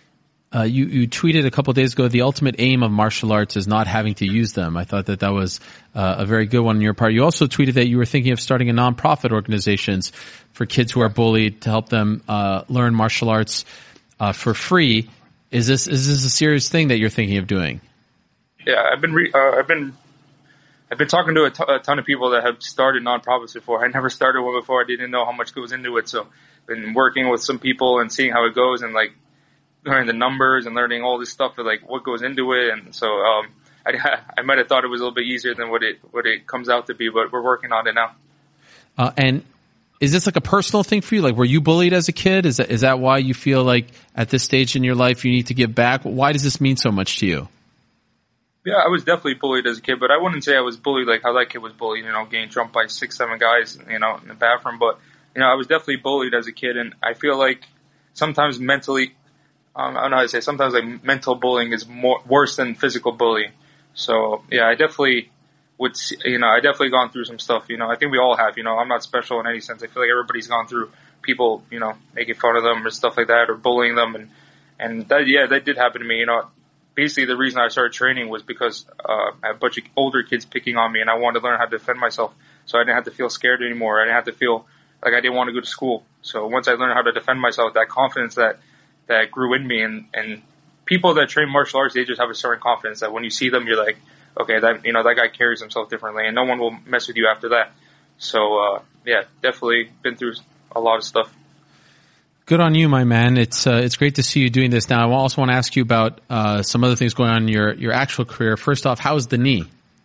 You tweeted a couple of days ago, the ultimate aim of martial arts is not having to use them. I thought that was a very good one on your part. You also tweeted that you were thinking of starting a nonprofit organizations for kids who are bullied to help them learn martial arts for free. Is this a serious thing that you're thinking of doing? Yeah, I've been talking to a ton of people that have started nonprofits before. I never started one before. I didn't know how much goes into it. So been working with some people and seeing how it goes and like learning the numbers and learning all this stuff of like what goes into it. And so, I might have thought it was a little bit easier than what it comes out to be, but we're working on it now. And is this like a personal thing for you? Like, were you bullied as a kid? Is that why you feel like at this stage in your life you need to give back? Why does this mean so much to you? Yeah, I was definitely bullied as a kid, but I wouldn't say I was bullied like how that kid was bullied, getting jumped by 6-7 guys, in the bathroom. But, I was definitely bullied as a kid, and I feel like sometimes mentally, I don't know how to say, sometimes like mental bullying is worse than physical bullying. So, yeah, I definitely I definitely gone through some stuff, I think we all have, I'm not special in any sense. I feel like everybody's gone through people, making fun of them or stuff like that or bullying them. And that did happen to me, Basically, the reason I started training was because I had a bunch of older kids picking on me, and I wanted to learn how to defend myself. So I didn't have to feel scared anymore. I didn't have to feel like I didn't want to go to school. So once I learned how to defend myself, that confidence that grew in me, and people that train martial arts, they just have a certain confidence that when you see them, you're like, okay, that guy carries himself differently, and no one will mess with you after that. So yeah, definitely been through a lot of stuff. Good on you, my man. It's great to see you doing this. Now, I also want to ask you about some other things going on in your actual career. First off, how's the knee?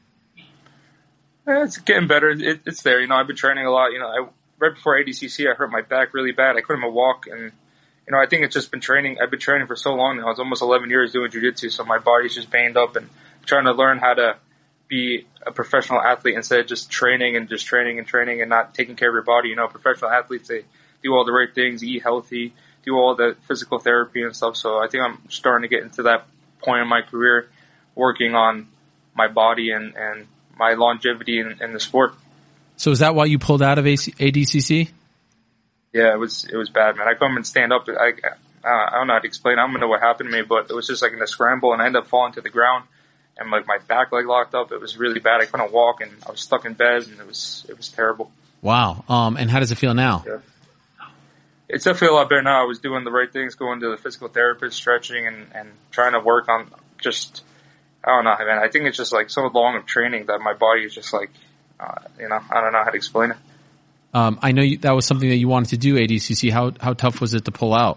It's getting better. It's there. I've been training a lot. Right before ADCC, I hurt my back really bad. I couldn't even walk, and I think it's just been training. I've been training for so long now. It's almost 11 years doing jiu-jitsu, so my body's just banged up, and trying to learn how to be a professional athlete instead of just training and not taking care of your body. Professional athletes, they do all the right things, eat healthy, do all the physical therapy and stuff. So I think I'm starting to get into that point in my career, working on my body and my longevity in the sport. So is that why you pulled out of ADCC? Yeah, it was bad, man. I couldn't even stand up. I don't know how to explain it. I don't know what happened to me, but it was just like in a scramble, and I ended up falling to the ground, and like my back leg locked up. It was really bad. I couldn't walk, and I was stuck in bed, and it was terrible. Wow. And how does it feel now? Yeah. It's definitely a lot better now. I was doing the right things, going to the physical therapist, stretching, and trying to work on just, I don't know, man. I think it's just like so long of training that my body is just like, I don't know how to explain it. I know that was something that you wanted to do, ADCC. How tough was it to pull out?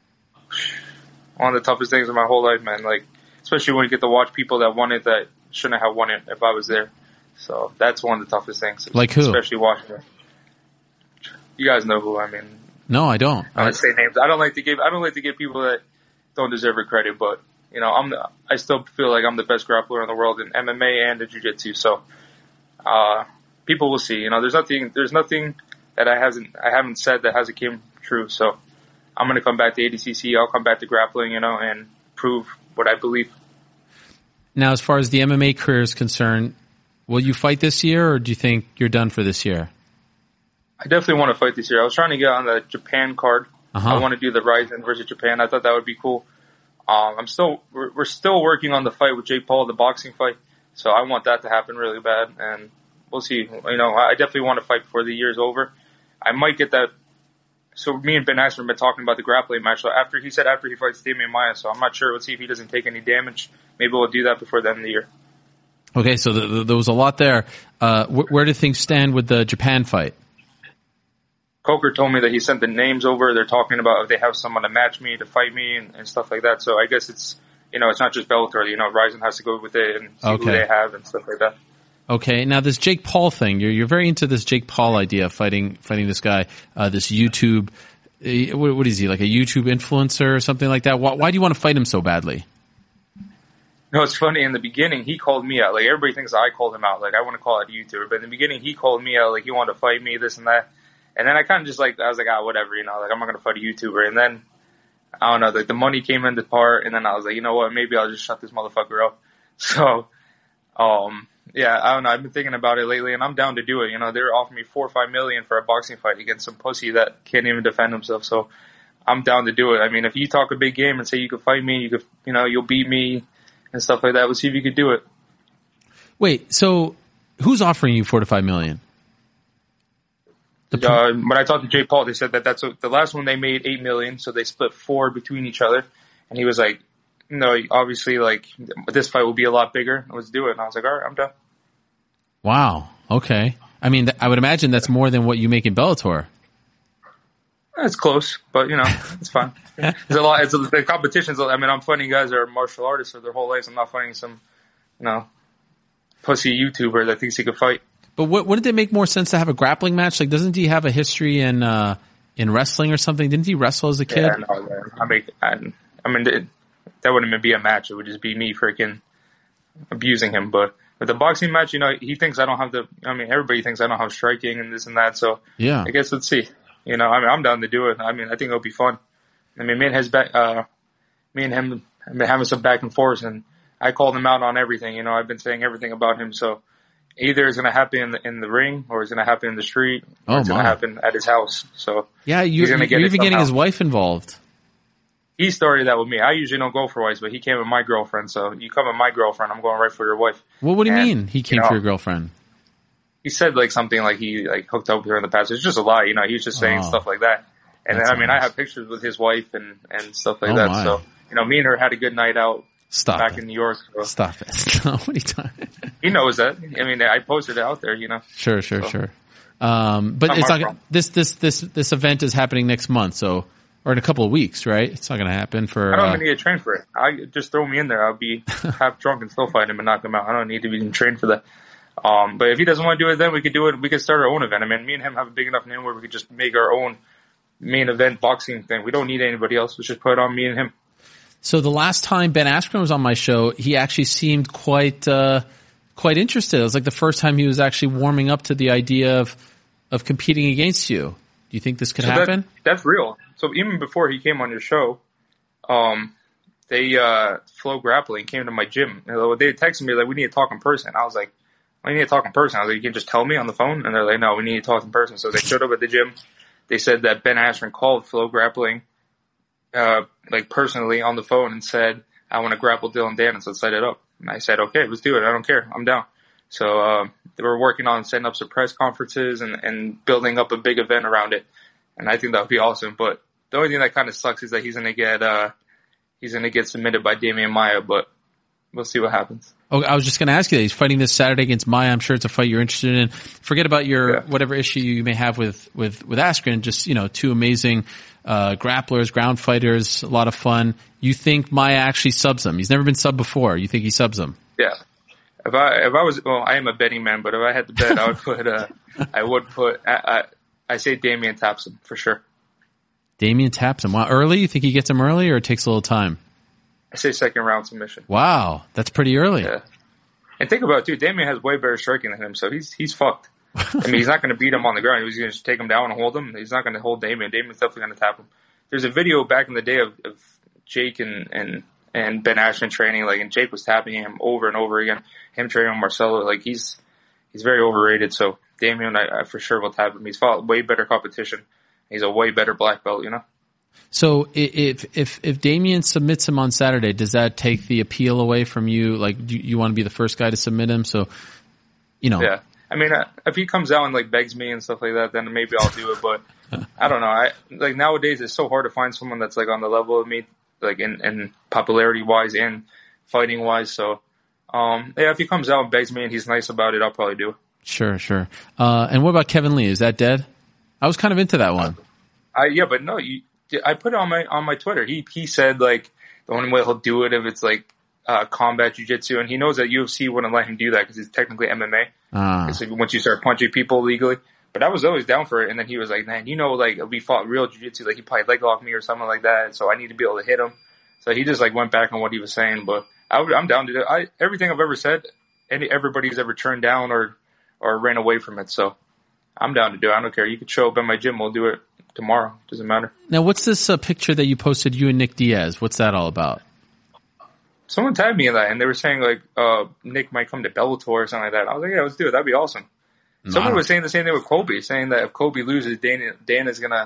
One of the toughest things in my whole life, man. Like, especially when you get to watch people that won it that shouldn't have won it if I was there. So that's one of the toughest things. Like who? Especially watching it. You guys know who I mean. No, I don't. I don't say names. I don't like to give people that don't deserve it credit, but I still feel like I'm the best grappler in the world in MMA and in jiu-jitsu. So people will see. There's nothing that I haven't said that hasn't came true. So I'm going to come back to ADCC. I'll come back to grappling, and prove what I believe. Now, as far as the MMA career is concerned, will you fight this year, or do you think you're done for this year? I definitely want to fight this year. I was trying to get on the Japan card. Uh-huh. I want to do the Ryzen versus Japan. I thought that would be cool. We're still working on the fight with Jake Paul, the boxing fight. So I want that to happen really bad, and we'll see. I definitely want to fight before the year's over. I might get that. So me and Ben Askren have been talking about the grappling match. So after he fights Damian Maia, so I'm not sure. Let's see if he doesn't take any damage. Maybe we'll do that before the end of the year. Okay, so there was a lot there. Where do things stand with the Japan fight? Coker told me that he sent the names over. They're talking about if they have someone to match me, to fight me, and stuff like that. So I guess it's not just Bellator. Ryzen has to go with it and see who they have and stuff like that. Okay, now this Jake Paul thing, you're very into this Jake Paul idea, fighting this guy, this YouTube, what is he, like a YouTube influencer or something like that? Why do you want to fight him so badly? No, it's funny. In the beginning, he called me out. Like, everybody thinks I called him out. Like, I want to call out a YouTuber. But in the beginning, he called me out. Like, he wanted to fight me, this and that. And then I kind of just I was like, whatever, like, I'm not going to fight a YouTuber. And then, I don't know, like, the money came into part. And then I was like, you know what, maybe I'll just shut this motherfucker up. So, yeah, I don't know. I've been thinking about it lately, and I'm down to do it. They're offering me $4 or $5 million for a boxing fight against some pussy that can't even defend himself. So, I'm down to do it. I mean, if you talk a big game and say you could fight me, you'll beat me and stuff like that, we'll see if you could do it. Wait, so who's offering you $4 to $5 million? When I talked to Jake Paul, they said that's the last one they made $8 million, so they split 4 between each other. And he was like, no, obviously, like, this fight will be a lot bigger. Let's do it. And I was like, all right, I'm done. Wow. Okay. I mean, I would imagine that's more than what you make in Bellator. It's close, but it's fine. There's a lot. The competition's. I mean, I'm fighting guys that are martial artists for their whole lives. I'm not fighting some, pussy YouTuber that thinks he could fight. But wouldn't it make more sense to have a grappling match? Like, doesn't he have a history in wrestling or something? Didn't he wrestle as a kid? Yeah, no, I mean, that wouldn't even be a match. It would just be me freaking abusing him. But with the boxing match, he thinks I don't have everybody thinks I don't have striking and this and that. So yeah, I guess let's see. I'm down to do it. I mean, I think it'll be fun. I mean, me and him have been having some back and forth, and I called him out on everything. I've been saying everything about him. So either it's going to happen in the ring, or it's going to happen in the street, or it's going to happen at his house. So yeah, you're even getting his wife involved. He started that with me. I usually don't go for wives, but he came with my girlfriend. So you come with my girlfriend, I'm going right for your wife. Well, what do you mean he came for your girlfriend? He said something like he hooked up with her in the past. It's just a lie, he was just saying stuff like that. And then, I have pictures with his wife and stuff like that. My. So, me and her had a good night out back in New York. So. Stop it. What are you talking? He knows that. I mean, I posted it out there, Sure. But it's not this event is happening next month, or in a couple of weeks, right? It's not going to happen for. I don't even need to train for it. Just throw me in there. I'll be half drunk and still fight him and knock him out. I don't need to be trained for that. But if he doesn't want to do it, then we could do it. We could start our own event. I mean, me and him have a big enough name where we could just make our own main event boxing thing. We don't need anybody else. Let's just put it on me and him. So the last time Ben Askren was on my show, he actually seemed quite interested. It was like the first time he was actually warming up to the idea of competing against you. Do you think this could happen? That's real. So even before he came on your show, Flow Grappling came to my gym. They texted me like, we need to talk in person. I was like, I need to talk in person. I was like, you can just tell me on the phone? And they're like, no, we need to talk in person. So they showed up at the gym. They said that Ben Askren called Flow Grappling, personally on the phone and said, I want to grapple Dylan Danis. Let's set it up. And I said, okay, let's do it. I don't care. I'm down. So, they were working on setting up some press conferences and building up a big event around it. And I think that would be awesome. But the only thing that kind of sucks is that he's going to get submitted by Damian Maia, but we'll see what happens. Oh, I was just going to ask you that. He's fighting this Saturday against Maia. I'm sure it's a fight you're interested in. Forget about your whatever issue you may have with Askren. Just, two amazing grapplers, ground fighters, a lot of fun. You think Maia actually subs him? He's never been subbed before. You think he subs him? Yeah. If I was, I am a betting man, but if I had to bet, I say Damian taps him for sure. Damian taps him. Wow. Early? You think he gets him early, or it takes a little time? I say second round submission. Wow, that's pretty early. Yeah. And think about it too. Damian has way better striking than him, so he's fucked. I mean, he's not going to beat him on the ground. He's going to just take him down and hold him. He's not going to hold Damian. Damian's definitely going to tap him. There's a video back in the day of Jake and Ben Askren training, and Jake was tapping him over and over again. Him training with Marcelo, he's very overrated. So Damian, I for sure will tap him. He's fought way better competition. He's a way better black belt, So if Damian submits him on Saturday, does that take the appeal away from you? Do you want to be the first guy to submit him? So, Yeah. I mean, if he comes out and begs me and stuff like that, then maybe I'll do it. But I don't know. Nowadays it's so hard to find someone that's on the level of me, in popularity wise and fighting wise. So, if he comes out and begs me and he's nice about it, I'll probably do it. Sure. And what about Kevin Lee? Is that dead? I was kind of into that one. But no, I put it on my Twitter. He said the only way he'll do it if it's combat jiu-jitsu, and he knows that UFC wouldn't let him do that because it's technically MMA. So once you start punching people legally. But I was always down for it, and then he was like, man, if we fought real jiu-jitsu, he probably leg locked me or something like that, so I need to be able to hit him. So he just went back on what he was saying, but I'm down to do it. Everything I've ever said, everybody's ever turned down or ran away from it, so I'm down to do it. I don't care. You could show up at my gym. We'll do it tomorrow. Doesn't matter. Now, what's this picture that you posted, you and Nick Diaz? What's that all about? Someone tagged me in that, and they were saying Nick might come to Bellator or something like that. I was like, yeah, let's do it. That'd be awesome. Someone was saying the same thing with Colby, saying that if Colby loses, Dana's gonna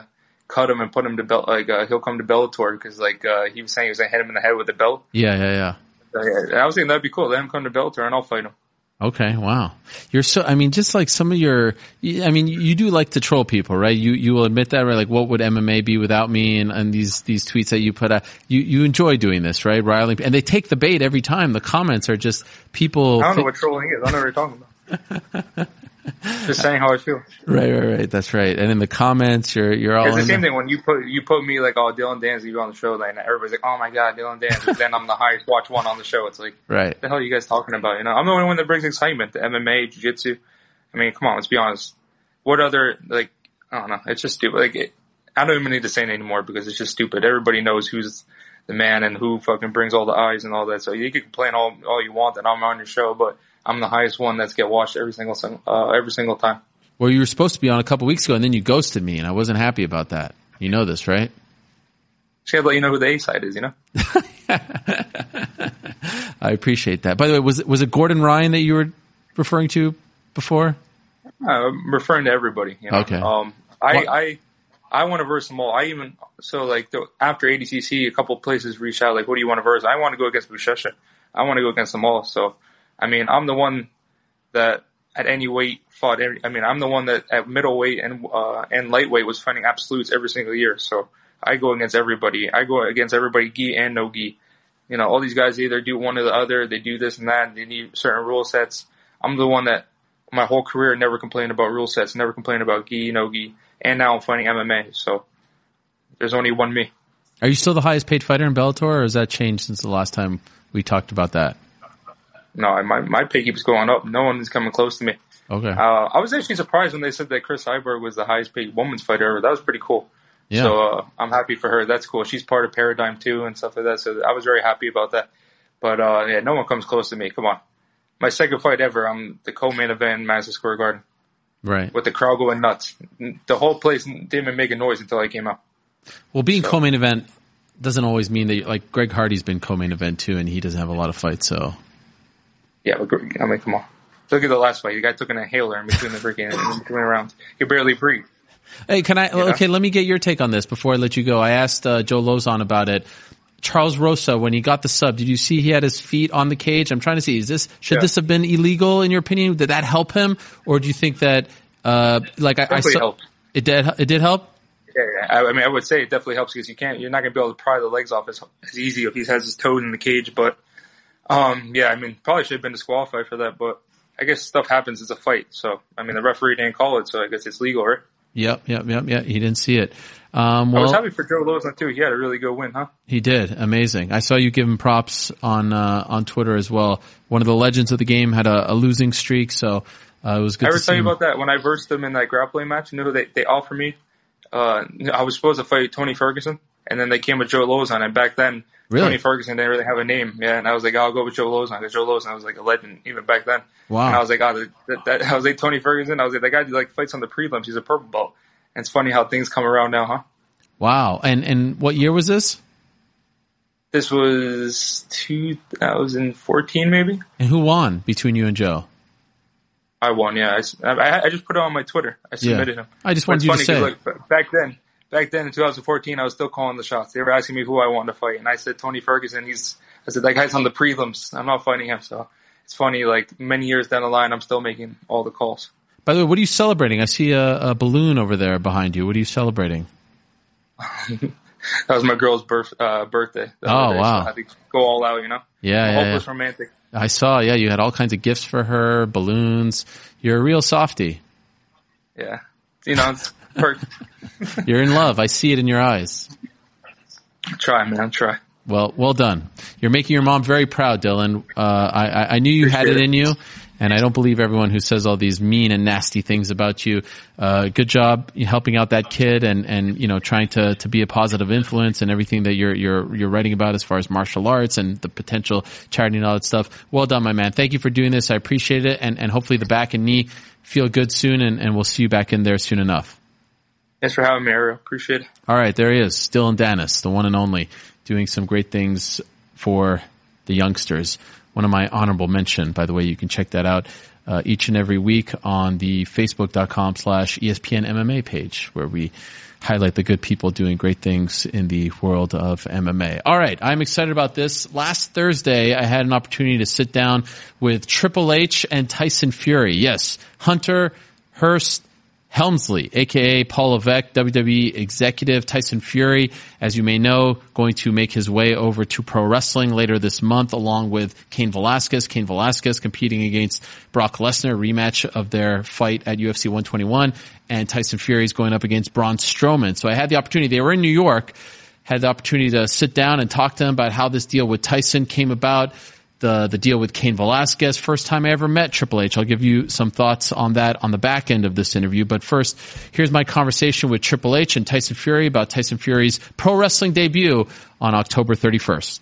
cut him and put him to he'll come to Bellator because he was saying he was gonna hit him in the head with a belt. Yeah. I was thinking that'd be cool. Let him come to Bellator and I'll fight him. Okay, wow. Just like some of you do like to troll people, right? You will admit that, right? Like, what would MMA be without me? And these tweets that you put out, you enjoy doing this, right? Riling, and they take the bait every time. The comments are just people. I don't know what trolling is. I don't know what you're talking about. Just saying how I feel. Right. That's right. And in the comments, you're all. It's the same thing when you put me like, oh, Dylan Dan's on the show, like everybody's like, oh my god, Dylan Dan. Then I'm the highest watch one on the show. It's like, right. What the hell are you guys talking about? You know, I'm the only one that brings excitement to MMA, jiu-jitsu. I mean, come on, let's be honest. What other I don't know. It's just stupid. I don't even need to say it anymore because it's just stupid. Everybody knows who's the man and who fucking brings all the eyes and all that. So you can complain all you want that I'm on your show, but I'm the highest one that's get watched every single time. Well, you were supposed to be on a couple weeks ago, and then you ghosted me, and I wasn't happy about that. You know this, right? Just gotta let you know who the A side is, you know? I appreciate that. By the way, was it Gordon Ryan that you were referring to before? I'm referring to everybody, you know? Okay. I want to verse them all. After ADCC, a couple places reached out, like, what do you want to verse? I want to go against Buchecha. I want to go against them all. So, I mean, I'm the one that at any weight fought I'm the one that at middleweight and lightweight was fighting absolutes every single year. So I go against everybody. I go against everybody, gi and no gi. You know, all these guys either do one or the other. They do this and that. They need certain rule sets. I'm the one that my whole career never complained about rule sets, never complained about gi, no gi. And now I'm fighting MMA. So there's only one me. Are you still the highest paid fighter in Bellator, or has that changed since the last time we talked about that? No, my pay keeps going up. No one is coming close to me. Okay. I was actually surprised when they said that Chris Cyborg was the highest paid women's fighter ever. That was pretty cool. Yeah. So I'm happy for her. That's cool. She's part of Paradigm too and stuff like that. So I was very happy about that. But no one comes close to me. Come on. My second fight ever, I'm the co-main event in Madison Square Garden. Right. With the crowd going nuts. The whole place didn't even make a noise until I came out. Well, being co-main event doesn't always mean that, like, Greg Hardy's been co-main event too, and he doesn't have a lot of fights, so. Yeah, but I mean, come on. Look at the last fight. The guy took an inhaler in between the freaking in between rounds. He barely breathed. Hey, let me get your take on this before I let you go. I asked Joe Lozon about it. Charles Rosa, when he got the sub, did you see he had his feet on the cage? I'm trying to see, should this have been illegal in your opinion? Did that help him? Or do you think that, I saw, helped. It did help? Yeah. I mean, I would say it definitely helps because you're not going to be able to pry the legs off as easy if he has his toes in the cage. But, I mean, probably should have been disqualified for that, but I guess stuff happens. It's a fight. So, I mean, the referee didn't call it, so I guess it's legal, right? Yep. He didn't see it. I was happy for Joe Lozon too. He had a really good win, huh? He did. Amazing. I saw you give him props on Twitter as well. One of the legends of the game had a losing streak, so it was good to see him. I ever tell you about that? When I versed them in that grappling match, you know, they offered me, I was supposed to fight Tony Ferguson, and then they came with Joe Lozon, and back then, really? Tony Ferguson didn't really have a name. Yeah, and I was like, I'll go with Joe Lozon, because Joe Lozon was like a legend even back then. Wow. And I was like, I was like, Tony Ferguson, I was like, that guy like fights on the prelims, he's a purple belt. And it's funny how things come around now, huh? Wow. And what year was this? This was 2014, maybe. And who won between you and Joe? I won, yeah. I just put it on my Twitter. I submitted him. I just wanted you to say. Look, back then in 2014, I was still calling the shots. They were asking me who I wanted to fight, and I said Tony Ferguson. I said that guy's on the prelims. I'm not fighting him. So it's funny. Like many years down the line, I'm still making all the calls. By the way, what are you celebrating? I see a balloon over there behind you. What are you celebrating? That was my girl's birthday. Oh, day, wow. So I had to go all out, you know? Yeah. Hopeless romantic. I saw, you had all kinds of gifts for her, balloons. You're a real softie. Yeah. You know, it's perfect. You're in love. I see it in your eyes. Try, man. Try. Well done. You're making your mom very proud, Dylan. I knew you had it in you. And I don't believe everyone who says all these mean and nasty things about you. Good job helping out that kid and you know, trying to be a positive influence and everything that you're writing about as far as martial arts and the potential charity and all that stuff. Well done, my man. Thank you for doing this. I appreciate it. And hopefully the back and knee feel good soon and we'll see you back in there soon enough. Thanks for having me, Ariel. Appreciate it. All right. There he is. Dylan Dennis, the one and only, doing some great things for the youngsters. One of my honorable mention, by the way, you can check that out. each and every week on the facebook.com/ESPN MMA page, where we highlight the good people doing great things in the world of MMA. All right, I'm excited about this. Last Thursday, I had an opportunity to sit down with Triple H and Tyson Fury. Yes, Hunter Hearst Helmsley, aka Paul Levesque, WWE executive. Tyson Fury, as you may know, going to make his way over to pro wrestling later this month, along with Cain Velasquez. Cain Velasquez competing against Brock Lesnar, rematch of their fight at UFC 121, and Tyson Fury is going up against Braun Strowman. So I had the opportunity, they were in New York, had the opportunity to sit down and talk to them about how this deal with Tyson came about, the deal with Cain Velasquez. First time I ever met Triple H. I'll give you some thoughts on that on the back end of this interview. But first, here's my conversation with Triple H and Tyson Fury about Tyson Fury's pro wrestling debut on October 31st.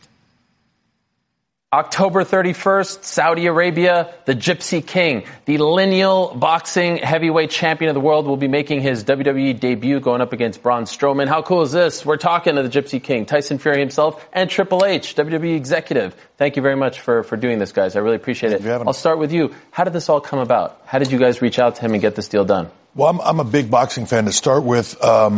October 31st, Saudi Arabia, the Gypsy King, the lineal boxing heavyweight champion of the world, will be making his WWE debut going up against Braun Strowman. How cool is this? We're talking to the Gypsy King, Tyson Fury himself, and Triple H, WWE executive. Thank you very much for doing this, guys. I really appreciate it. I'll start with you. How did this all come about? How did you guys reach out to him and get this deal done? Well, I'm a big boxing fan to start with.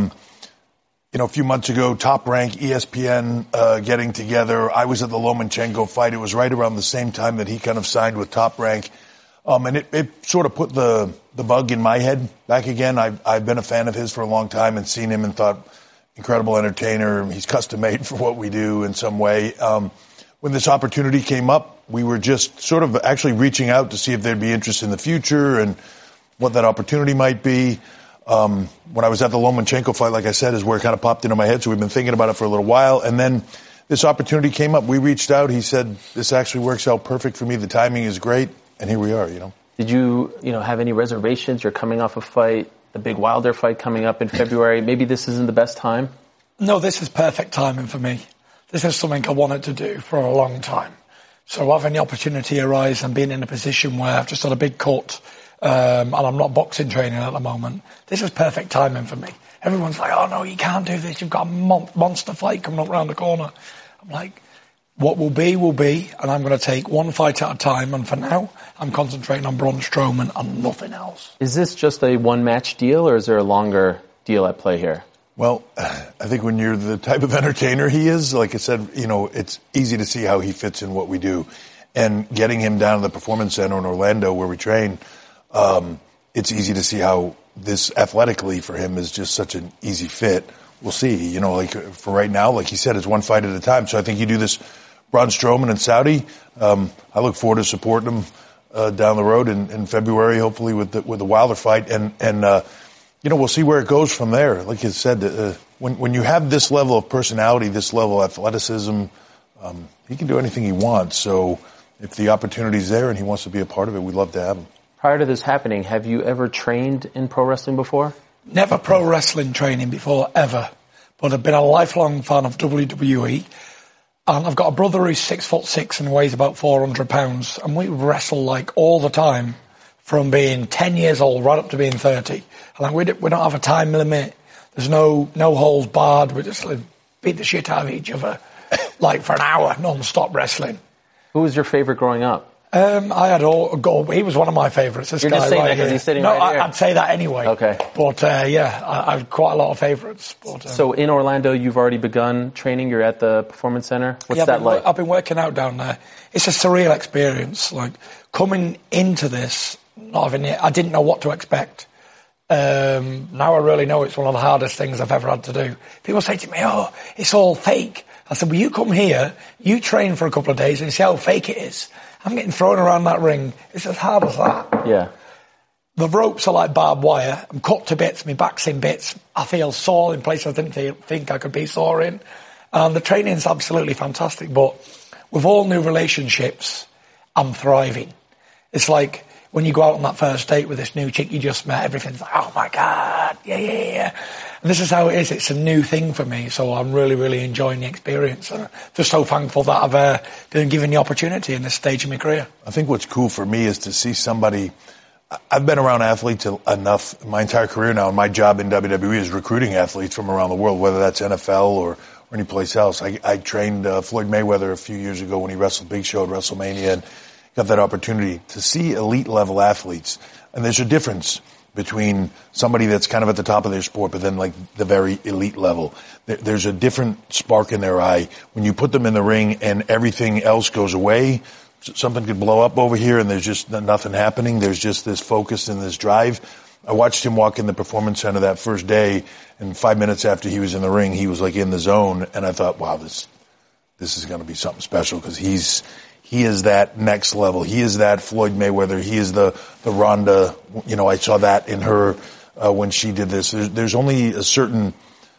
A few months ago, Top Rank, ESPN, getting together. I was at the Lomachenko fight. It was right around the same time that he kind of signed with Top Rank. And it sort of put the bug in my head back again. I've been a fan of his for a long time and seen him and thought, incredible entertainer. He's custom made for what we do in some way. When this opportunity came up, we were just sort of actually reaching out to see if there'd be interest in the future and what that opportunity might be. When I was at the Lomachenko fight, like I said, is where it kind of popped into my head. So we've been thinking about it for a little while. And then this opportunity came up. We reached out. He said, this actually works out perfect for me. The timing is great. And here we are, Did you have any reservations? You're coming off a fight, the big Wilder fight coming up in February. Maybe this isn't the best time? No, this is perfect timing for me. This is something I wanted to do for a long time. So having the opportunity arise and being in a position where I've just had a big cut, and I'm not boxing training at the moment, this is perfect timing for me. Everyone's like, oh no, you can't do this. You've got a monster fight coming up around the corner. I'm like, what will be, and I'm going to take one fight at a time. And for now, I'm concentrating on Braun Strowman and nothing else. Is this just a one-match deal, or is there a longer deal at play here? Well, I think when you're the type of entertainer he is, like I said, it's easy to see how he fits in what we do. And getting him down to the Performance Center in Orlando where we train, it's easy to see how this athletically for him is just such an easy fit. We'll see, for right now, like he said, it's one fight at a time. So I think you do this Braun Strowman in Saudi. I look forward to supporting him, down the road in February, hopefully with the Wilder fight. And we'll see where it goes from there. Like you said, when you have this level of personality, this level of athleticism, he can do anything he wants. So if the opportunity's there and he wants to be a part of it, we'd love to have him. Prior to this happening, have you ever trained in pro wrestling before? Never pro wrestling training before, ever. But I've been a lifelong fan of WWE. And I've got a brother who's 6'6" and weighs about 400 pounds. And we wrestle all the time from being 10 years old right up to being 30. And we don't have a time limit. There's no holds barred. We just beat the shit out of each other for an hour, non-stop wrestling. Who was your favorite growing up? I had he was one of my favourites. This You're guy just saying right that because here. he's sitting no, right here. I'd say that anyway. Okay. But I have quite a lot of favourites. So in Orlando, you've already begun training. You're at the Performance Center. What's that like? I've been working out down there. It's a surreal experience. Coming into this, not having it, I didn't know what to expect. Now I really know it's one of the hardest things I've ever had to do. People say to me, oh, it's all fake. I said, well, you come here, you train for a couple of days and see how fake it is. I'm getting thrown around that ring. It's as hard as that. Yeah. The ropes are like barbed wire. I'm cut to bits. My back's in bits. I feel sore in places I didn't think I could be sore in. And the training's absolutely fantastic. But with all new relationships, I'm thriving. It's like when you go out on that first date with this new chick you just met, everything's like, oh my God, yeah. And this is how it is. It's a new thing for me. So I'm really, really enjoying the experience. And just so thankful that I've been given the opportunity in this stage of my career. I think what's cool for me is to see somebody. I've been around athletes enough my entire career now, and my job in WWE is recruiting athletes from around the world, whether that's NFL or any place else. I trained Floyd Mayweather a few years ago when he wrestled Big Show at WrestleMania, and got that opportunity to see elite level athletes. And there's a difference between somebody that's kind of at the top of their sport, but then like the very elite level. There's a different spark in their eye. When you put them in the ring and everything else goes away, something could blow up over here and there's just nothing happening. There's just this focus and this drive. I watched him walk in the Performance Center that first day, and 5 minutes after he was in the ring, he was like in the zone, and I thought, wow, this is going to be something special, because he is that next level. He is that Floyd Mayweather. He is the Ronda. You know, I saw that in her when she did this. There's only a certain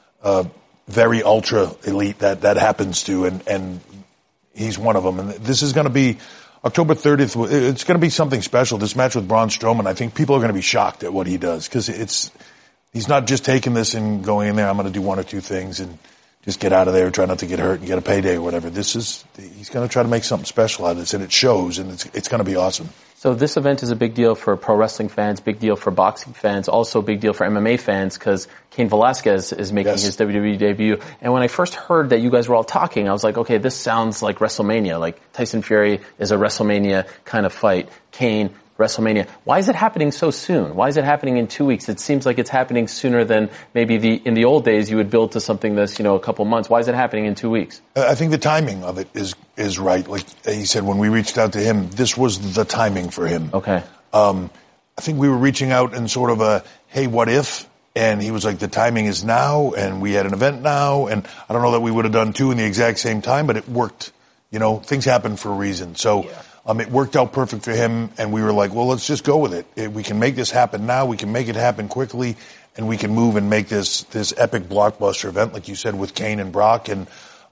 very ultra elite that happens to, and he's one of them. And this is going to be October 30th. It's going to be something special. This match with Braun Strowman, I think people are going to be shocked at what he does, because he's not just taking this and going in there, I'm going to do one or two things and just get out of there, try not to get hurt and get a payday or whatever. He's going to try to make something special out of this, and it shows, and it's going to be awesome. So this event is a big deal for pro wrestling fans, big deal for boxing fans, also a big deal for MMA fans, because Cain Velasquez is making his WWE debut. And when I first heard that you guys were all talking, I was like, okay, this sounds like WrestleMania. Like Tyson Fury is a WrestleMania kind of fight. Cain, WrestleMania. Why is it happening so soon? Why is it happening in 2 weeks? It seems like it's happening sooner than maybe in the old days you would build to something that's, a couple months. Why is it happening in 2 weeks? I think the timing of it is right. Like he said, when we reached out to him, this was the timing for him. Okay. I think we were reaching out in sort of a, hey, what if? And he was like, the timing is now, and we had an event now, and I don't know that we would have done two in the exact same time, but it worked. Things happen for a reason. So, it worked out perfect for him, and we were like, well, let's just go with it. We can make this happen now. We can make it happen quickly, and we can move and make this epic blockbuster event, like you said, with Cain and Brock. And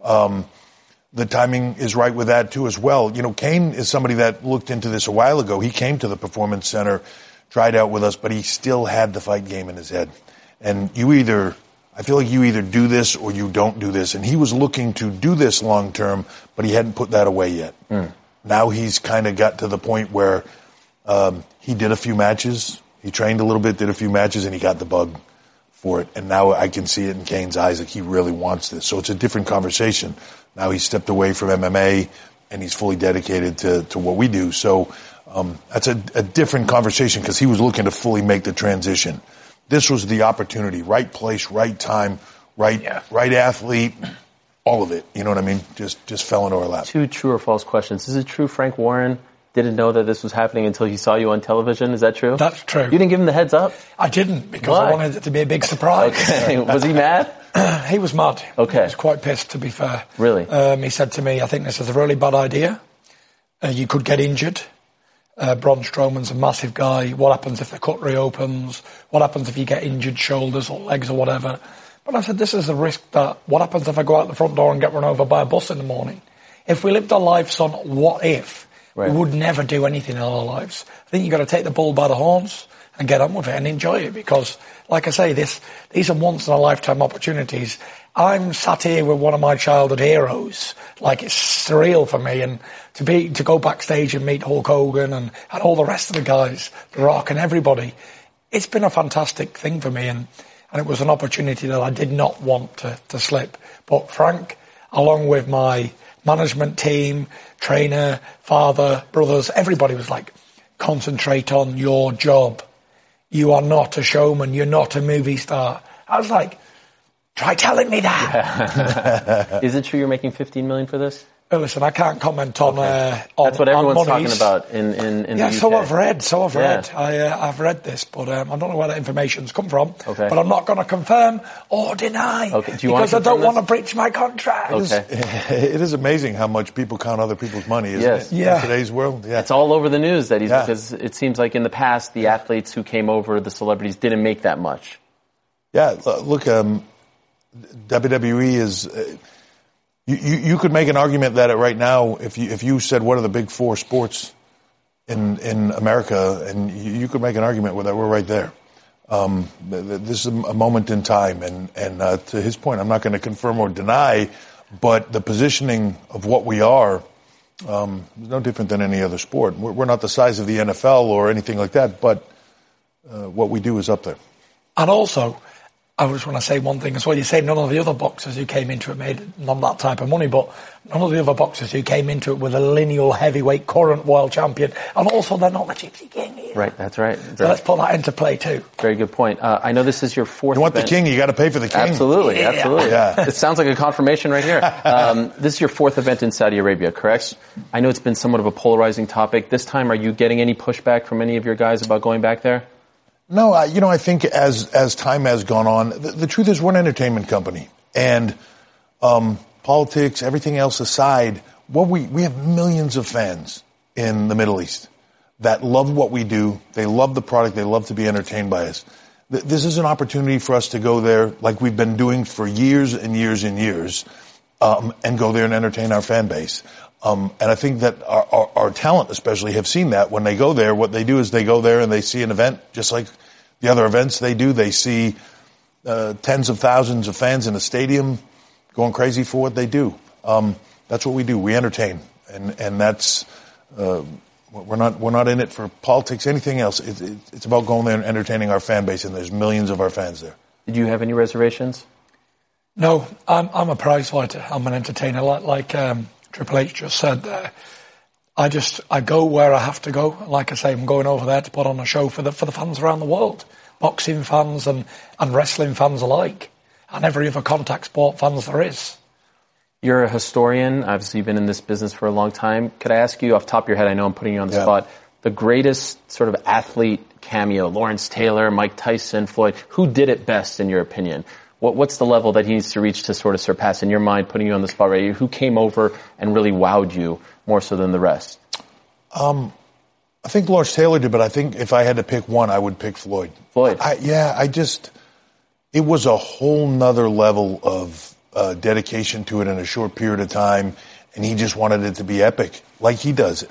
the timing is right with that, too, as well. Cain is somebody that looked into this a while ago. He came to the Performance Center, tried out with us, but he still had the fight game in his head. And I feel like you either do this or you don't do this. And he was looking to do this long term, but he hadn't put that away yet. Now he's kind of got to the point where he did a few matches. He trained a little bit, did a few matches, and he got the bug for it. And now I can see it in Cain's eyes, like he really wants this. So it's a different conversation. Now he's stepped away from MMA, and he's fully dedicated to what we do. So that's a different conversation, because he was looking to fully make the transition. This was the opportunity, right place, right time, right athlete. All of it, you know what I mean? Just fell into our lap. Two true or false questions. Is it true Frank Warren didn't know that this was happening until he saw you on television? Is that true? That's true. You didn't give him the heads up? I didn't, because I wanted it to be a big surprise. Okay. Was he mad? He was mad. Okay. He was quite pissed, to be fair. Really? He said to me, I think this is a really bad idea. You could get injured. Braun Strowman's a massive guy. What happens if the cut reopens? What happens if you get injured shoulders or legs or whatever? But I said, this is a risk that, what happens if I go out the front door and get run over by a bus in the morning? If we lived our lives on what if, we would never do anything in our lives. I think you've got to take the bull by the horns and get on with it and enjoy it, because, like I say, these are once-in-a-lifetime opportunities. I'm sat here with one of my childhood heroes. Like, it's surreal for me, and to go backstage and meet Hulk Hogan and all the rest of the guys, The Rock and everybody. It's been a fantastic thing for me, and it was an opportunity that I did not want to slip. But Frank, along with my management team, trainer, father, brothers, everybody was like, concentrate on your job. You are not a showman. You're not a movie star. I was like, try telling me that. Is it true you're making $15 million for this? Listen, I can't comment on That's what everyone's talking about in the UK. So I've read. I've read this, but I don't know where that information's come from. Okay. But I'm not going to confirm or deny. Okay. Because I don't want to breach my contract. Okay. It is amazing how much people count other people's money, isn't it? Yeah. In today's world. Yeah. It's all over the news that because it seems like in the past the athletes who came over, the celebrities, didn't make that much. Yeah. Look, WWE is. You could make an argument that right now, if you said what are the big four sports in America, and you could make an argument that we're right there. This is a moment in time, and to his point, I'm not going to confirm or deny, but the positioning of what we are is no different than any other sport. We're not the size of the NFL or anything like that, but what we do is up there. And also, I just want to say one thing as well. You say none of the other boxers who came into it made none that type of money, but none of the other boxers who came into it with a lineal heavyweight current world champion, and also they're not the Gypsy King either. Right, that's right. So let's put that into play too. Very good point. I know this is your fourth. You want event. the king, you got to pay for the king. Absolutely, absolutely. Yeah. It sounds like a confirmation right here. This is your fourth event in Saudi Arabia, correct? I know it's been somewhat of a polarizing topic. This time, are you getting any pushback from any of your guys about going back there? No, I think as time has gone on, the truth is we're an entertainment company, and politics, everything else aside, we have millions of fans in the Middle East that love what we do. They love the product. They love to be entertained by us. This is an opportunity for us to go there like we've been doing for years and years and years, and go there and entertain our fan base. And I think that our talent especially have seen that when they go there. What they do is they go there and they see an event just like the other events they do. They see tens of thousands of fans in a stadium going crazy for what they do. That's what we do. We entertain, and that's we're not in it for politics, anything else. It's about going there and entertaining our fan base, and there's millions of our fans there. Did you have any reservations? No, I'm a prize fighter. I'm an entertainer, like Triple H just said there. I go where I have to go. Like I say, I'm going over there to put on a show for the fans around the world, boxing fans and wrestling fans alike, and every other contact sport fans there is. You're a historian. Obviously, you've been in this business for a long time. Could I ask you, off the top of your head, I know I'm putting you on the spot, the greatest sort of athlete cameo, Lawrence Taylor, Mike Tyson, Floyd, who did it best in your opinion? What's the level that he needs to reach to sort of surpass, in your mind, putting you on the spot right here? Who came over and really wowed you more so than the rest? I think Lawrence Taylor did, but I think if I had to pick one, I would pick Floyd. Floyd? It was a whole nother level of dedication to it in a short period of time, and he just wanted it to be epic, like he does.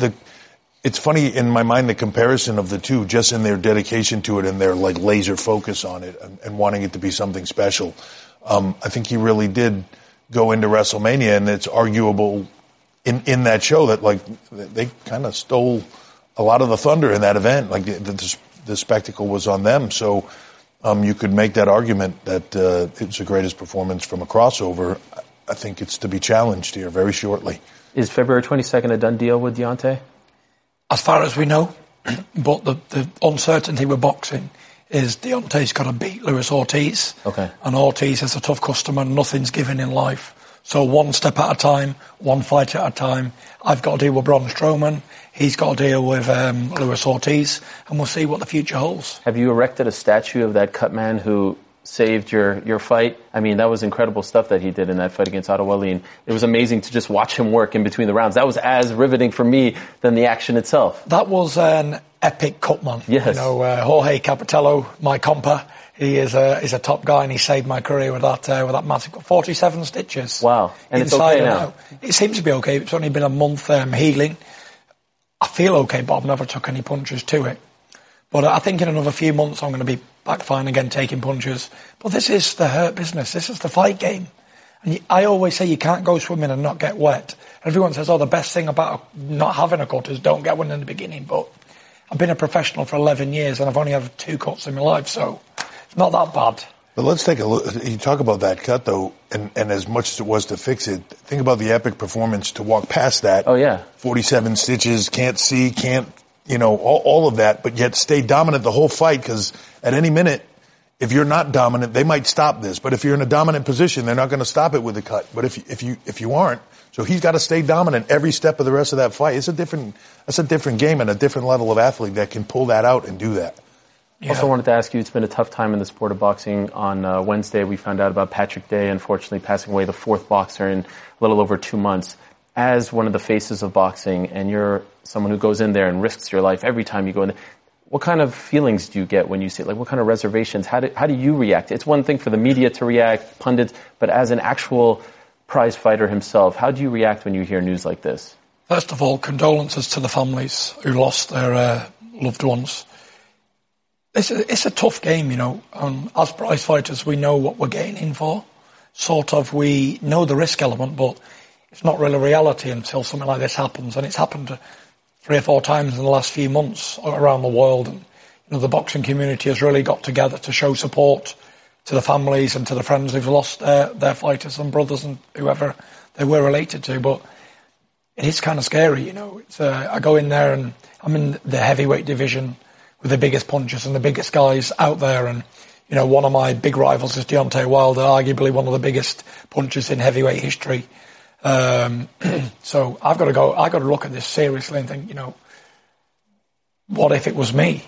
It's funny in my mind, the comparison of the two, just in their dedication to it and their like laser focus on it and wanting it to be something special. I think he really did go into WrestleMania, and it's arguable in that show that like they kind of stole a lot of the thunder in that event. Like the spectacle was on them. So you could make that argument that it's the greatest performance from a crossover. I think it's to be challenged here very shortly. Is February 22nd a done deal with Deontay? As far as we know, but the uncertainty with boxing is Deontay's got to beat Luis Ortiz. Okay. And Ortiz is a tough customer. Nothing's given in life. So one step at a time, one fight at a time. I've got to deal with Braun Strowman. He's got to deal with Luis Ortiz. And we'll see what the future holds. Have you erected a statue of that cut man who saved your fight? I mean, that was incredible stuff that he did in that fight against Otto Wallin. It was amazing to just watch him work in between the rounds. That was as riveting for me than the action itself. That was an epic cut man. Yes. Jorge Capitello, my compa, he is a top guy, and he saved my career with that massive 47 stitches. Wow. And it's inside okay and now. out. It seems to be okay. It's only been a month healing. I feel okay, but I've never took any punches to it. But I think in another few months I'm going to be back fine again, taking punches. But this is the hurt business. This is the fight game. And I always say you can't go swimming and not get wet. Everyone says, the best thing about not having a cut is don't get one in the beginning. But I've been a professional for 11 years and I've only had 2 cuts in my life, so it's not that bad. But let's take a look. You talk about that cut, though, and as much as it was to fix it, think about the epic performance to walk past that. Oh, yeah. 47 stitches, can't see, all of that, but yet stay dominant the whole fight, because at any minute, if you're not dominant, they might stop this. But if you're in a dominant position, they're not going to stop it with the cut. But if you aren't, so he's got to stay dominant every step of the rest of that fight. That's a different game and a different level of athlete that can pull that out and do that. Yeah. Also wanted to ask you, it's been a tough time in the sport of boxing. On Wednesday, we found out about Patrick Day, unfortunately passing away, the 4th boxer in a little over 2 months. As one of the faces of boxing, and you're someone who goes in there and risks your life every time you go in there, what kind of feelings do you get when you see it? Like, what kind of reservations? How do you react? It's one thing for the media to react, pundits, but as an actual prize fighter himself, how do you react when you hear news like this? First of all, condolences to the families who lost their loved ones. It's a tough game, and as prize fighters, we know what we're getting in for. We know the risk element, but it's not really reality until something like this happens, and it's happened 3 or 4 times in the last few months around the world. And the boxing community has really got together to show support to the families and to the friends who've lost their fighters and brothers and whoever they were related to. But it is kind of scary, you know. It's, I go in there and I'm in the heavyweight division with the biggest punchers and the biggest guys out there. And, you know, one of my big rivals is Deontay Wilder, arguably one of the biggest punchers in heavyweight history. So I've got to look at this seriously and think, you know, what if it was me?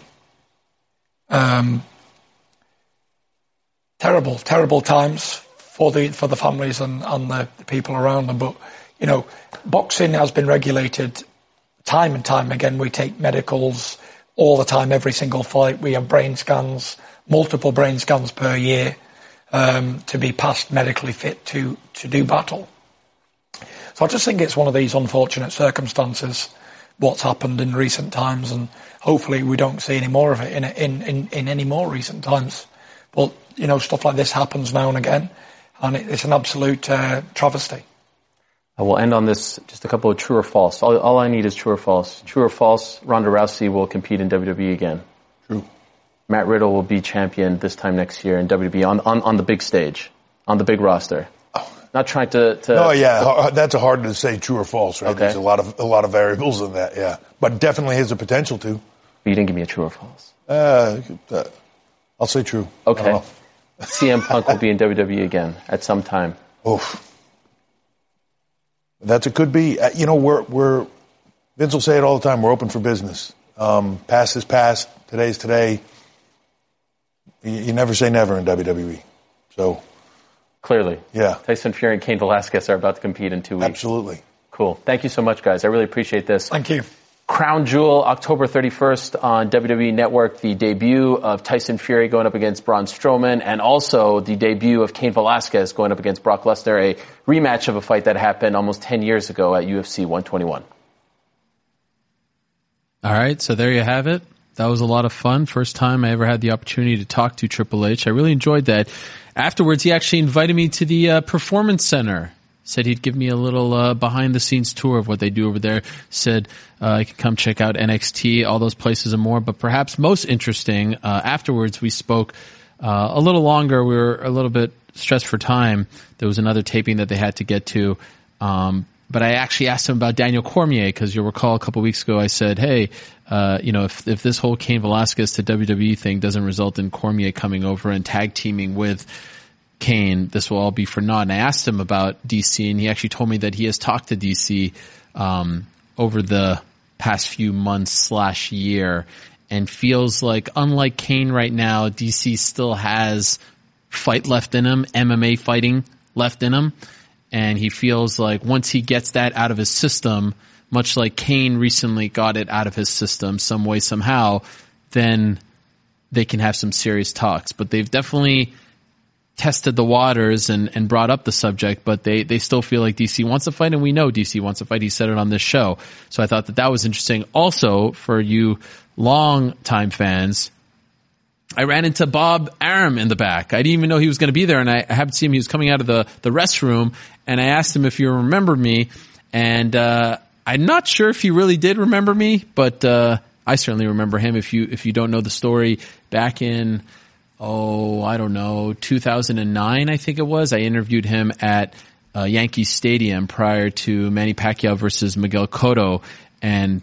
Terrible times for the families and the people around them. But, you know, boxing has been regulated time and time again. We take medicals all the time, every single fight. We have brain scans, multiple brain scans per year, to be passed medically fit to do battle. So I just think it's one of these unfortunate circumstances, what's happened in recent times, and hopefully we don't see any more of it in any more recent times. But, you know, stuff like this happens now and again, and it's an absolute travesty. I will end on this, just a couple of true or false. All I need is true or false. True or false, Ronda Rousey will compete in WWE again. True. Matt Riddle will be champion this time next year in WWE on the big stage, on the big roster. Not trying to. No, yeah, that's hard to say true or false, right? Okay. There's a lot of variables in that, yeah. But definitely has the potential to. But you didn't give me a true or false. I'll say true. Okay. CM Punk will be in WWE again at some time. Oof. It could be. You know, Vince will say it all the time. We're open for business. Past is past. Today's today. You never say never in WWE. So. Clearly. Yeah. Tyson Fury and Cain Velasquez are about to compete in 2 weeks. Absolutely. Cool. Thank you so much, guys. I really appreciate this. Thank you. Crown Jewel, October 31st on WWE Network, the debut of Tyson Fury going up against Braun Strowman, and also the debut of Cain Velasquez going up against Brock Lesnar, a rematch of a fight that happened almost 10 years ago at UFC 121. All right, so there you have it. That was a lot of fun. First time I ever had the opportunity to talk to Triple H. I really enjoyed that. Afterwards, he actually invited me to the Performance Center. Said he'd give me a little behind-the-scenes tour of what they do over there. Said I could come check out NXT, all those places and more. But perhaps most interesting, afterwards we spoke a little longer. We were a little bit stressed for time. There was another taping that they had to get to. But I actually asked him about Daniel Cormier, because you'll recall a couple weeks ago I said, hey, you know, if this whole Cain Velasquez to WWE thing doesn't result in Cormier coming over and tag teaming with Cain, this will all be for naught. And I asked him about DC, and he actually told me that he has talked to DC over the past few months / year, and feels like, unlike Cain right now, DC still has fight left in him, MMA fighting left in him. And he feels like once he gets that out of his system, much like Cain recently got it out of his system some way, somehow, then they can have some serious talks. But they've definitely tested the waters and brought up the subject, but they still feel like DC wants to fight, and we know DC wants to fight. He said it on this show. So I thought that was interesting. Also, for you long-time fans, I ran into Bob Arum in the back. I didn't even know he was going to be there, and I happened to see him. He was coming out of the restroom, and I asked him if you remember me, and I'm not sure if he really did remember me, but I certainly remember him. If you don't know the story, back in, I don't know, 2009, I think it was, I interviewed him at Yankee Stadium prior to Manny Pacquiao versus Miguel Cotto, and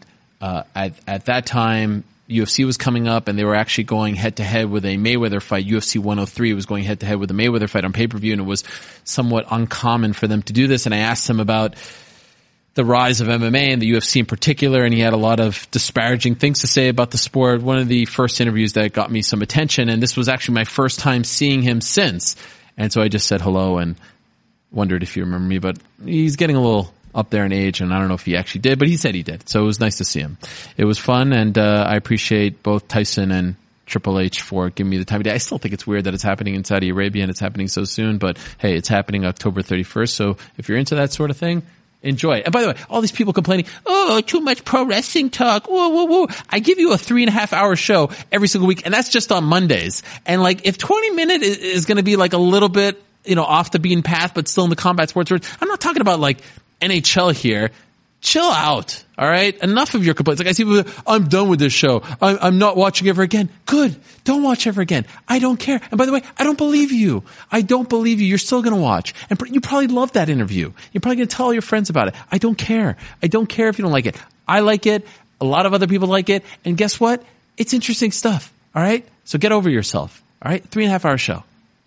at that time, UFC was coming up, and they were actually going head-to-head with a Mayweather fight. UFC 103 was going head-to-head with a Mayweather fight on pay-per-view, and it was somewhat uncommon for them to do this. And I asked him about the rise of MMA and the UFC in particular, and he had a lot of disparaging things to say about the sport. One of the first interviews that got me some attention, and this was actually my first time seeing him since. And so I just said hello and wondered if you remember me, but he's getting a little up there in age, and I don't know if he actually did, but he said he did. So it was nice to see him. It was fun, and I appreciate both Tyson and Triple H for giving me the time of day. I still think it's weird that it's happening in Saudi Arabia and it's happening so soon, but hey, it's happening October 31st. So if you're into that sort of thing, enjoy it. And by the way, all these people complaining, too much pro wrestling talk. Whoa, whoa, whoa. I give you a 3.5 hour show every single week, and that's just on Mondays. And like, if 20 minute is going to be like a little bit, off the beaten path, but still in the combat sports world, I'm not talking about like NHL here. chill out. All right. Enough of your complaints. Like I see people, I'm done with this show. I'm not watching ever again. Good. Don't watch ever again. I don't care. And by the way, I don't believe you. I don't believe you. You're still going to watch. And you probably love that interview. You're probably going to tell all your friends about it. I don't care. I don't care if you don't like it. I like it. A lot of other people like it. And guess what? It's interesting stuff. All right. So get over yourself. All right. 3.5 hour show.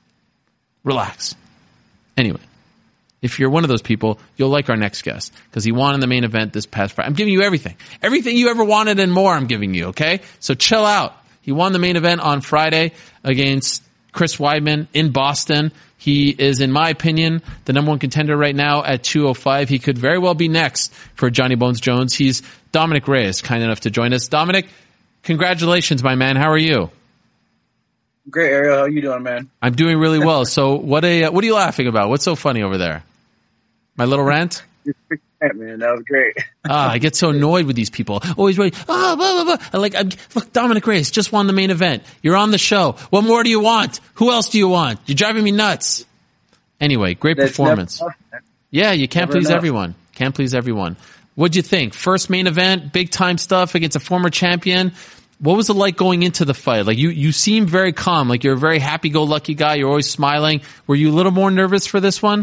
Relax. Anyway. If you're one of those people, you'll like our next guest because he won in the main event this past Friday. I'm giving you everything. Everything you ever wanted and more I'm giving you, okay? So chill out. He won the main event on Friday against Chris Weidman in Boston. He is, in my opinion, the number one contender right now at 205. He could very well be next for Johnny Bones Jones. He's Dominic Reyes, kind enough to join us. Dominic, congratulations, my man. How are you? Great, Ariel. How you doing, man? I'm doing really well. So what are you laughing about? What's so funny over there? My little rant? Man, that was great. I get so annoyed with these people. Always ready. Blah, blah, blah. Look, Dominic Reyes just won the main event. You're on the show. What more do you want? Who else do you want? You're driving me nuts. Anyway, great performance. Yeah, you can't please everyone. Can't please everyone. What'd you think? First main event, big time stuff against a former champion. What was it like going into the fight? Like you seem very calm. Like you're a very happy-go-lucky guy. You're always smiling. Were you a little more nervous for this one?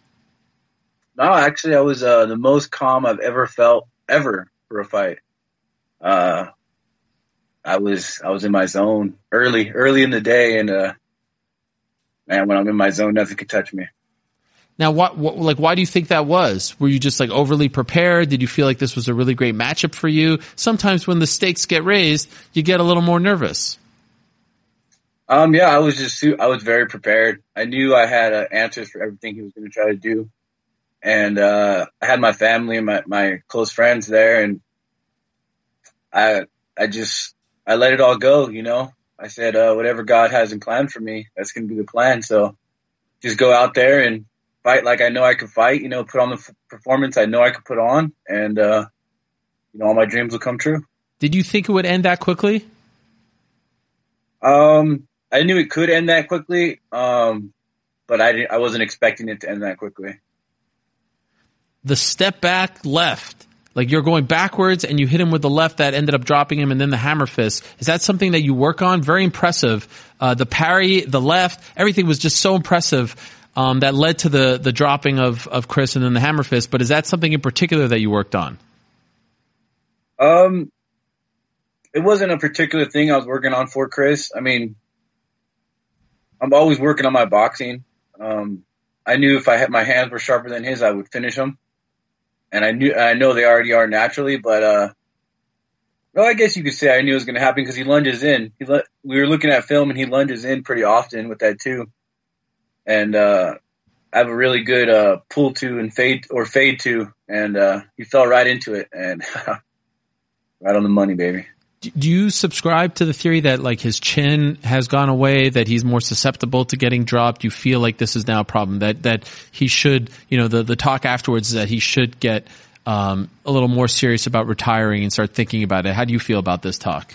No, actually, I was the most calm I've ever felt ever for a fight. I was in my zone early in the day, and man, when I'm in my zone, nothing could touch me. Now, why do you think that was? Were you just like overly prepared? Did you feel like this was a really great matchup for you? Sometimes when the stakes get raised, you get a little more nervous. Yeah, I was very prepared. I knew I had answers for everything he was going to try to do. And I had my family and my close friends there, and I let it all go, you know. I said, whatever God has in plan for me, that's going to be the plan. So just go out there and fight like I know I could fight, you know, put on the performance I know I could put on, and, all my dreams will come true. Did you think it would end that quickly? I knew it could end that quickly, but I wasn't expecting it to end that quickly. The step back left, like you're going backwards and you hit him with the left that ended up dropping him, and then the hammer fist. Is that something that you work on? Very impressive. The parry, the left, everything was just so impressive that led to the dropping of Chris and then the hammer fist. But is that something in particular that you worked on? It wasn't a particular thing I was working on for Chris. I mean, I'm always working on my boxing. I knew if my hands were sharper than his, I would finish him. And I know they already are naturally, but, well, I guess you could say I knew it was going to happen because he lunges in. We were looking at film and he lunges in pretty often with that too. And, I have a really good, pull to and fade to, and, he fell right into it and right on the money, baby. Do you subscribe to the theory that like his chin has gone away, that he's more susceptible to getting dropped? You feel like this is now a problem that he should, the talk afterwards is that he should get a little more serious about retiring and start thinking about it. How do you feel about this talk?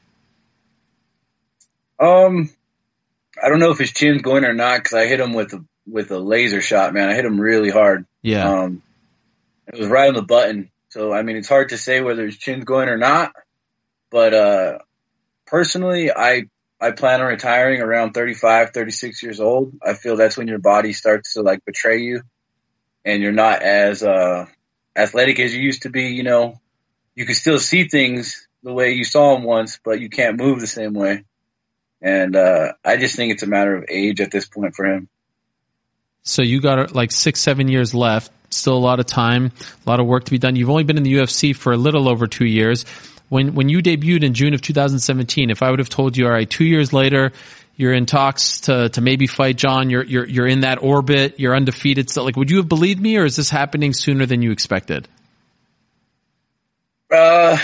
I don't know if his chin's going or not because I hit him with a laser shot, man. I hit him really hard. Yeah. It was right on the button. So, I mean, it's hard to say whether his chin's going or not. But personally, I plan on retiring around 35, 36 years old. I feel that's when your body starts to like betray you and you're not as athletic as you used to be. You know, you can still see things the way you saw them once, but you can't move the same way. And I just think it's a matter of age at this point for him. So you got like 6-7 years left, still a lot of time, a lot of work to be done. You've only been in the UFC for a little over 2 years. When you debuted in June of 2017, if I would have told you, all right, 2 years later, you're in talks to maybe fight John, you're in that orbit, you're undefeated, so like, would you have believed me, or is this happening sooner than you expected? I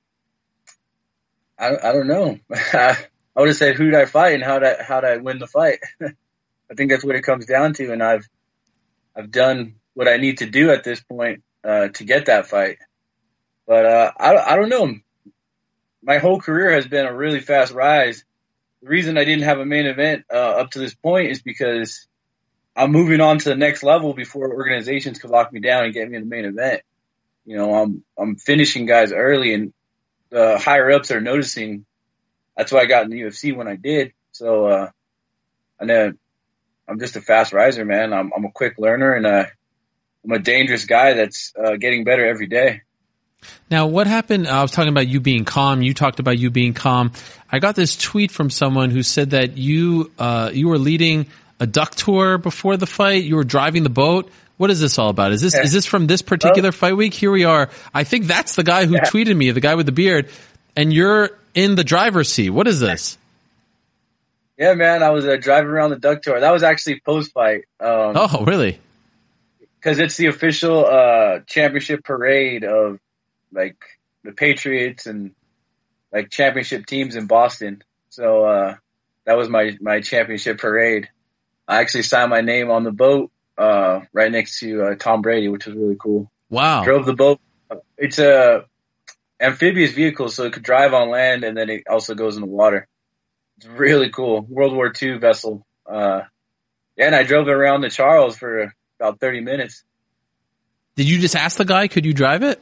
don't know. I would have said, who did I fight and how'd I win the fight? I think that's what it comes down to, and I've done what I need to do at this point to get that fight. But I don't know. My whole career has been a really fast rise. The reason I didn't have a main event up to this point is because I'm moving on to the next level before organizations could lock me down and get me in the main event. You know, I'm finishing guys early, and the higher ups are noticing. That's why I got in the UFC when I did. So, and then I'm just a fast riser, man. I'm a quick learner, and I'm a dangerous guy that's getting better every day. Now, what happened? I was talking about you being calm. You talked about you being calm. I got this tweet from someone who said that you were leading a duck tour before the fight. You were driving the boat. What is this all about? Is this from this particular fight week? Here we are. I think that's the guy who tweeted me, the guy with the beard, and you're in the driver's seat. What is this? Yeah, man, I was driving around the duck tour. That was actually post-fight. Oh, really? Because it's the official championship parade of like the Patriots and like championship teams in Boston. So that was my championship parade. I actually signed my name on the boat right next to Tom Brady, which was really cool. Wow. Drove the boat. It's a amphibious vehicle, so it could drive on land, and then it also goes in the water. It's really cool. World War II vessel. Yeah, and I drove it around the Charles for about 30 minutes. Did you just ask the guy, could you drive it?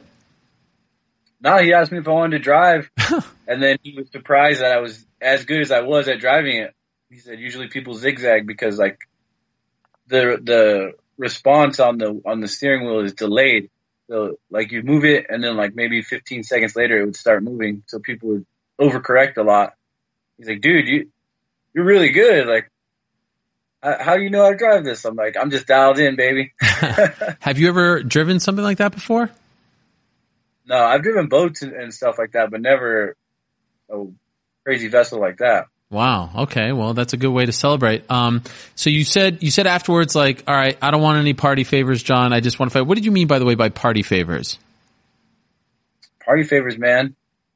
No, he asked me if I wanted to drive, and then he was surprised that I was as good as I was at driving it. He said usually people zigzag because like the response on the steering wheel is delayed. So like you move it, and then like maybe 15 seconds later it would start moving. So people would overcorrect a lot. He's like, dude, you're really good. Like, how do you know how to drive this? I'm like, I'm just dialed in, baby. Have you ever driven something like that before? No, I've driven boats and stuff like that, but never a crazy vessel like that. Wow. Okay. Well, that's a good way to celebrate. So you said afterwards, like, all right, I don't want any party favors, John. I just want to fight. What did you mean, by the way, by party favors? Party favors, man.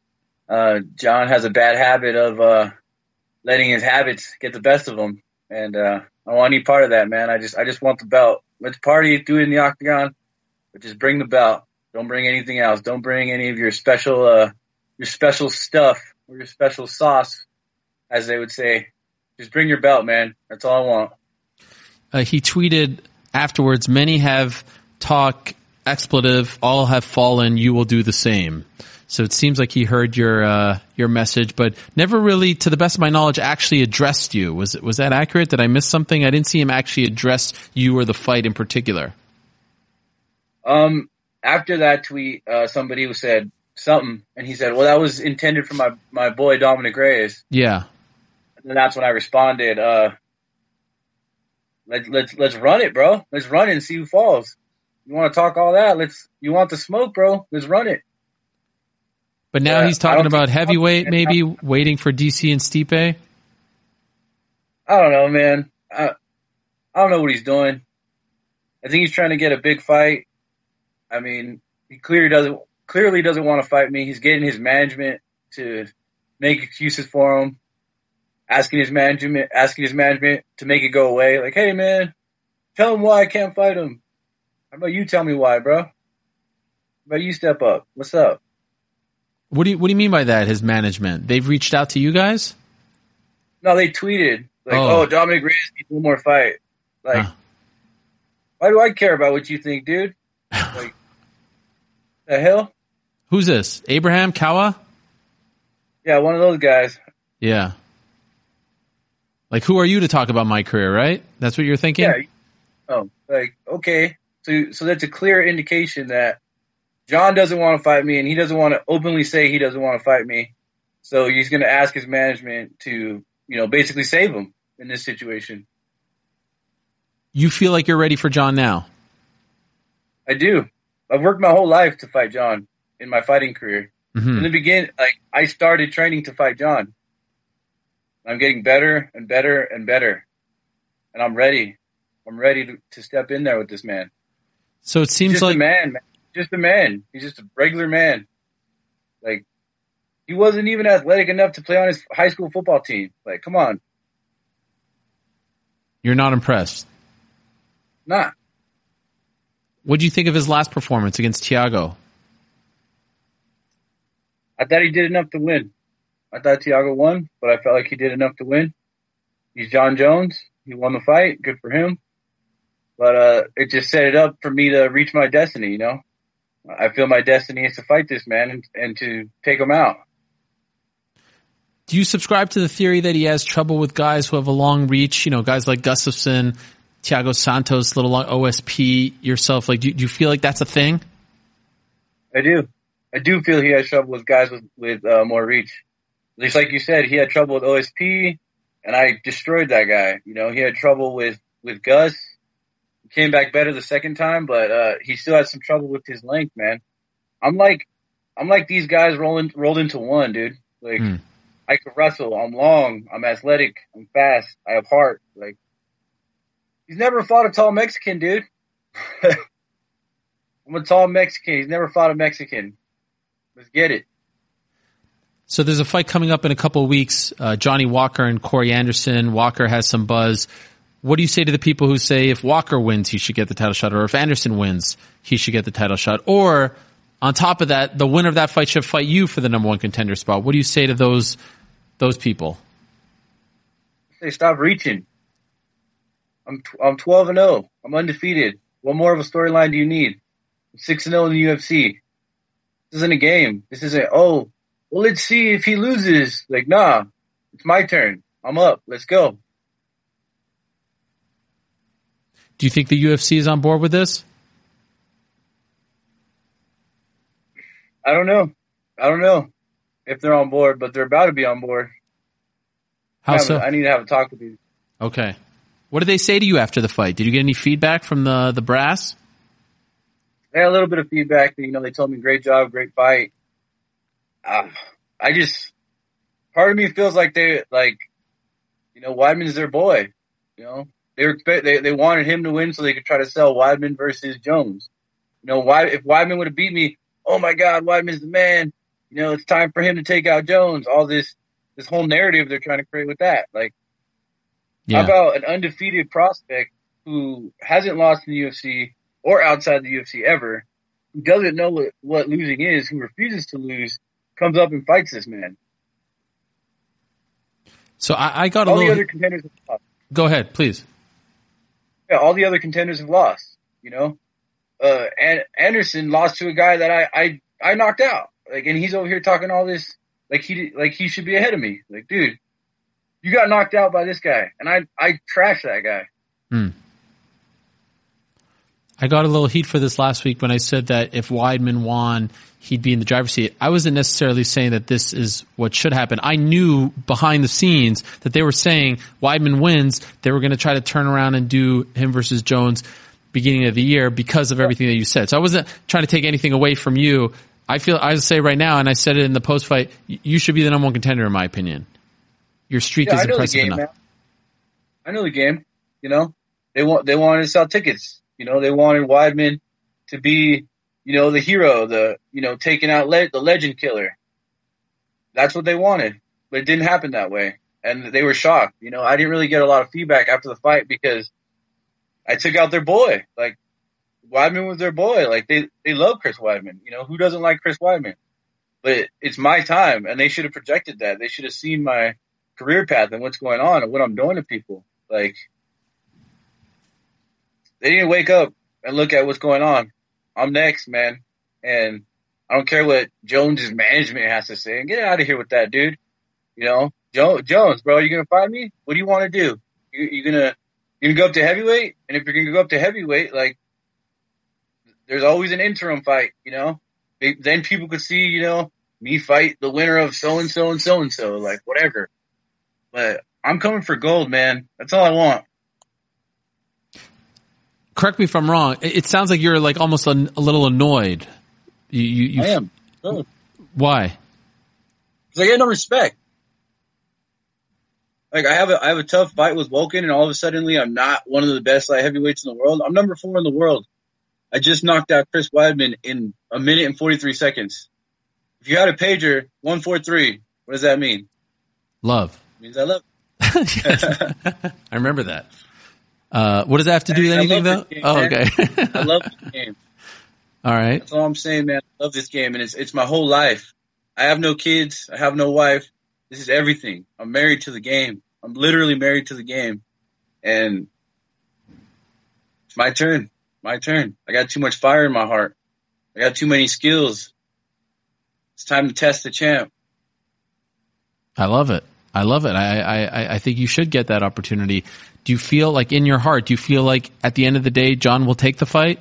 John has a bad habit of letting his habits get the best of him, and I don't want any part of that, man. I just want the belt. Let's party, do it in the octagon, but just bring the belt. Don't bring anything else. Don't bring any of your special stuff or your special sauce, as they would say. Just bring your belt, man. That's all I want. He tweeted afterwards, many have talk expletive, all have fallen, you will do the same. So it seems like he heard your message, but never really, to the best of my knowledge, actually addressed you. Was that accurate? Did I miss something? I didn't see him actually address you or the fight in particular. After that tweet, somebody said something, and he said, well, that was intended for my boy Dominic Reyes. Yeah. And that's when I responded, let's run it, bro. Let's run it and see who falls. You want to talk all that? You want the smoke, bro? Let's run it. But now he's talking about heavyweight, maybe waiting for DC and Stipe. I don't know, man. I don't know what he's doing. I think he's trying to get a big fight. I mean, he clearly doesn't want to fight me. He's getting his management to make excuses for him, asking his management to make it go away. Like, hey, man, tell him why I can't fight him. How about you tell me why, bro? How about you step up? What's up? What do you mean by that? His management? They've reached out to you guys? No, they tweeted like, "Oh, Dominic Reyes needs one more fight." Like, why do I care about what you think, dude? Like, the hell? Who's this? Abraham Kawa? Yeah, one of those guys. Yeah. Like, who are you to talk about my career, right? That's what you're thinking? Yeah. Oh, like, okay. So that's a clear indication that John doesn't want to fight me, and he doesn't want to openly say he doesn't want to fight me. So he's going to ask his management to, basically save him in this situation. You feel like you're ready for John now? I do. I've worked my whole life to fight John in my fighting career. Mm-hmm. In the beginning, I started training to fight John. I'm getting better and better and better. And I'm ready. I'm ready to step in there with this man. So it seems He's like... Just a man. He's just a regular man. Like, he wasn't even athletic enough to play on his high school football team. Like, come on. You're not impressed? Nah. What do you think of his last performance against Thiago? I thought he did enough to win. I thought Thiago won, but I felt like he did enough to win. He's John Jones. He won the fight. Good for him. But it just set it up for me to reach my destiny, I feel my destiny is to fight this man and to take him out. Do you subscribe to the theory that he has trouble with guys who have a long reach? You know, guys like Gustafsson, Thiago Santos, little long OSP, yourself. Like, do you feel like that's a thing? I do. I do feel he has trouble with guys with more reach. Just like you said, he had trouble with OSP, and I destroyed that guy. You know, he had trouble with Gus. He came back better the second time, but he still had some trouble with his length, man. I'm like these guys rolled into one, dude. Like, I can wrestle. I'm long. I'm athletic. I'm fast. I have heart. Like, he's never fought a tall Mexican, dude. I'm a tall Mexican. He's never fought a Mexican. Let's get it. So there's a fight coming up in a couple of weeks. Johnny Walker and Corey Anderson. Walker has some buzz. What do you say to the people who say if Walker wins, he should get the title shot, or if Anderson wins, he should get the title shot? Or on top of that, the winner of that fight should fight you for the number one contender spot. What do you say to those people? Say stop reaching. I'm 12-0. I'm undefeated. What more of a storyline do you need? I'm 6-0 in the UFC. This isn't a game. This isn't, well, let's see if he loses. Like, nah, it's my turn. I'm up. Let's go. Do you think the UFC is on board with this? I don't know if they're on board, but they're about to be on board. How so? I need to have a talk with you. Okay. What did they say to you after the fight? Did you get any feedback from the brass? I had a little bit of feedback. You know, they told me great job, great fight. Part of me feels like Weidman's their boy. You know, they wanted him to win so they could try to sell Weidman versus Jones. You know, if Weidman would have beat me, oh my God, Weidman's the man. You know, it's time for him to take out Jones. All this whole narrative they're trying to create with that. Like, how about an undefeated prospect who hasn't lost in the UFC or outside the UFC ever, who doesn't know what losing is, who refuses to lose, comes up and fights this man. So I got all the other contenders have lost. Go ahead, please. Yeah, all the other contenders have lost. You know, and Anderson lost to a guy that I knocked out. Like, and he's over here talking all this like he should be ahead of me. Like, dude, you got knocked out by this guy, and I trashed that guy. I got a little heat for this last week when I said that if Weidman won, he'd be in the driver's seat. I wasn't necessarily saying that this is what should happen. I knew behind the scenes that they were saying Weidman wins, they were going to try to turn around and do him versus Jones beginning of the year because of everything that you said. So I wasn't trying to take anything away from you. I say right now, and I said it in the post fight, you should be the number one contender in my opinion. Your streak is impressive enough. Man. I know the game. You know, they wanted to sell tickets. You know, they wanted Weidman to be, you know, the hero, taking out the legend killer. That's what they wanted, but it didn't happen that way. And they were shocked. You know, I didn't really get a lot of feedback after the fight because I took out their boy. Like, Weidman was their boy. Like, they love Chris Weidman. You know, who doesn't like Chris Weidman? But it's my time, and they should have projected that. They should have seen my career path and what's going on and what I'm doing to people. Like, they didn't wake up and look at what's going on. I'm next, man. And I don't care what Jones's management has to say. Get out of here with that, dude. You know, Jones, bro, you going to fight me? What do you want to do? You're going to go up to heavyweight? And if you're going to go up to heavyweight, like, there's always an interim fight, you know? Then people could see, you know, me fight the winner of so-and-so and so-and-so, like, whatever. But I'm coming for gold, man. That's all I want. Correct me if I'm wrong. It sounds like you're like almost a little annoyed. I am. Why? Because I get no respect. Like, I have a tough fight with Volkan, and all of a sudden I'm not one of the best light heavyweights in the world. I'm number 4 in the world. I just knocked out Chris Weidman in 1 minute and 43 seconds. If you had a pager, 143, what does that mean? Love. It means I love. I remember that. What does that have to do with anything, though? Game, okay. I love this game. All right. That's all I'm saying, man. I love this game, and it's my whole life. I have no kids. I have no wife. This is everything. I'm married to the game. I'm literally married to the game. And it's my turn. My turn. I got too much fire in my heart. I got too many skills. It's time to test the champ. I love it. I think you should get that opportunity. Do you feel like in your heart, do you feel like at the end of the day, John will take the fight?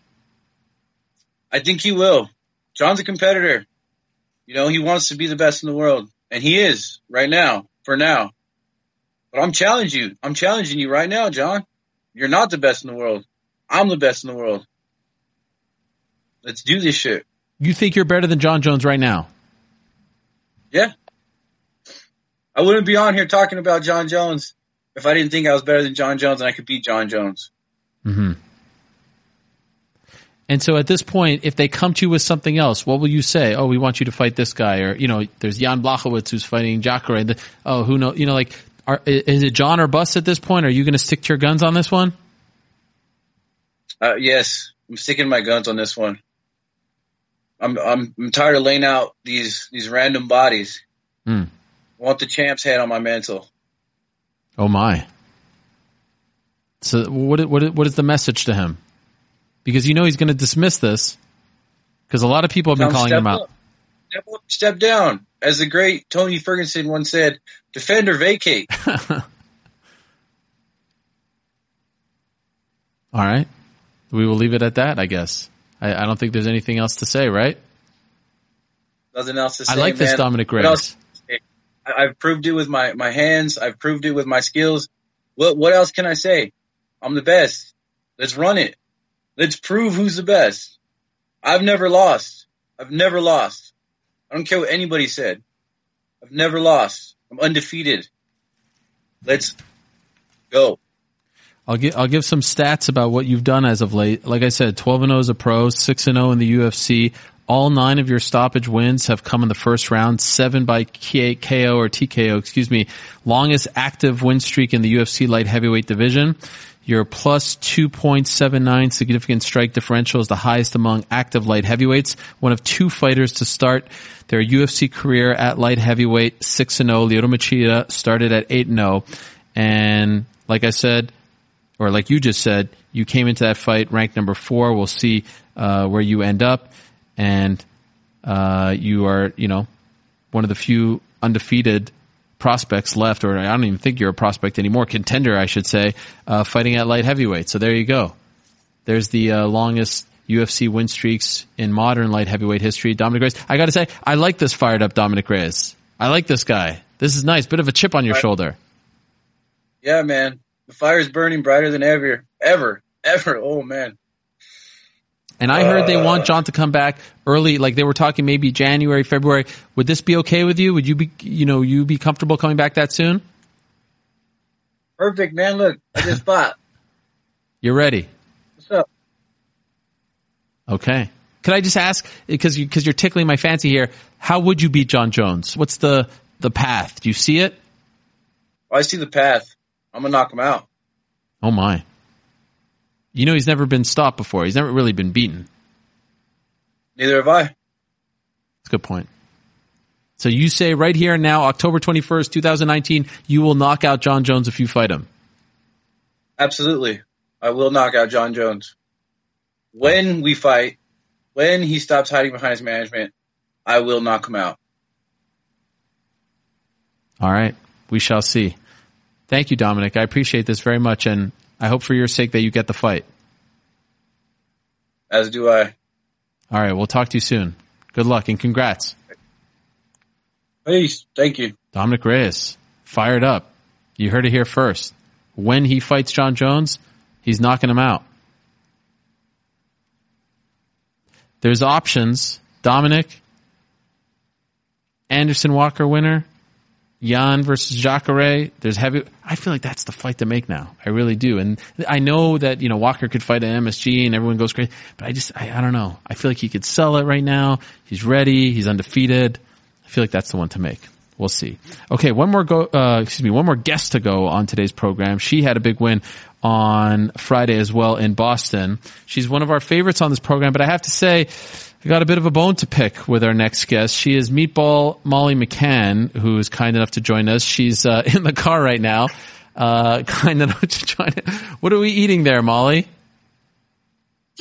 I think he will. John's a competitor. You know, he wants to be the best in the world. And he is right now, for now. But I'm challenging you right now, John. You're not the best in the world. I'm the best in the world. Let's do this shit. You think you're better than John Jones right now? Yeah. I wouldn't be on here talking about John Jones if I didn't think I was better than John Jones and I could beat John Jones. Mm-hmm. And so at this point, if they come to you with something else, what will you say? Oh, we want you to fight this guy. Or, you know, there's Jan Blachowicz who's fighting Jacare. Oh, who knows? You know, like, is it John or bust at this point? Are you going to stick to your guns on this one? Yes, I'm sticking my guns on this one. I'm tired of laying out these random bodies. I want the champ's head on my mantle. Oh my! So what is the message to him? Because you know he's going to dismiss this. Because a lot of people have been calling him out. Step down, as the great Tony Ferguson once said: "Defend or vacate." All right, we will leave it at that, I guess. I don't think there's anything else to say, right? Nothing else to say. I like this, man. Dominic Reyes. I've proved it with my hands. I've proved it with my skills. What else can I say? I'm the best. Let's run it. Let's prove who's the best. I've never lost. I don't care what anybody said. I've never lost. I'm undefeated. Let's go. I'll give some stats about what you've done as of late. Like I said, 12-0 as a pro, 6-0 in the UFC. All 9 of your stoppage wins have come in the first round, 7 by KO or TKO, Longest active win streak in the UFC light heavyweight division. Your plus 2.79 significant strike differential is the highest among active light heavyweights. One of 2 fighters to start their UFC career at light heavyweight, 6-0. Lyoto Machida started at 8-0. And like I said, or like you just said, you came into that fight ranked number 4. We'll see where you end up. And you are, one of the few undefeated prospects left, or I don't even think you're a prospect anymore, contender, I should say, fighting at light heavyweight. So there you go. There's the longest UFC win streaks in modern light heavyweight history. Dominic Reyes. I got to say, I like this fired up Dominic Reyes. I like this guy. This is nice. Bit of a chip on your shoulder. Yeah, man. The fire's burning brighter than ever. Oh, man. And I heard they want John to come back early, like they were talking maybe January, February. Would this be okay with you? Would you be comfortable coming back that soon? Perfect, man. Look, I just bought. You're ready. What's up? Okay. Could I just ask, because you're tickling my fancy here, how would you beat John Jones? What's the path? Do you see it? I see the path. I'm going to knock him out. Oh, my. You know he's never been stopped before. He's never really been beaten. Neither have I. That's a good point. So you say right here and now, October 21st, 2019, you will knock out John Jones if you fight him. Absolutely. I will knock out John Jones. When we fight, when he stops hiding behind his management, I will knock him out. All right. We shall see. Thank you, Dominic. I appreciate this very much, and I hope for your sake that you get the fight. As do I. All right. We'll talk to you soon. Good luck and congrats. Peace. Thank you. Dominic Reyes, fired up. You heard it here first. When he fights John Jones, he's knocking him out. There's options. Dominic, Anderson Walker winner, Jan versus Jacare. There's heavy. I feel like that's the fight to make now. I really do. And I know that, Walker could fight an MSG and everyone goes crazy, but I don't know. I feel like he could sell it right now. He's ready. He's undefeated. I feel like that's the one to make. We'll see. Okay. One more guest to go on today's program. She had a big win on Friday as well in Boston. She's one of our favorites on this program, but I have to say, I got a bit of a bone to pick with our next guest. She is Meatball Molly McCann, who is kind enough to join us. She's in the car right now, kind enough to join us. What are we eating there, Molly?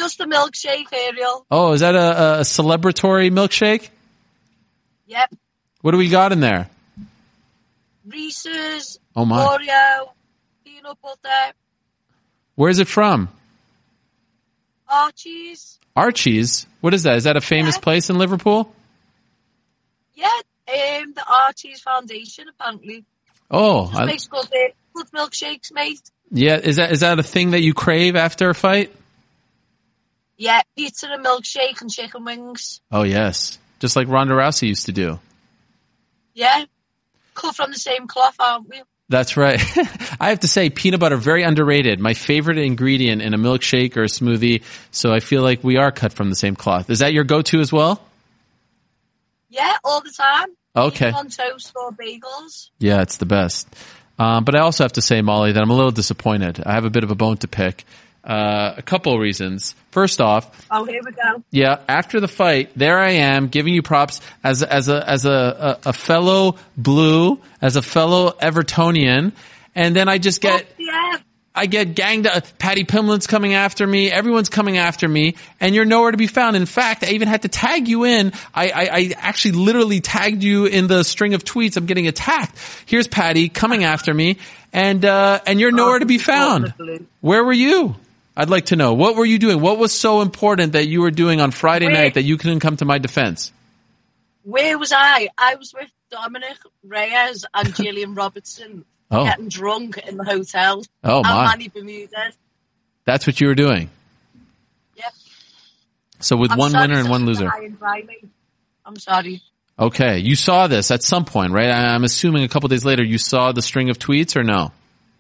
Just a milkshake, Ariel. Oh, is that a celebratory milkshake? Yep. What do we got in there? Reese's, Oh, my. Oreo, peanut butter, Where's it from? Archie's. Archie's? What is that? Is that a famous place in Liverpool? Yeah, the Archie's Foundation, apparently. Oh, Just makes good milkshakes, mate. yeah. Is that a thing that you crave after a fight? Yeah, pizza and milkshake and chicken wings. Oh, yes. Just like Ronda Rousey used to do. Yeah. Cut from the same cloth, aren't we? That's right. I have to say, peanut butter, very underrated. My favorite ingredient in a milkshake or a smoothie. So I feel like we are cut from the same cloth. Is that your go-to as well? Yeah, all the time. Okay. Even on toast or bagels. Yeah, it's the best. But I also have to say, Molly, that I'm a little disappointed. I have a bit of a bone to pick. A couple of reasons. First off, Oh, here we go. yeah, after the fight, there I am giving you props as a fellow Blue, as a fellow Evertonian, and then I just get I get ganged up. Paddy Pimlin's coming after me. Everyone's coming after me, and you're nowhere to be found. In fact, I even had to tag you in. I actually literally tagged you in the string of tweets. I'm getting attacked. Here's Paddy coming after me, and you're nowhere to be found. Where were you? I'd like to know. What were you doing? What was so important that you were doing on Friday night that you couldn't come to my defense? Where was I? I was with Dominic Reyes and Gillian Robertson getting drunk in the hotel. Oh, and my. Manny Bermudez. That's what you were doing. Yep. So with one winner and one loser. I'm sorry. Okay. You saw this at some point, right? I'm assuming a couple days later you saw the string of tweets or no?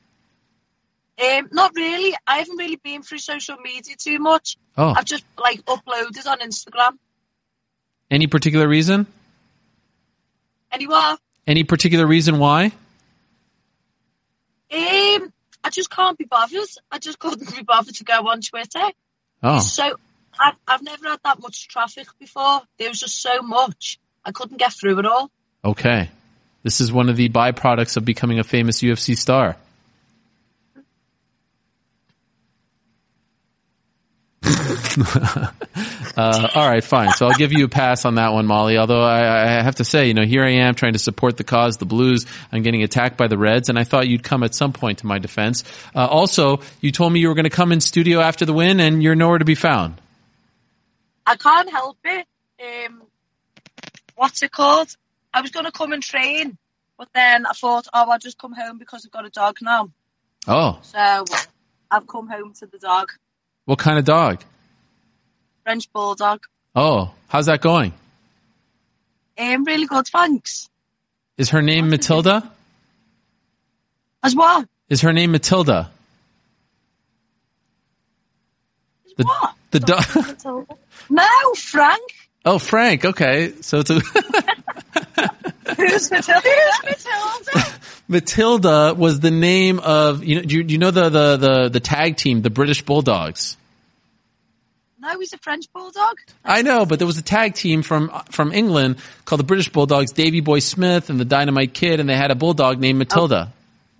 Not really. I haven't really been through social media too much. Oh. I've just uploaded on Instagram. Any particular reason? Anywhere. Any particular reason why? I just can't be bothered. I just couldn't be bothered to go on Twitter. Oh. So I've never had that much traffic before. There was just so much. I couldn't get through it all. Okay. This is one of the byproducts of becoming a famous UFC star. All right, fine. So I'll give you a pass on that one, Molly. Although I have to say, here I am trying to support the cause, the Blues. I'm getting attacked by the Reds, and I thought you'd come at some point to my defense. Also, you told me you were going to come in studio after the win, and you're nowhere to be found. I can't help it. What's it called? I was going to come and train, but then I thought, I'll just come home because I've got a dog now. Oh. So I've come home to the dog. What kind of dog? French Bulldog. Oh, how's that going? Really good, thanks. Is her name Matilda? As what? Is her name Matilda? The dog. No, Frank. Oh, Frank. Okay, so it's a. Who's Matilda? Matilda was the name of do you know the tag team, the British Bulldogs? No, he's a French Bulldog. I know, but there was a tag team from England called the British Bulldogs, Davy Boy Smith and the Dynamite Kid, and they had a bulldog named Matilda.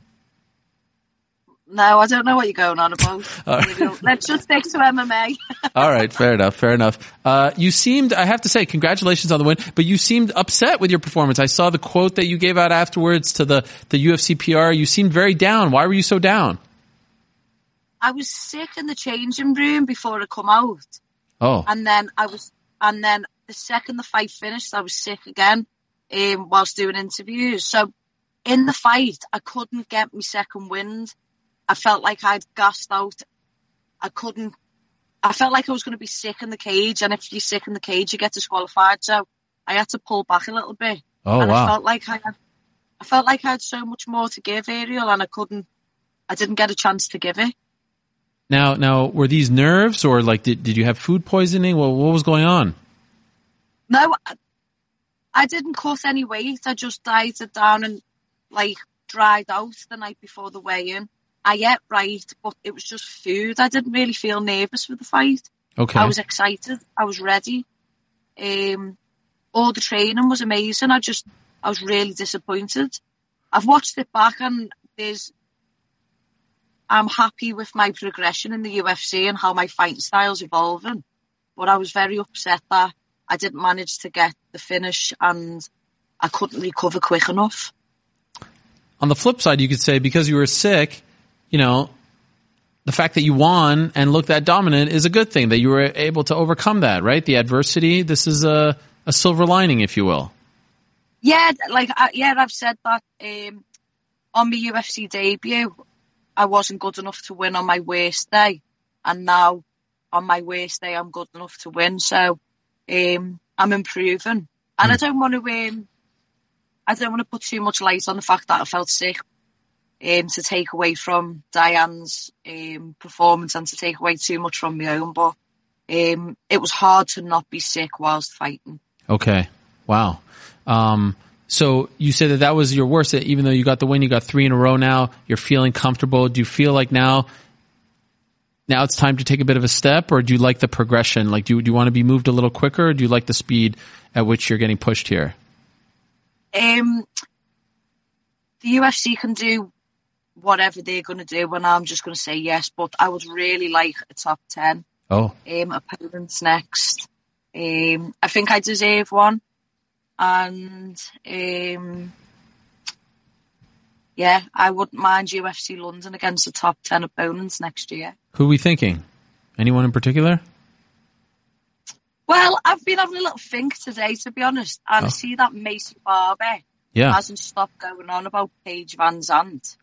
No, I don't know what you're going on about. Let's just stick to MMA. All right, fair enough. You seemed, I have to say, congratulations on the win, but you seemed upset with your performance. I saw the quote that you gave out afterwards to the UFC PR. You seemed very down. Why were you so down? I was sick in the changing room before I come out. Oh. And then the second the fight finished, I was sick again, whilst doing interviews. So in the fight, I couldn't get my second wind. I felt like I'd gassed out. I felt like I was going to be sick in the cage. And if you're sick in the cage, you get disqualified. So I had to pull back a little bit. Oh, and wow. I felt like I had so much more to give, Ariel, and I didn't get a chance to give it. Now, were these nerves or did you have food poisoning? What was going on? No, I didn't cut any weight. I just dieted down and dried out the night before the weigh-in. I ate right, but it was just food. I didn't really feel nervous for the fight. Okay. I was excited. I was ready. All the training was amazing. I was really disappointed. I've watched it back and I'm happy with my progression in the UFC and how my fighting style's evolving. But I was very upset that I didn't manage to get the finish and I couldn't recover quick enough. On the flip side, you could say because you were sick, you know, the fact that you won and looked that dominant is a good thing, that you were able to overcome that, right? The adversity, this is a silver lining, if you will. Yeah, I've said that on my UFC debut, I wasn't good enough to win on my worst day. And now on my worst day, I'm good enough to win. So I'm improving. And I don't want to put too much light on the fact that I felt sick to take away from Diane's performance and to take away too much from my own. But it was hard to not be sick whilst fighting. Okay. Wow. So you said that was your worst, even though you got the win, you got 3 in a row now, you're feeling comfortable. Do you feel like now it's time to take a bit of a step, or do you like the progression? Like, do you want to be moved a little quicker, or do you like the speed at which you're getting pushed here? The UFC can do whatever they're going to do, and I'm just going to say yes, but I would really like a top 10 opponents next. I think I deserve one, and I wouldn't mind UFC London against the top 10 opponents next year. Who are we thinking? Anyone in particular? Well, I've been having a little think today, to be honest, and I see that Macy Barber hasn't stopped going on about Paige Van Zandt.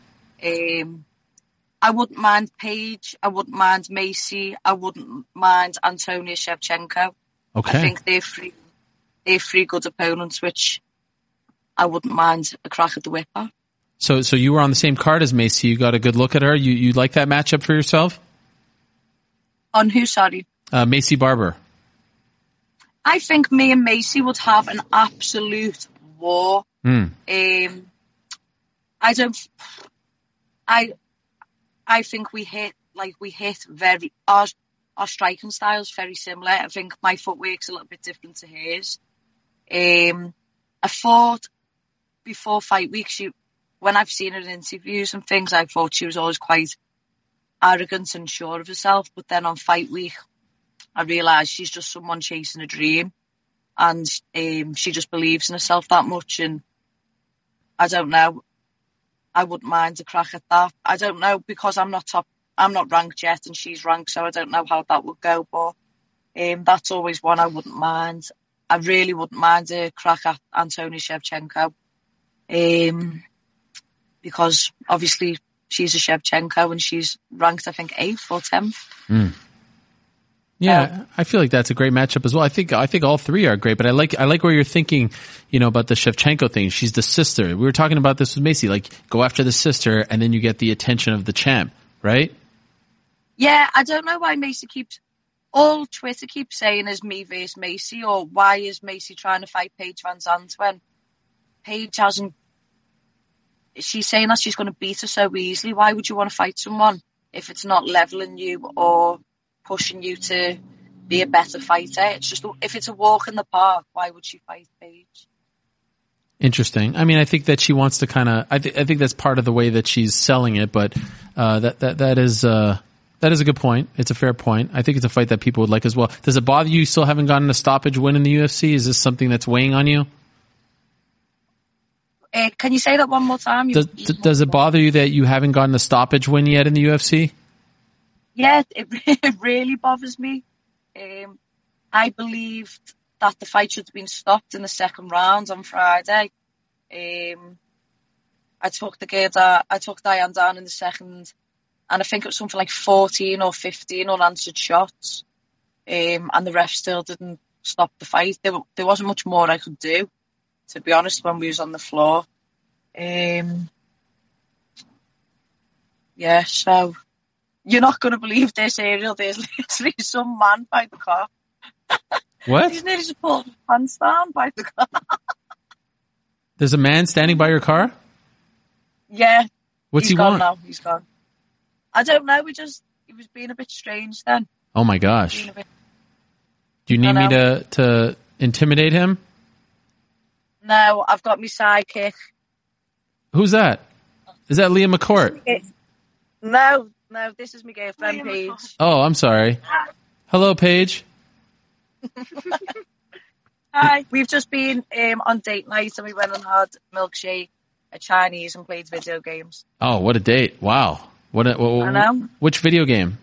I wouldn't mind Paige. I wouldn't mind Macy. I wouldn't mind Antonia Shevchenko. Okay. I think they're three good opponents, which I wouldn't mind a crack at the whip at. So you were on the same card as Macy. You got a good look at her. You like that matchup for yourself? On who, sorry? Macy Barber. I think me and Macy would have an absolute war. I think we hit very, our striking style is very similar. I think my footwork's a little bit different to hers. I thought before fight week, when I've seen her in interviews and things, I thought she was always quite arrogant and sure of herself. But then on fight week, I realised she's just someone chasing a dream, and she just believes in herself that much. And I don't know, I wouldn't mind a crack at that. I don't know, because I'm not ranked yet, and she's ranked, so I don't know how that would go. But that's always one I wouldn't mind. I really wouldn't mind a crack at Antonia Shevchenko, because obviously she's a Shevchenko and she's ranked, I think, 8th or 10th. Yeah, I feel like that's a great matchup as well. I think all three are great, but I like where you're thinking, about the Shevchenko thing. She's the sister. We were talking about this with Macy, like go after the sister and then you get the attention of the champ, right? Yeah, I don't know why Macy all Twitter keeps saying is me versus Macy, or why is Macy trying to fight Paige Van Zandt when Paige hasn't. She's saying that she's going to beat her so easily. Why would you want to fight someone if it's not leveling you or pushing you to be a better fighter? It's just, if it's a walk in the park, why would she fight Paige? Interesting. I mean, I think that she wants to kind of. I think that's part of the way that she's selling it, but that is a good point. It's a fair point. I think it's a fight that people would like as well. Does it bother you still haven't gotten a stoppage win in the UFC? Is this something that's weighing on you? Can you say that one more time? Does it bother you that you haven't gotten a stoppage win yet in the UFC? Yeah, it really bothers me. I believed that the fight should have been stopped in the second round on Friday. I took Diane down in the second, and I think it was something like 14 or 15 unanswered shots. And the ref still didn't stop the fight. There wasn't much more I could do, to be honest, when we was on the floor. So you're not going to believe this, Ariel. There's literally some man by the car. What? He's nearly just pulled his pants down by the car. There's a man standing by your car? Yeah. What's he gone want? now. He's gone. I don't know. He was being a bit strange then. Oh my gosh. Do you need me to intimidate him? No, I've got my sidekick. Who's that? Is that Liam McCourt? No, this is my girlfriend, Paige. Oh, I'm sorry. Hello, Paige. Hi. We've just been on date night and we went and had milkshake, a Chinese, and played video games. Oh, what a date. Wow. I know. Which video game?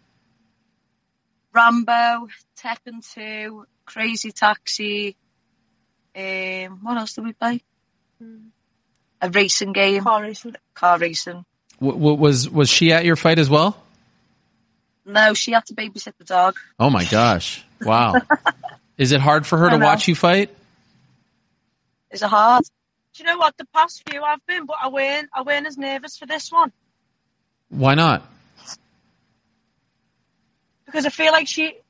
Rambo, Tekken 2, Crazy Taxi. What else did we play? A racing game. Car racing. Was she at your fight as well? No, she had to babysit the dog. Oh my gosh. Wow. Is it hard for her to watch you fight? Is it hard? Do you know what? The past few I've been, but I weren't as nervous for this one. Why not? Because I feel like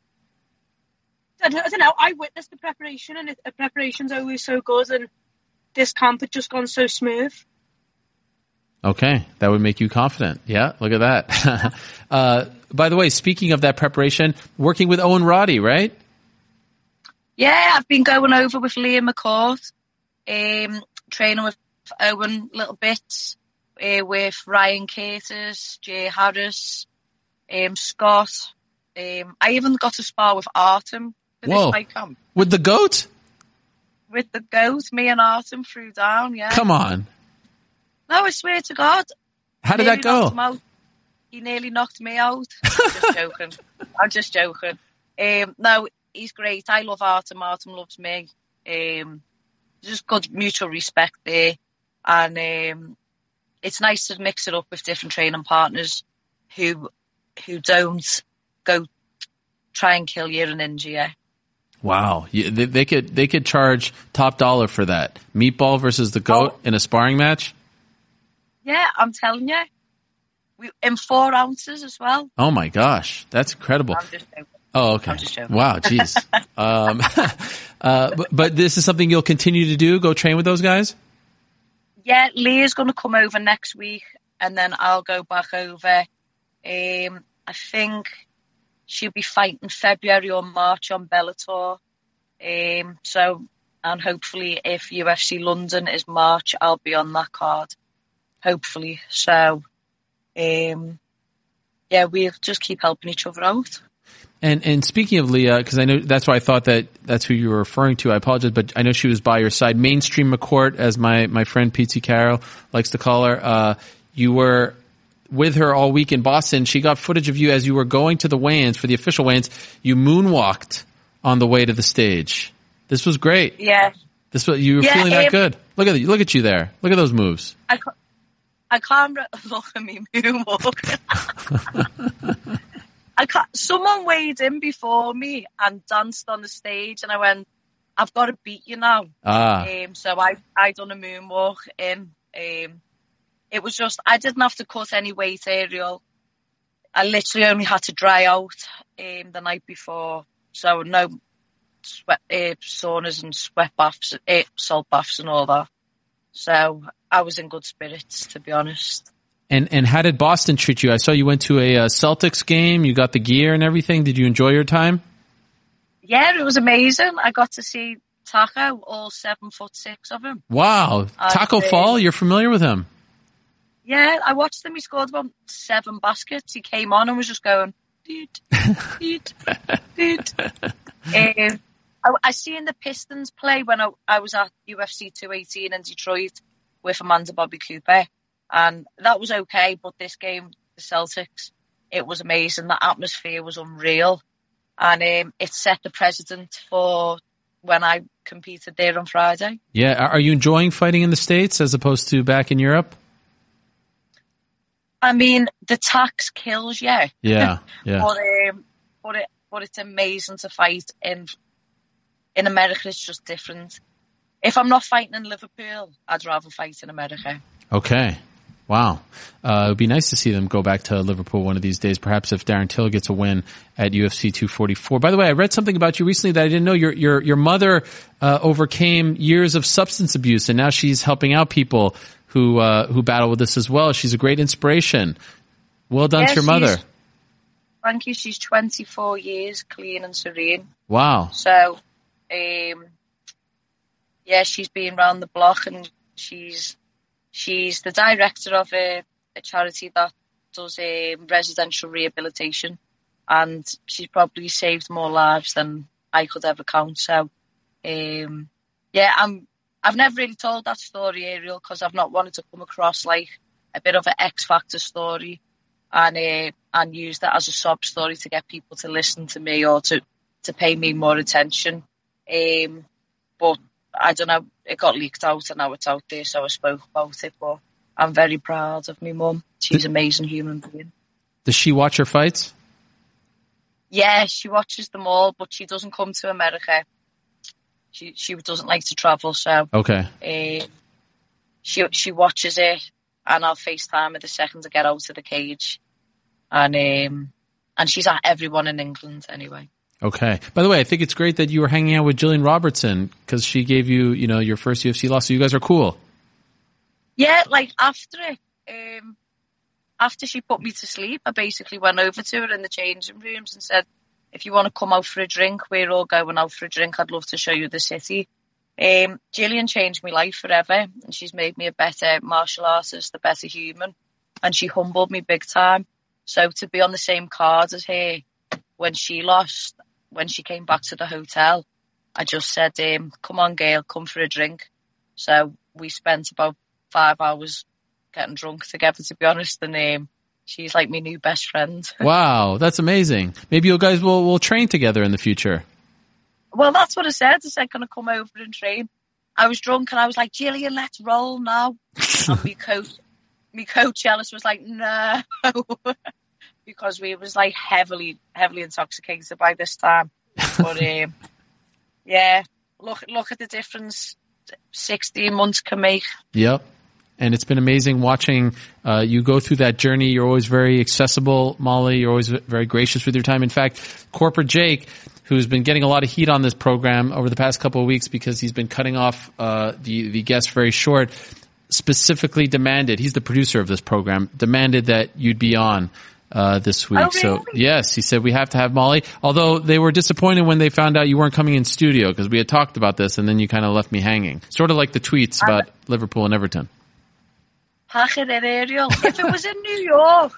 I don't know, I witnessed the preparation, and the preparation's always so good, and this camp had just gone so smooth. Okay, that would make you confident. Yeah, look at that. By the way, speaking of that preparation, working with Owen Roddy, right? Yeah, I've been going over with Liam McCourt, training with Owen little bits, with Ryan Curtis, Jay Harris, Scott. I even got to spar with Artem for this fight camp. With the GOAT? With the GOAT, me and Artem threw down, yeah. Come on. No, I swear to God. How did that go? He nearly knocked me out. I'm just joking. No, he's great. I love Artem. Artem loves me. Just good mutual respect there. And it's nice to mix it up with different training partners who don't go try and kill you and injure you. Wow. They could charge top dollar for that. Meatball versus the GOAT in a sparring match? Yeah, I'm telling you. In 4 ounces as well. Oh my gosh. That's incredible. I'm just joking. Oh, okay. I'm just joking. Wow, jeez. But this is something you'll continue to do? Go train with those guys? Yeah, Leah's going to come over next week, and then I'll go back over. I think she'll be fighting February or March on Bellator. And hopefully if UFC London is March, I'll be on that card. Hopefully. So, yeah, we'll just keep helping each other out. And speaking of Leah, because I know that's why I thought that's who you were referring to. I apologize, but I know she was by your side. Mainstream McCourt, as my friend Pete Carroll likes to call her. You were with her all week in Boston. She got footage of you as you were going to the weigh-ins for the official weigh-ins. You moonwalked on the way to the stage. This was great. Yeah. You were feeling that good. Look at you there. Look at those moves. I can't look at me moonwalk. Someone weighed in before me and danced on the stage, and I went, I've got to beat you now. So I done a moonwalk in. It was just, I didn't have to cut any weight, Ariel. I literally only had to dry out the night before. So no sweat, saunas and sweat baths, salt baths and all that. So I was in good spirits, to be honest. And how did Boston treat you? I saw you went to a Celtics game. You got the gear and everything. Did you enjoy your time? Yeah, it was amazing. I got to see Taco, all 7'6" of him. Wow. Taco Fall, you're familiar with him? Yeah, I watched him. He scored about 7 baskets. He came on and was just going, dude. I seen the Pistons play when I was at UFC 218 in Detroit with Amanda Bobby Cooper. And that was okay, but this game, the Celtics, it was amazing. The atmosphere was unreal. And it set the precedent for when I competed there on Friday. Yeah. Are you enjoying fighting in the States as opposed to back in Europe? I mean, the tax kills you. Yeah. But it's amazing to fight in America. It's just different. If I'm not fighting in Liverpool, I'd rather fight in America. Okay. Wow. It would be nice to see them go back to Liverpool one of these days, perhaps if Darren Till gets a win at UFC 244. By the way, I read something about you recently that I didn't know. Your mother overcame years of substance abuse, and now she's helping out people who battle with this as well. She's a great inspiration. Well done to your mother. Thank you. She's 24 years clean and serene. Wow. So, yeah, she's been around the block, and she's the director of a charity that does residential rehabilitation, and she's probably saved more lives than I could ever count. So, I've never really told that story, Ariel, because I've not wanted to come across like a bit of an X Factor story and use that as a sob story to get people to listen to me or to pay me more attention. But I don't know, it got leaked out and now it's out there, so I spoke about it. But I'm very proud of my mum. She's an amazing human being. Does she watch your fights? Yeah, she watches them all, but she doesn't come to America. She doesn't like to travel, so okay. She watches it, and I'll FaceTime her the second I get out of the cage, and she's at everyone in England anyway. Okay. By the way, I think it's great that you were hanging out with Jillian Robertson because she gave you, your first UFC loss. So you guys are cool. Yeah, like after she put me to sleep, I basically went over to her in the changing rooms and said, if you want to come out for a drink, we're all going out for a drink. I'd love to show you the city. Jillian changed my life forever, and she's made me a better martial artist, a better human, and she humbled me big time. So to be on the same card as her when she lost, when she came back to the hotel, I just said, come on, Gail, come for a drink. So we spent about 5 hours getting drunk together, to be honest, and she's like my new best friend. Wow, that's amazing. Maybe you guys will train together in the future. Well, that's what I said. I said, can I come over and train? I was drunk and I was like, Jillian, let's roll now. And my coach Ellis was like, no, because we was like heavily intoxicated by this time. But yeah, look at the difference 16 months can make. Yep. And it's been amazing watching you go through that journey. You're always very accessible, Molly. You're always very gracious with your time. In fact, Corporate Jake, who's been getting a lot of heat on this program over the past couple of weeks because he's been cutting off the guests very short, specifically demanded, he's the producer of this program, demanded that you'd be on this week. Oh, really? So yes, he said we have to have Molly, although they were disappointed when they found out you weren't coming in studio because we had talked about this and then you kind of left me hanging. Sort of like the tweets about Liverpool and Everton. Pack it in, Ariel. If it was in New York,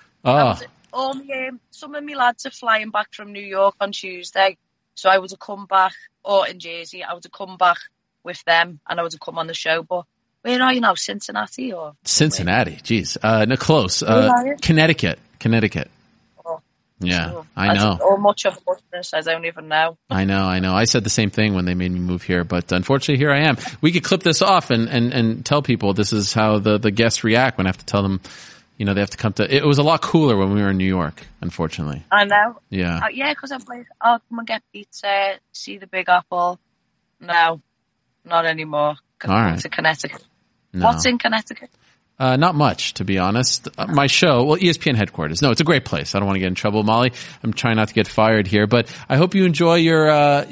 some of my lads are flying back from New York on Tuesday, so I would have come back, or in Jersey, I would have come back with them and I would have come on the show. But where are you now, Cincinnati or? Cincinnati, geez. No, close. Connecticut. Oh, yeah, sure. I know. Or much of muchness, I don't even know. I know. I said the same thing when they made me move here, but unfortunately here I am. We could clip this off and tell people this is how the guests react when I have to tell them, they have to come to, it was a lot cooler when we were in New York, unfortunately. I know. Yeah. Yeah, because I'm like, oh, come and get pizza, see the Big Apple. No, not anymore. All right. To Connecticut. No. What's in Connecticut? Not much, to be honest. My show, ESPN headquarters. No, it's a great place. I don't want to get in trouble, Molly. I'm trying not to get fired here, but I hope you enjoy your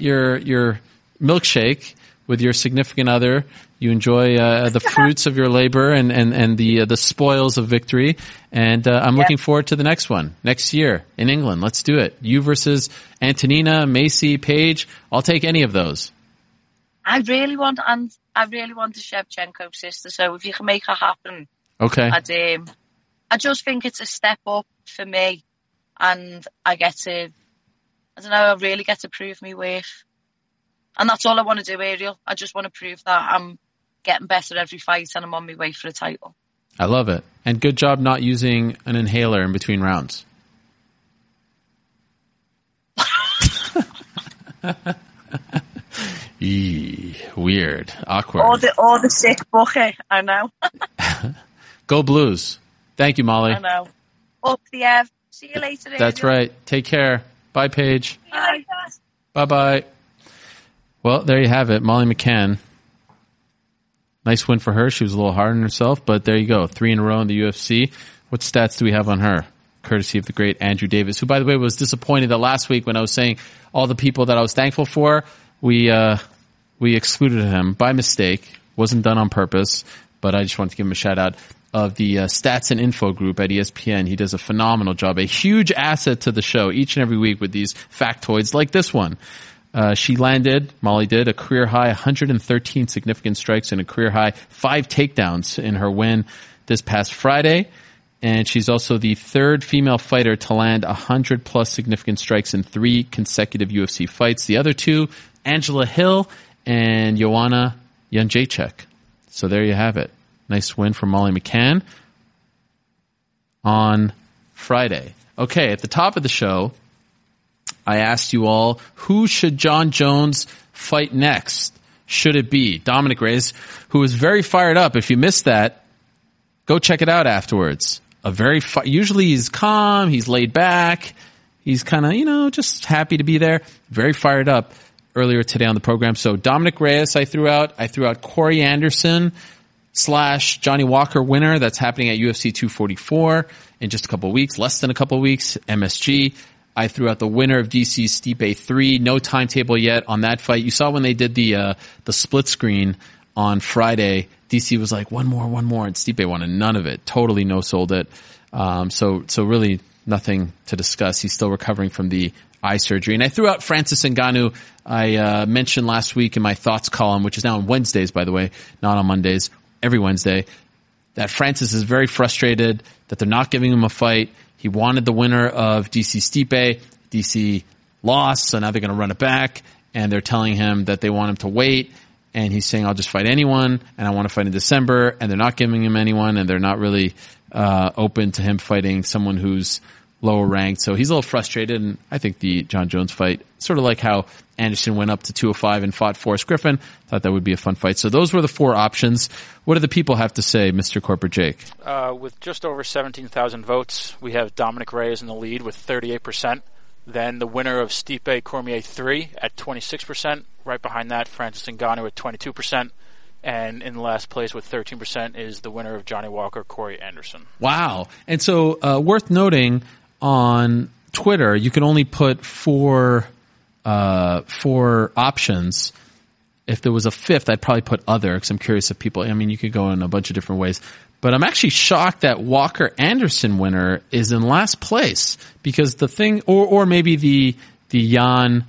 milkshake with your significant other. You enjoy the fruits of your labor and the spoils of victory. And I'm looking forward to the next one next year in England. Let's do it. You versus Antonina, Macy, Paige. I'll take any of those. I really want the Shevchenko sister. So if you can make it happen. Okay. I just think it's a step up for me, and I really get to prove my worth. And that's all I want to do, Ariel. I just want to prove that I'm getting better every fight and I'm on my way for a title. I love it. And good job not using an inhaler in between rounds. Weird. Awkward. Or the sick bucket, I know. Go Blues. Thank you, Molly. I know. Up the Ev. See you later, Ariel. That's right. Take care. Bye, Paige. Bye. Bye-bye. Well, there you have it. Molly McCann. Nice win for her. She was a little hard on herself, but there you go. 3 in a row in the UFC. What stats do we have on her? Courtesy of the great Andrew Davis, who, by the way, was disappointed that last week when I was saying all the people that I was thankful for, we excluded him by mistake. Wasn't done on purpose, but I just wanted to give him a shout out of the Stats and Info group at ESPN. He does a phenomenal job, a huge asset to the show each and every week with these factoids like this one. Molly did, a career high 113 significant strikes and a career high 5 takedowns in her win this past Friday. And she's also the third female fighter to land 100-plus significant strikes in 3 consecutive UFC fights. The other 2, Angela Hill and Joanna Jędrzejczyk. So there you have it. Nice win for Molly McCann on Friday. Okay, at the top of the show, I asked you all, who should Jon Jones fight next? Should it be Dominic Reyes, who was very fired up? If you missed that, go check it out afterwards. Usually he's calm, he's laid back, he's kind of, just happy to be there. Very fired up earlier today on the program. So Dominic Reyes I threw out Corey Anderson / Johnny Walker winner. That's happening at UFC 244 in just a couple of weeks, less than a couple of weeks, MSG. I threw out the winner of DC's Stipe 3. No timetable yet on that fight. You saw when they did the split screen on Friday, DC was like, one more, and Stipe wanted none of it. Totally no-sold it. So really nothing to discuss. He's still recovering from the eye surgery. And I threw out Francis Ngannou. I mentioned last week in my thoughts column, which is now on Wednesdays, by the way, not on Mondays, every Wednesday, that Francis is very frustrated that they're not giving him a fight. He wanted the winner of DC Stipe. DC lost, so now they're going to run it back, and they're telling him that they want him to wait. And he's saying, I'll just fight anyone, and I want to fight in December, and they're not giving him anyone, and they're not really open to him fighting someone who's lower ranked. So he's a little frustrated, and I think the Jon Jones fight, sort of like how Anderson went up to 205 and fought Forrest Griffin, thought that would be a fun fight. So those were the 4 options. What do the people have to say, Mr. Corporate Jake? With just over 17,000 votes, we have Dominic Reyes in the lead with 38%. Then the winner of Stipe Cormier 3 at 26%. Right behind that, Francis Ngannou at 22%. And in last place with 13% is the winner of Johnny Walker, Corey Anderson. Wow. And so worth noting, on Twitter, you can only put 4 options. If there was a 5th, I'd probably put other, because I'm curious if people, you could go in a bunch of different ways. But I'm actually shocked that Walker Anderson winner is in last place, because the thing, or maybe the Jan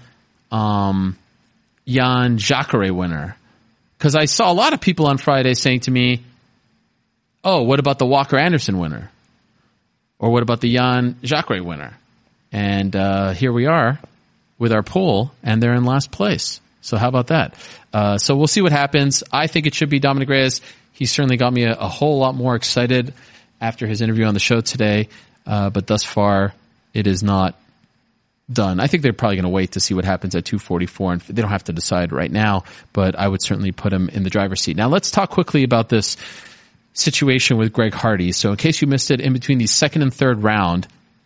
Jacare winner. Because I saw a lot of people on Friday saying to me, oh, what about the Walker Anderson winner? Or what about the Jan Jacare winner? And here we are with our poll, and they're in last place. So how about that? So we'll see what happens. I think it should be Dominic Reyes. He certainly got me a whole lot more excited after his interview on the show today. But thus far, it is not done. I think they're probably going to wait to see what happens at 244, and they don't have to decide right now, but I would certainly put him in the driver's seat. Now let's talk quickly about this situation with Greg Hardy. So in case you missed it, in between the second and third round,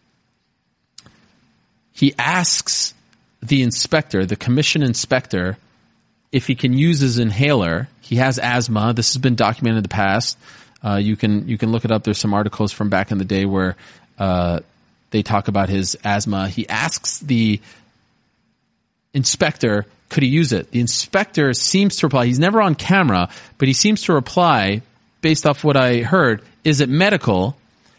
he asks the inspector, the commission inspector, if he can use his inhaler. He has asthma. This has been documented in the past. You can look it up. There's some articles from back in the day where they talk about his asthma. He asks the inspector, could he use it? The inspector seems to reply. He's never on camera, but he seems to reply, based off what I heard, is it medical?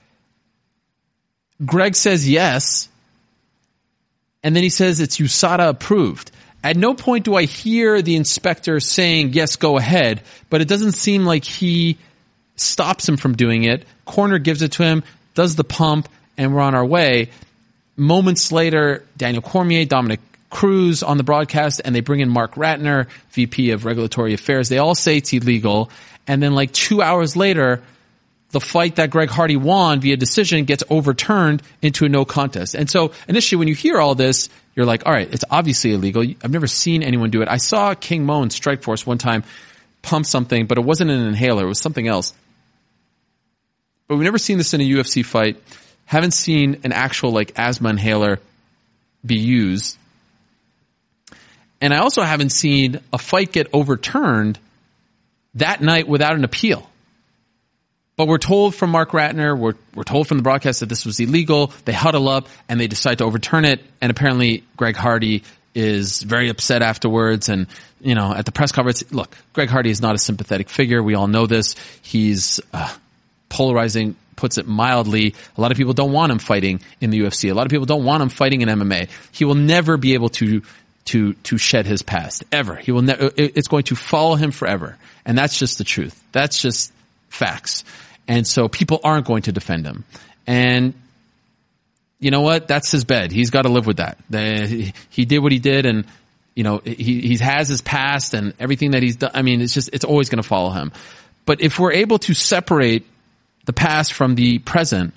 Greg says yes. And then he says it's USADA approved. At no point do I hear the inspector saying, yes, go ahead, but it doesn't seem like he stops him from doing it. Corner gives it to him, does the pump, and we're on our way. Moments later, Daniel Cormier, Dominic Cruz on the broadcast, and they bring in Mark Ratner, VP of Regulatory Affairs. They all say it's illegal. And then 2 hours later, the fight that Greg Hardy won via decision gets overturned into a no contest. And so initially when you hear all this, you're like, all right, it's obviously illegal. I've never seen anyone do it. I saw King Mo in Strikeforce one time pump something, but it wasn't an inhaler. It was something else. But we've never seen this in a UFC fight. Haven't seen an actual asthma inhaler be used. And I also haven't seen a fight get overturned that night without an appeal. But we're told from Mark Ratner, we're told from the broadcast that this was illegal. They huddle up and they decide to overturn it. And apparently Greg Hardy is very upset afterwards. And, at the press conference, look, Greg Hardy is not a sympathetic figure. We all know this. He's polarizing, puts it mildly. A lot of people don't want him fighting in the UFC. A lot of people don't want him fighting in MMA. He will never be able to shed his past, ever. He will never, it's going to follow him forever. And that's just the truth. That's just facts. And so people aren't going to defend him. And you know what? That's his bed. He's got to live with that. He did what he did, and you know, he has his past and everything that he's done. I mean, it's always going to follow him. But if we're able to separate the past from the present,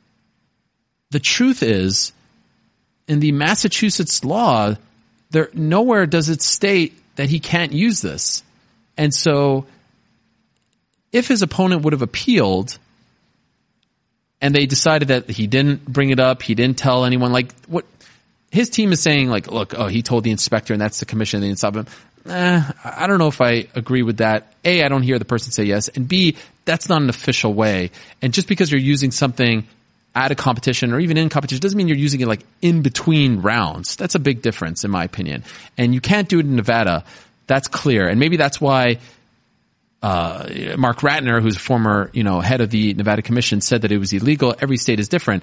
the truth is, in the Massachusetts law, nowhere does it state that he can't use this. And so if his opponent would have appealed and they decided that he didn't bring it up, he didn't tell anyone, like what his team is saying, like, look, he told the inspector and that's the commission, they didn't stop him. I don't know if I agree with that. A, I don't hear the person say yes. And B, that's not an official way. And just because you're using something at a competition or even in competition doesn't mean you're using it like in between rounds. That's a big difference in my opinion. And you can't do it in Nevada. That's clear. And maybe that's why Mark Ratner, who's a former, head of the Nevada Commission, said that it was illegal. Every state is different.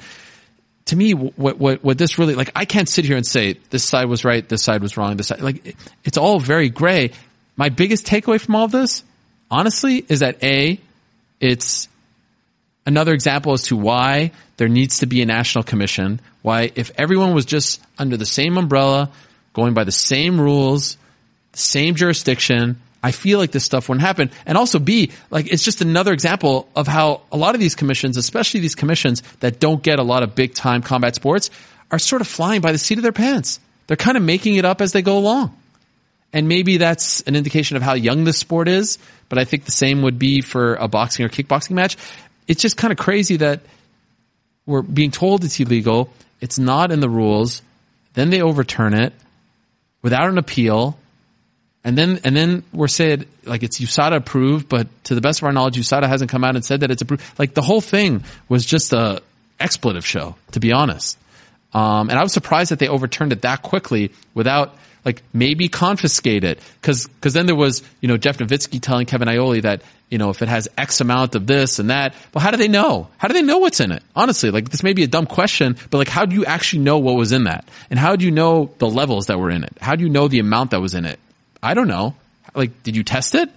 To me, what this really, like, I can't sit here and say this side was right, this side was wrong, this side, like, it's all very gray. My biggest takeaway from all of this, honestly, is that A, it's another example as to why there needs to be a national commission, why if everyone was just under the same umbrella, going by the same rules, the same jurisdiction, I feel like this stuff wouldn't happen. And also B, like, it's just another example of how a lot of these commissions, especially these commissions that don't get a lot of big time combat sports, are sort of flying by the seat of their pants. They're kind of making it up as they go along. And maybe that's an indication of how young this sport is, but I think the same would be for a boxing or kickboxing match. It's just kind of crazy that we're being told it's illegal. It's not in the rules. Then they overturn it without an appeal. And then we're saying, like, it's USADA approved, but to the best of our knowledge, USADA hasn't come out and said that it's approved. Like, the whole thing was just a expletive show, to be honest. And I was surprised that they overturned it that quickly without, like, maybe confiscate it. Cause then there was, Jeff Nowitzki telling Kevin Aioli that, if it has X amount of this and that, well, how do they know? How do they know what's in it? Honestly, like, this may be a dumb question, but like, how do you actually know what was in that? And how do you know the levels that were in it? How do you know the amount that was in it? I don't know. Like, did you test it?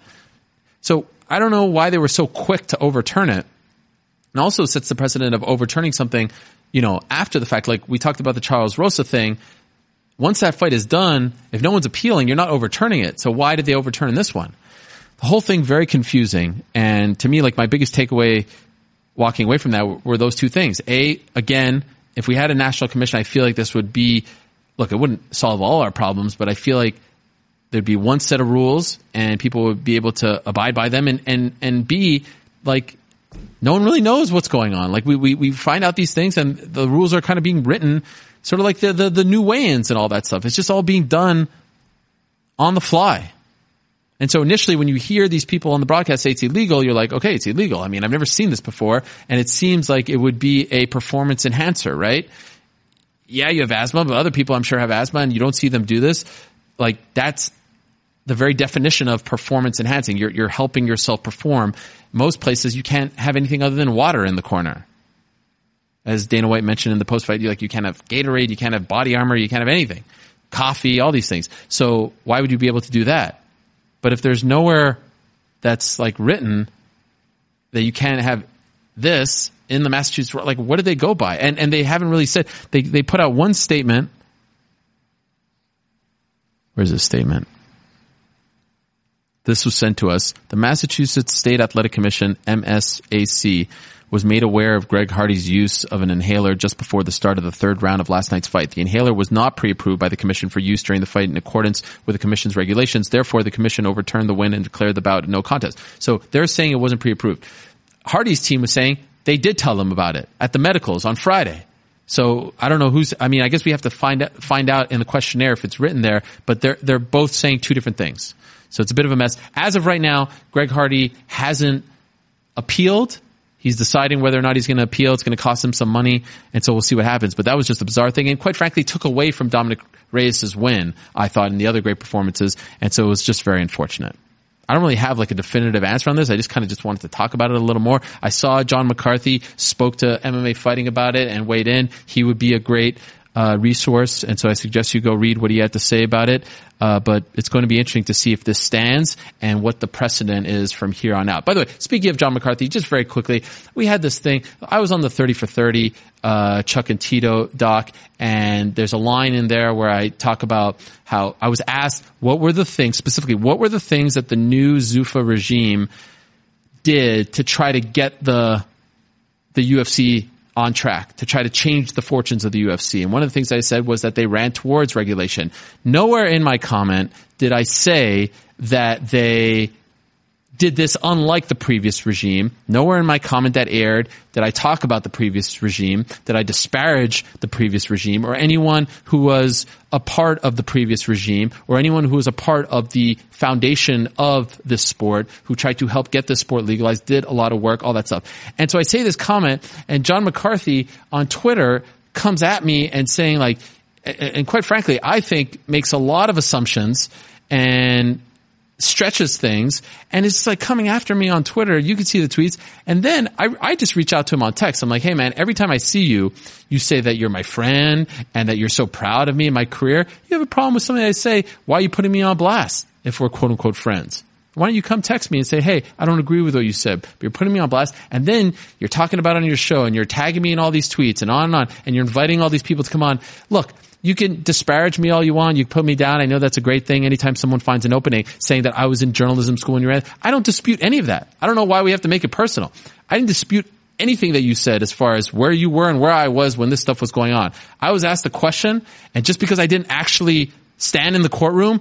So I don't know why they were so quick to overturn it. And also sets the precedent of overturning something, after the fact. Like, we talked about the Charles Rosa thing. Once that fight is done, if no one's appealing, you're not overturning it. So why did they overturn this one? The whole thing very confusing. And to me, like, my biggest takeaway walking away from that were those two things. A, again, if we had a national commission, I feel like this would be, look, it wouldn't solve all our problems, but I feel like there'd be one set of rules and people would be able to abide by them. And B, like, no one really knows what's going on. Like, we find out these things and the rules are kind of being written sort of like the new weigh-ins and all that stuff. It's just all being done on the fly. And so initially when you hear these people on the broadcast say it's illegal, you're like, okay, it's illegal. I mean, I've never seen this before. And it seems like it would be a performance enhancer, right? Yeah, you have asthma, but other people I'm sure have asthma and you don't see them do this. Like, that's the very definition of performance enhancing. You're helping yourself perform. Most places you can't have anything other than water in the corner. As Dana White mentioned in the post-fight, you can't have Gatorade, you can't have body armor, you can't have anything. Coffee, all these things. So why would you be able to do that? But if there's nowhere that's like written that you can't have this in the Massachusetts, like, what did they go by? And they haven't really said, they put out one statement. Where's this statement? This was sent to us. The Massachusetts State Athletic Commission, MSAC, was made aware of Greg Hardy's use of an inhaler just before the start of the third round of last night's fight. The inhaler was not pre-approved by the commission for use during the fight in accordance with the commission's regulations. Therefore, the commission overturned the win and declared the bout no contest. So they're saying it wasn't pre-approved. Hardy's team was saying they did tell them about it at the medicals on Friday. So I don't know I guess we have to find out in the questionnaire if it's written there, but they're both saying two different things. So it's a bit of a mess. As of right now, Greg Hardy hasn't appealed. He's deciding whether or not he's going to appeal. It's going to cost him some money, and so we'll see what happens. But that was just a bizarre thing, and quite frankly, took away from Dominic Reyes' win, I thought, in the other great performances, and so it was just very unfortunate. I don't really have like a definitive answer on this. I just kind of just wanted to talk about it a little more. I saw John McCarthy spoke to MMA Fighting about it and weighed in. He would be a great resource, and so I suggest you go read what he had to say about it. But it's going to be interesting to see if this stands and what the precedent is from here on out. By the way, speaking of John McCarthy, just very quickly, we had this thing. I was on the 30 for 30 Chuck and Tito doc, and there's a line in there where I talk about how I was asked what were the things that the new Zuffa regime did to try to get the UFC on track, to try to change the fortunes of the UFC. And one of the things I said was that they ran towards regulation. Nowhere in my comment did I say that they did this unlike the previous regime. Nowhere in my comment that aired did I talk about the previous regime, did I disparage the previous regime or anyone who was a part of the previous regime or anyone who was a part of the foundation of this sport who tried to help get this sport legalized, did a lot of work, all that stuff. And so I say this comment, and John McCarthy on Twitter comes at me and saying, like, and quite frankly, I think makes a lot of assumptions and stretches things, and it's like coming after me on Twitter. You can see the tweets. And then I just reach out to him on text. I'm like, hey man, every time I see you, you say that you're my friend and that you're so proud of me and my career. You have a problem with something I say. Why are you putting me on blast if we're quote unquote friends? Why don't you come text me and say, hey, I don't agree with what you said, but you're putting me on blast. And then you're talking about it on your show and you're tagging me in all these tweets and on, and you're inviting all these people to come on. Look, you can disparage me all you want. You can put me down. I know that's a great thing. Anytime someone finds an opening saying that I was in journalism school and you're in, I don't dispute any of that. I don't know why we have to make it personal. I didn't dispute anything that you said as far as where you were and where I was when this stuff was going on. I was asked a question, and just because I didn't actually stand in the courtroom,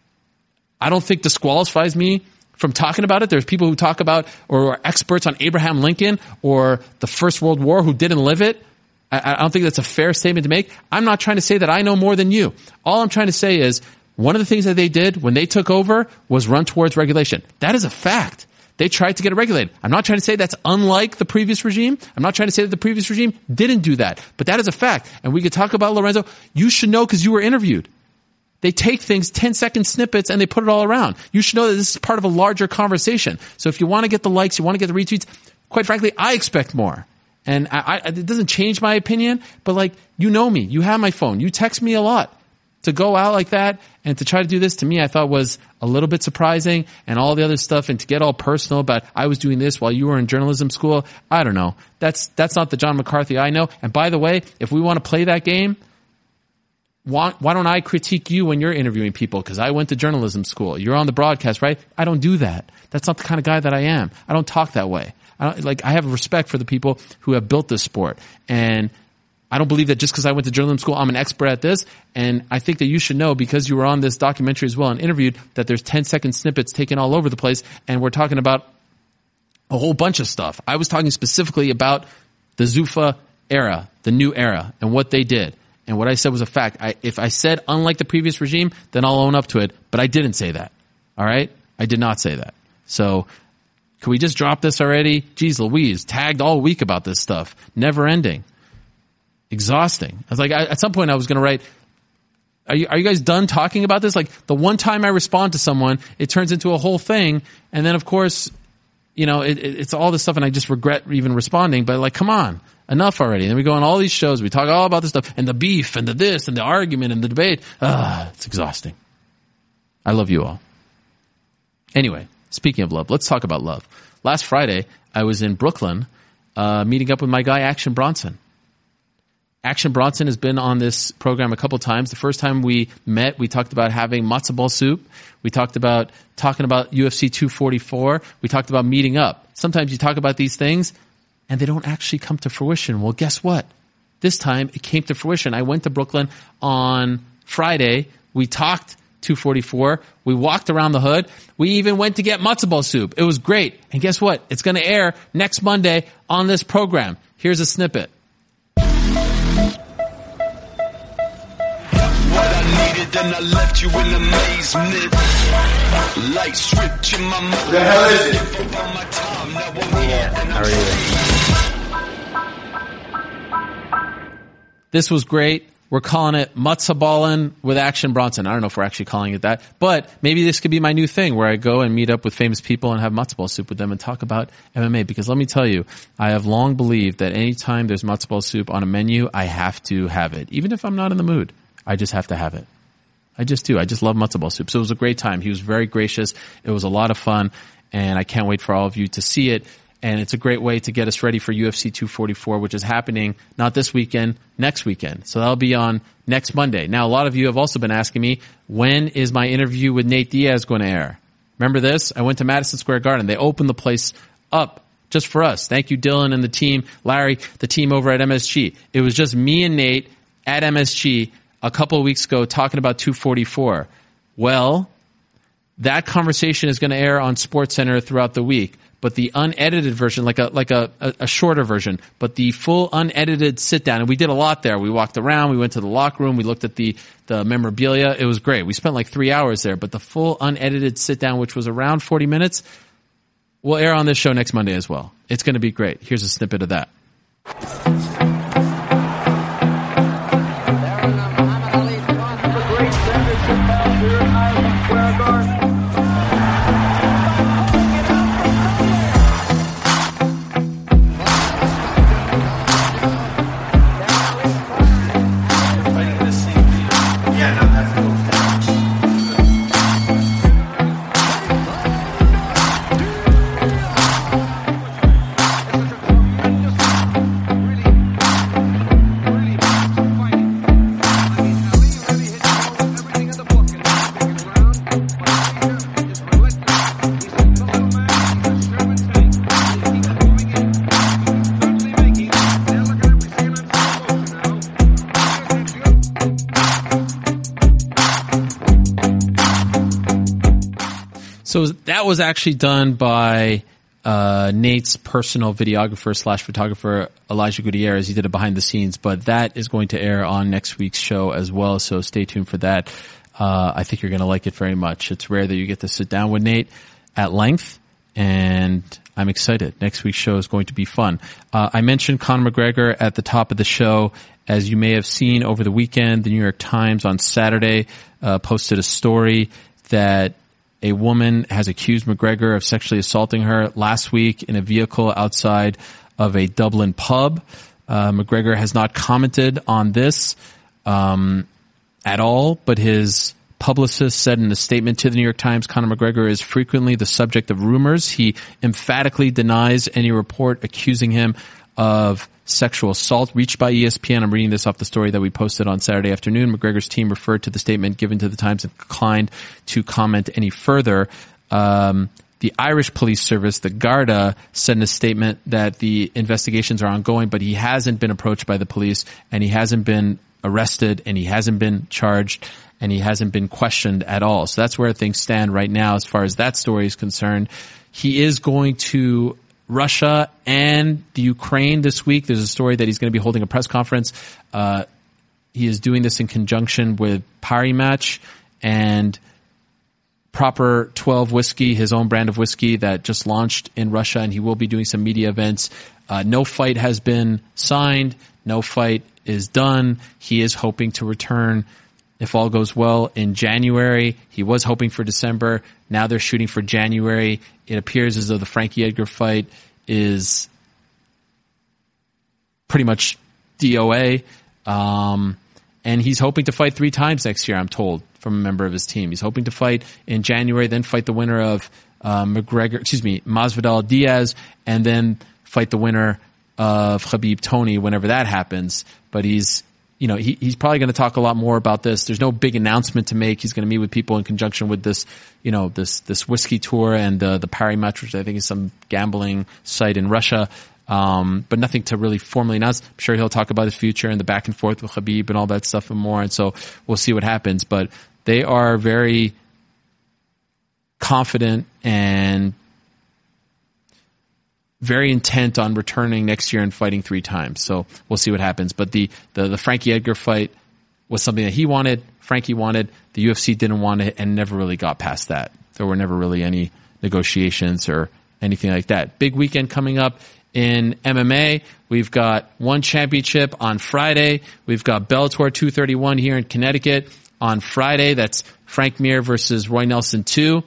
I don't think disqualifies me from talking about it. There's people who talk about or are experts on Abraham Lincoln or the First World War who didn't live it. I don't think that's a fair statement to make. I'm not trying to say that I know more than you. All I'm trying to say is one of the things that they did when they took over was run towards regulation. That is a fact. They tried to get it regulated. I'm not trying to say that's unlike the previous regime. I'm not trying to say that the previous regime didn't do that. But that is a fact. And we could talk about Lorenzo. You should know because you were interviewed. They take things, 10-second snippets, and they put it all around. You should know that this is part of a larger conversation. So if you want to get the likes, you want to get the retweets, quite frankly, I expect more. And it doesn't change my opinion, but like, you know me. You have my phone. You text me a lot. To go out like that and to try to do this, to me, I thought was a little bit surprising, and all the other stuff, and to get all personal about I was doing this while you were in journalism school. I don't know. That's not the John McCarthy I know. And by the way, if we want to play that game, why don't I critique you when you're interviewing people? Because I went to journalism school. You're on the broadcast, right? I don't do that. That's not the kind of guy that I am. I don't talk that way. I have respect for the people who have built this sport. And I don't believe that just because I went to journalism school, I'm an expert at this. And I think that you should know, because you were on this documentary as well and interviewed, that there's 10-second snippets taken all over the place. And we're talking about a whole bunch of stuff. I was talking specifically about the Zuffa era, the new era, and what they did. And what I said was a fact. If I said unlike the previous regime, then I'll own up to it. But I didn't say that. All right? I did not say that. So can we just drop this already? Jeez Louise, tagged all week about this stuff. Never ending. Exhausting. I was like, at some point I was going to write, are you guys done talking about this? Like, the one time I respond to someone, it turns into a whole thing. And then, of course, it's all this stuff, and I just regret even responding. But like, come on. Enough already. And then we go on all these shows. We talk all about this stuff and the beef and the this and the argument and the debate. It's exhausting. I love you all. Anyway, speaking of love, let's talk about love. Last Friday, I was in Brooklyn, meeting up with my guy, Action Bronson. Action Bronson has been on this program a couple times. The first time we met, we talked about having matzo ball soup. We talked about talking about UFC 244. We talked about meeting up. Sometimes you talk about these things and they don't actually come to fruition. Well, guess what? This time it came to fruition. I went to Brooklyn on Friday. We talked 244. We walked around the hood. We even went to get matzo ball soup. It was great. And guess what? It's going to air next Monday on this program. Here's a snippet. Then I left you in amazement. Light switch in my mind. The hell is it? How are you? This was great. We're calling it Matzah Ballin with Action Bronson. I don't know if we're actually calling it that, but maybe this could be my new thing where I go and meet up with famous people and have matzo ball soup with them and talk about MMA. Because let me tell you, I have long believed that anytime there's matzo ball soup on a menu, I have to have it. Even if I'm not in the mood, I just have to have it. I just do. I just love matzo ball soup. So it was a great time. He was very gracious. It was a lot of fun, and I can't wait for all of you to see it. And it's a great way to get us ready for UFC 244, which is happening not this weekend, next weekend. So that'll be on next Monday. Now, a lot of you have also been asking me, when is my interview with Nate Diaz going to air? Remember this? I went to Madison Square Garden. They opened the place up just for us. Thank you, Dylan and the team, Larry, the team over at MSG. It was just me and Nate at MSG a couple of weeks ago talking about 244. Well, that conversation is going to air on SportsCenter throughout the week. But the unedited version, like a shorter version, but the full unedited sit down, and we did a lot there. We walked around, we went to the locker room, we looked at the memorabilia. It was great. We spent like 3 hours there, but the full unedited sit down, which was around 40 minutes, will air on this show next Monday as well. It's going to be great. Here's a snippet of that. So that was actually done by Nate's personal videographer / photographer, Elijah Gutierrez. He did it behind the scenes, but that is going to air on next week's show as well. So stay tuned for that. I think you're going to like it very much. It's rare that you get to sit down with Nate at length, and I'm excited. Next week's show is going to be fun. I mentioned Conor McGregor at the top of the show. As you may have seen over the weekend, the New York Times on Saturday posted a story that a woman has accused McGregor of sexually assaulting her last week in a vehicle outside of a Dublin pub. McGregor has not commented on this at all, but his publicist said in a statement to the New York Times, Conor McGregor is frequently the subject of rumors. He emphatically denies any report accusing him of sexual assault reached by ESPN. I'm reading this off the story that we posted on Saturday afternoon. McGregor's team referred to the statement given to the Times and declined to comment any further. The Irish police service, the Garda, said in a statement that the investigations are ongoing, but he hasn't been approached by the police, and he hasn't been arrested, and he hasn't been charged, and he hasn't been questioned at all. So that's where things stand right now as far as that story is concerned. He is going to Russia and the Ukraine this week. There's a story that he's going to be holding a press conference. He is doing this in conjunction with Parimatch and Proper 12 whiskey, his own brand of whiskey that just launched in Russia, and he will be doing some media events. No fight has been signed. No fight is done. He is hoping to return, if all goes well, in January. He was hoping for December. Now they're shooting for January. It appears as though the Frankie Edgar fight is pretty much DOA. And he's hoping to fight 3 times next year, I'm told, from a member of his team. He's hoping to fight in January, then fight the winner of Masvidal Diaz, and then fight the winner of Khabib Tony whenever that happens. But he's probably going to talk a lot more about this. There's no big announcement to make. He's going to meet with people in conjunction with this, this whiskey tour and the Parimatch, which I think is some gambling site in Russia. But nothing to really formally announce. I'm sure he'll talk about his future and the back and forth with Khabib and all that stuff and more. And so we'll see what happens. But they are very confident and very intent on returning next year and fighting 3 times. So we'll see what happens. But the Frankie Edgar fight was something that he wanted, Frankie wanted, the UFC didn't want it, and never really got past that. There were never really any negotiations or anything like that. Big weekend coming up in MMA. We've got one championship on Friday. We've got Bellator 231 here in Connecticut on Friday. That's Frank Mir versus Roy Nelson 2.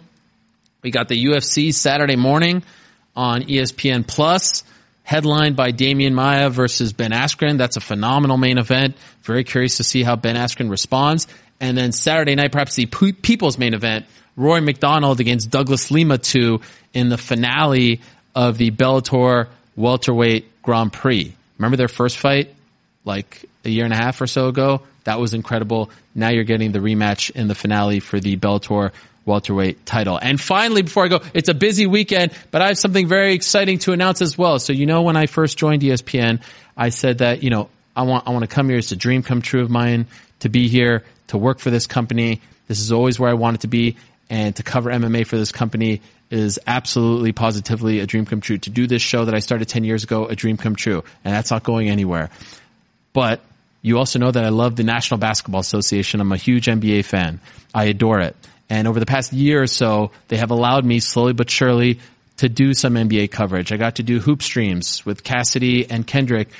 We got the UFC Saturday morning on ESPN Plus, headlined by Damian Maia versus Ben Askren. That's a phenomenal main event. Very curious to see how Ben Askren responds. And then Saturday night, perhaps the people's main event, Rory McDonald against Douglas Lima 2 in the finale of the Bellator welterweight Grand Prix. Remember their first fight like a year and a half or so ago? That was incredible. Now you're getting the rematch in the finale for the Bellator welterweight title. And finally, before I go, it's a busy weekend, but I have something very exciting to announce as well. So, when I first joined ESPN, I said that, I want to come here. It's a dream come true of mine to be here, to work for this company. This is always where I wanted to be, and to cover MMA for this company is absolutely, positively a dream come true. To do this show that I started 10 years ago, a dream come true. And that's not going anywhere. But you also know that I love the National Basketball Association. I'm a huge NBA fan. I adore it. And over the past year or so, they have allowed me slowly but surely to do some NBA coverage. I got to do hoop streams with Cassidy and Kendrick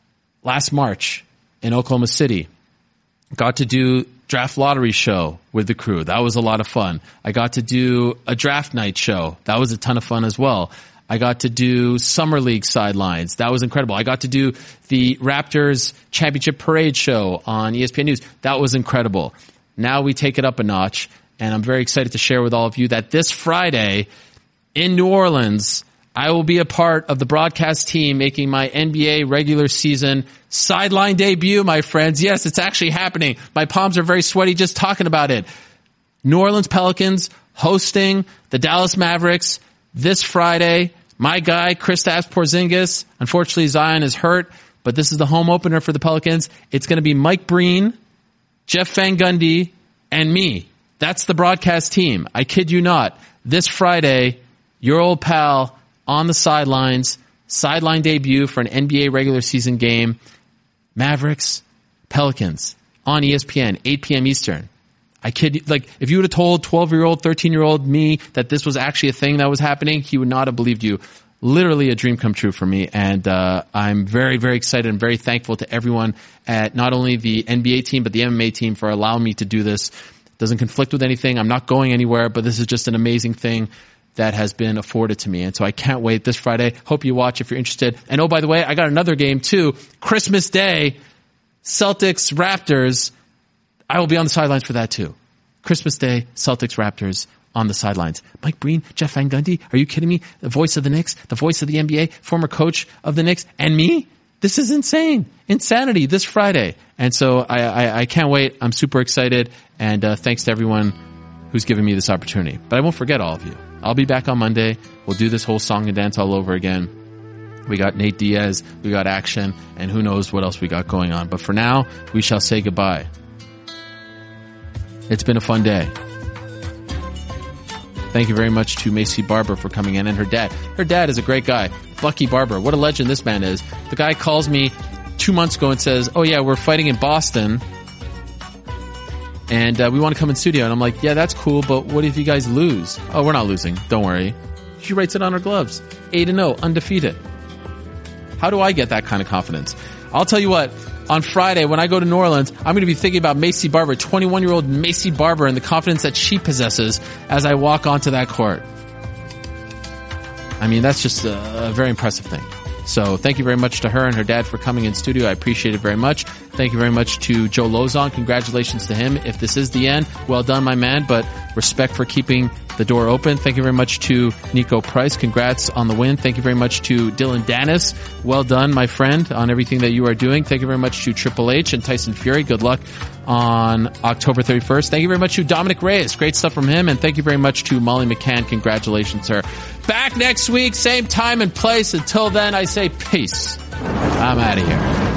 last March in Oklahoma City. Got to do draft lottery show with the crew. That was a lot of fun. I got to do a draft night show. That was a ton of fun as well. I got to do Summer League sidelines. That was incredible. I got to do the Raptors Championship Parade show on ESPN News. That was incredible. Now we take it up a notch, and I'm very excited to share with all of you that this Friday in New Orleans, I will be a part of the broadcast team making my NBA regular season sideline debut, my friends. Yes, it's actually happening. My palms are very sweaty just talking about it. New Orleans Pelicans hosting the Dallas Mavericks this Friday. My guy, Kristaps Porzingis. Unfortunately, Zion is hurt, but this is the home opener for the Pelicans. It's going to be Mike Breen, Jeff Van Gundy, and me. That's the broadcast team. I kid you not. This Friday, your old pal on the sidelines, sideline debut for an NBA regular season game. Mavericks, Pelicans on ESPN, 8 p.m. Eastern. I kid you, if you would have told 12-year-old, 13-year-old me that this was actually a thing that was happening, he would not have believed you. Literally a dream come true for me. And I'm very, very excited and very thankful to everyone at not only the NBA team, but the MMA team for allowing me to do this. It doesn't conflict with anything. I'm not going anywhere, but this is just an amazing thing that has been afforded to me. And so I can't wait this Friday. Hope you watch if you're interested. And oh, by the way, I got another game too. Christmas Day, Celtics, Raptors. I will be on the sidelines for that too. Christmas Day, Celtics, Raptors on the sidelines. Mike Breen, Jeff Van Gundy. Are you kidding me? The voice of the Knicks, the voice of the NBA, former coach of the Knicks, and me? This is insane. Insanity this Friday. And so I can't wait. I'm super excited. And thanks to everyone who's given me this opportunity. But I won't forget all of you. I'll be back on Monday. We'll do this whole song and dance all over again. We got Nate Diaz, we got Action, and who knows what else we got going on. But for now, we shall say goodbye. It's been a fun day. Thank you very much to Macy Barber for coming in, and her dad. Her dad is a great guy. Bucky Barber. What a legend this man is. The guy calls me 2 months ago and says, oh yeah, we're fighting in Boston, and we want to come in studio. And I'm like, yeah, that's cool, but what if you guys lose? Oh, we're not losing. Don't worry. She writes it on her gloves. 8-0, undefeated. How do I get that kind of confidence? I'll tell you what, on Friday when I go to New Orleans, I'm going to be thinking about Macy Barber, 21-year-old Macy Barber, and the confidence that she possesses as I walk onto that court. I mean, that's just a very impressive thing. So thank you very much to her and her dad for coming in studio. I appreciate it very much. Thank you very much to Joe Lozon. Congratulations to him. If this is the end, well done, my man, but respect for keeping the door open. Thank you very much to Nico Price. Congrats on the win. Thank you very much to Dylan Dennis. Well done, my friend, on everything that you are doing. Thank you very much to Triple H and Tyson Fury. Good luck on October 31st. Thank you very much to Dominic Reyes. Great stuff from him. And thank you very much to Molly McCann. Congratulations, sir. Back next week, same time and place. Until then, I say peace. I'm out of here.